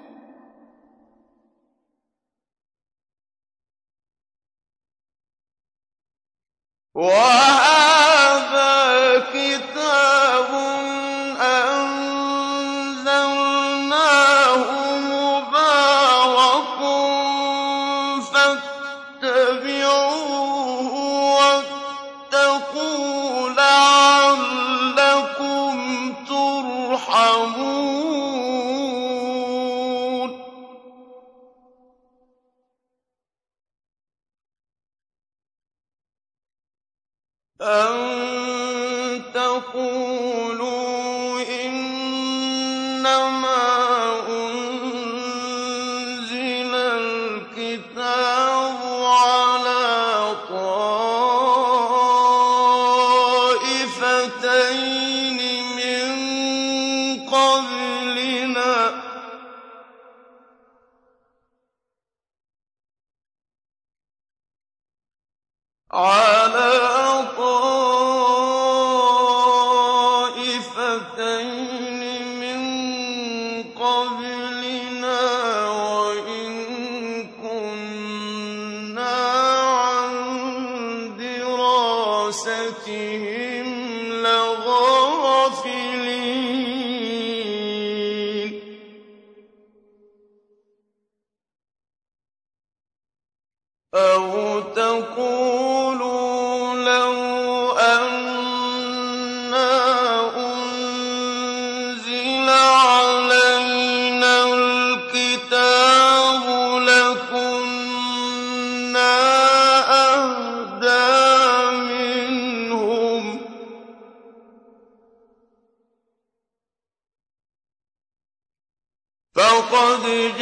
وَهَٰذَا كِتَابٌ أَنزَلْنَاهُ مُبَارَكٌ فَاتَّبِعُوهُ وَاتَّقُوا لَعَلَّكُمْ تُرْحَمُونَ. أَن تَقُولُوا إِنَّمَا أُنزِلَ الْكِتَابُ عَلَىٰ طَائِفَتَيْنِ مِن قَبْلِنَا ۖ عَلَىٰ طَائِفَتَيْنِ مِن قَبْلِنَا وَإِن كُنَّا عَن دِرَاسَتِهِمْ لَغَافِلِينَ. أَوْ تَقُولُوا لَوْ أَنَّا أُنزِلَ عَلَيْنَا الْكِتَابُ لَكُنَّا أَهْدَىٰ مِنْهُمْ ۚ فَقَدْ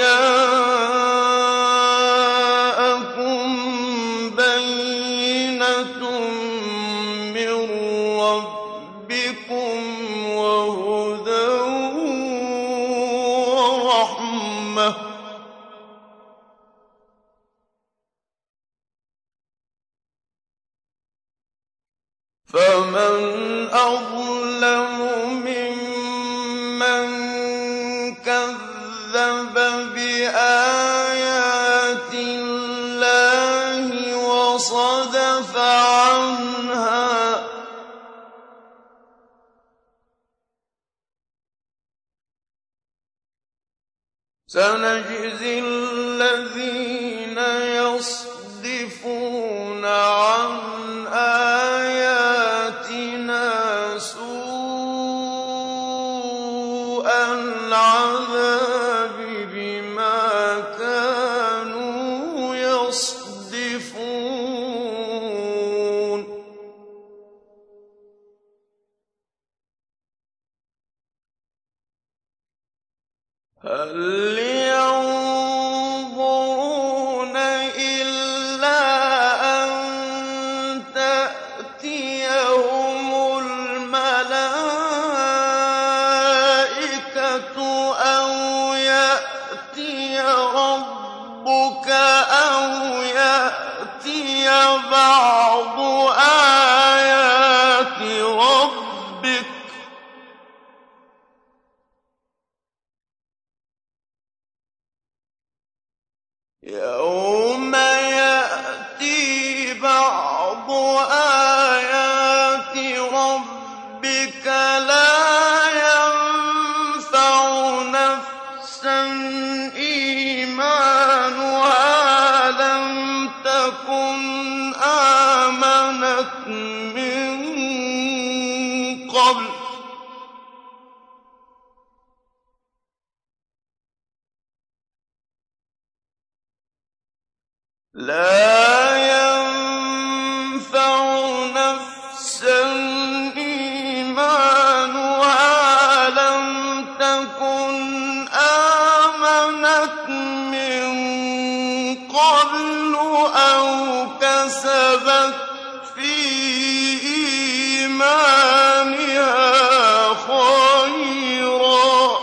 جَاءَكُم بَيِّنَةٌ مِّن رَّبِّكُمْ وَهُدًى وَرَحْمَةٌ ۚ فَمَنْ أَظْلَمُ مِمَّن كَذَّبَ بِآيَاتِ اللَّهِ وَصَدَفَ عَنْهَا سَنَجْزِي الَّذِينَ يَصْدِفُونَ عَنْ آيَاتِنَا سُوءَ الْعَذَابِ بِمَا كَانُوا يَصْدِفُونَ هَلْ يَنظُرُونَ إِلَّا أَن تَأْتِيَهُمُ الْمَلَائِكَةُ أَوْ يَأْتِيَ رَبُّكَ أَوْ يَأْتِيَ بَعْضُ آيَاتِ رَبِّكَ ۗ يَوْمَ يَأْتِي بَعْضُ آيَاتِ رَبِّكَ لَا يَنفَعُ نَفْسًا إِيمَانُهَا لَمْ تَكُنْ آمَنَتْ مِن قَبْلُ لا ينفع نفسا إيمانها لم تكن آمنت من قبل أو كسبت في إيمانها خيرا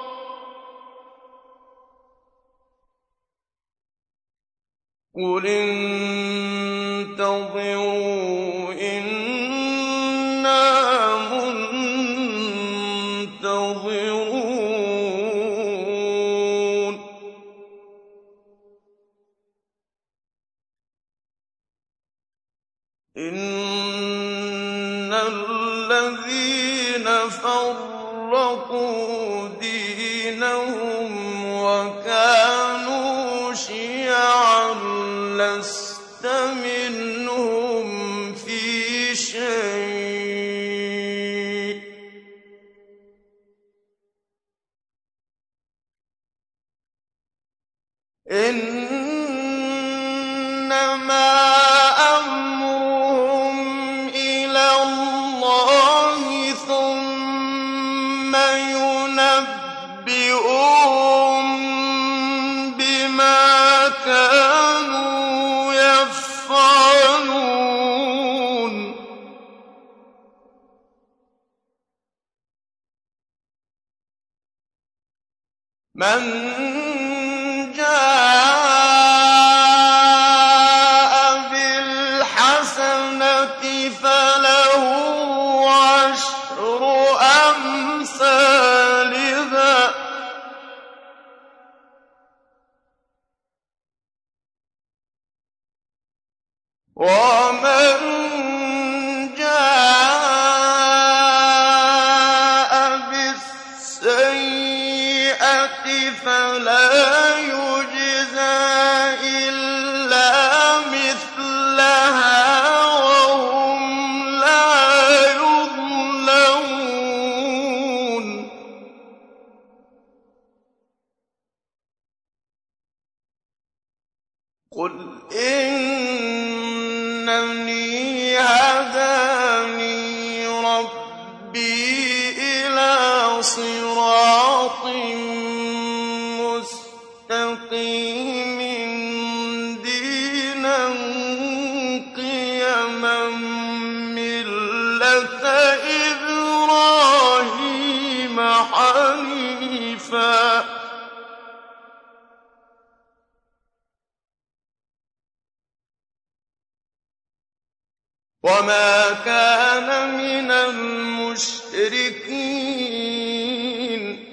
قُلِ انتَظِرُوا إِنَّا مُنتَظِرُونَ إِنَّ الَّذِينَ فَرَّقُوا دِينَهُمْ وَكَانُوا شِيَعًا لَّسْتَ مِنْهُمْ فِي شَيْءٍ ۚ إِنَّمَا أَمْرُهُمْ إِلَى اللَّهِ ثُمَّ يُنَبِّئُهُم بِمَا كَانُوا يَفْعَلُونَ مَن جَاءَ بِالْحَسَنَةِ فَلَهُ عَشْرُ أَمْثَالِهَا ۖ وَمَن جَاءَ بِالسَّيِّئَةِ فَلَا يُجْزَىٰ إِلَّا مِثْلَهَا وَهُمْ لَا يُظْلَمُونَ قُلْ إِنَّنِي هَدَانِي رَبِّي إِلَىٰ صِرَاطٍ مُّسْتَقِيمٍ دِينًا قِيَمًا مِّلَّةَ إِبْرَاهِيمَ حَنِيفًا ۖ وَمَا كَانَ مِنَ الْمُشْرِكِينَ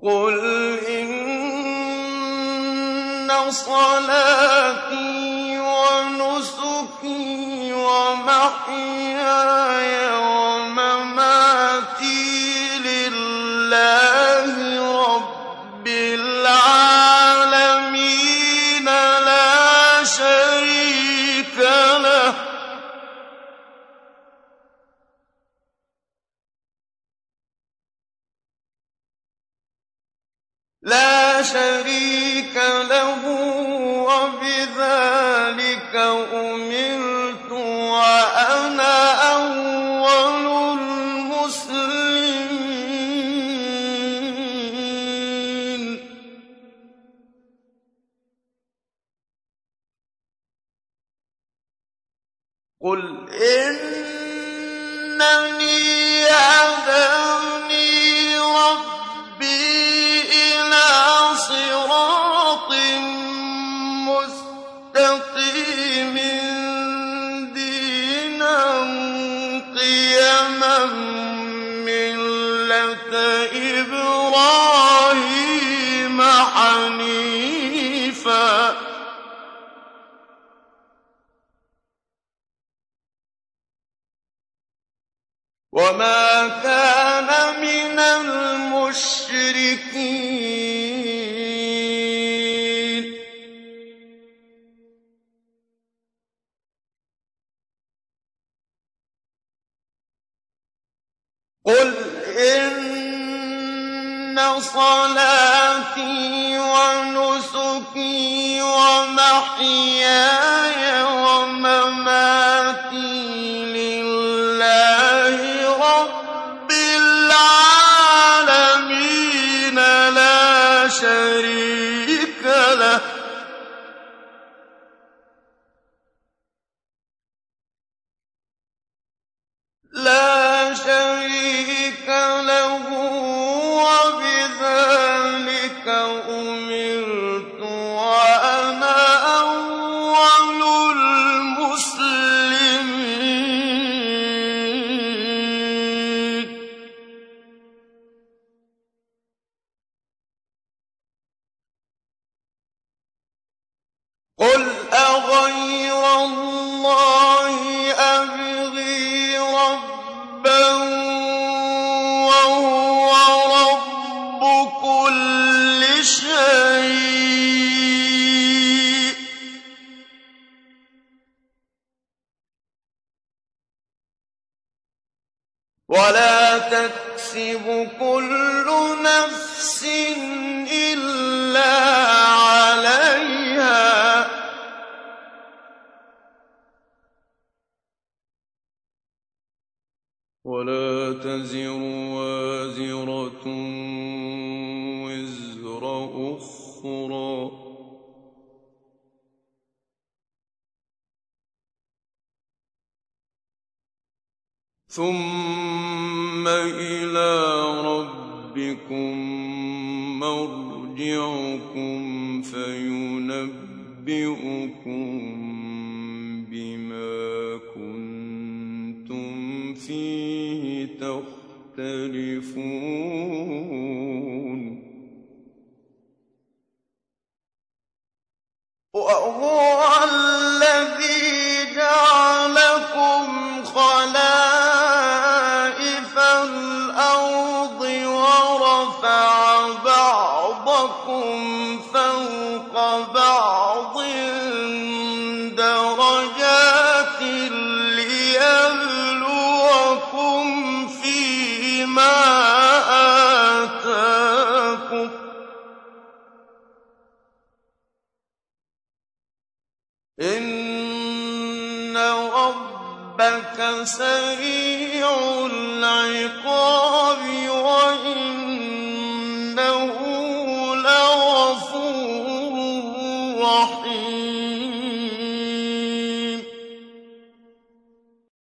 قُلْ إِنَّ صَلَاتِي وَنُسُكِي وَمَحْيَايَ وَمَمَاتِي لِلَّهِ رَبِّ الْعَالَمِينَ لَا شَرِيكَ لَهُ ۖ لا شريك له وبذلك أمرت وأنا أول المسلمين. قل إنني هداني ربي إلى صراط مستقيم دينا قيما ملة إبراهيم حنيفا وما كان من المشركين. قل إن صلاتي ونسكي ومحياي ومماتي لله رب العالمين لا شريك له لا شريك له وبذلك أمرت وأنا أول المسلمين. قل أغير الله أبغي ربا وهو رب كل شيء ولا تكسب كل نفس إلا عليها ولا تزر وازرة وزر أخرى ثم إلى ربكم مرجعكم فينبئكم بما كنتم فيه تختلفون. وهو الذي جعلكم خلائف الأرض ورفع بعضكم فوق بعض درجات ليبلوكم فيما آتاكم إن ربك سريع العقاب وإنه لغفور رحيم.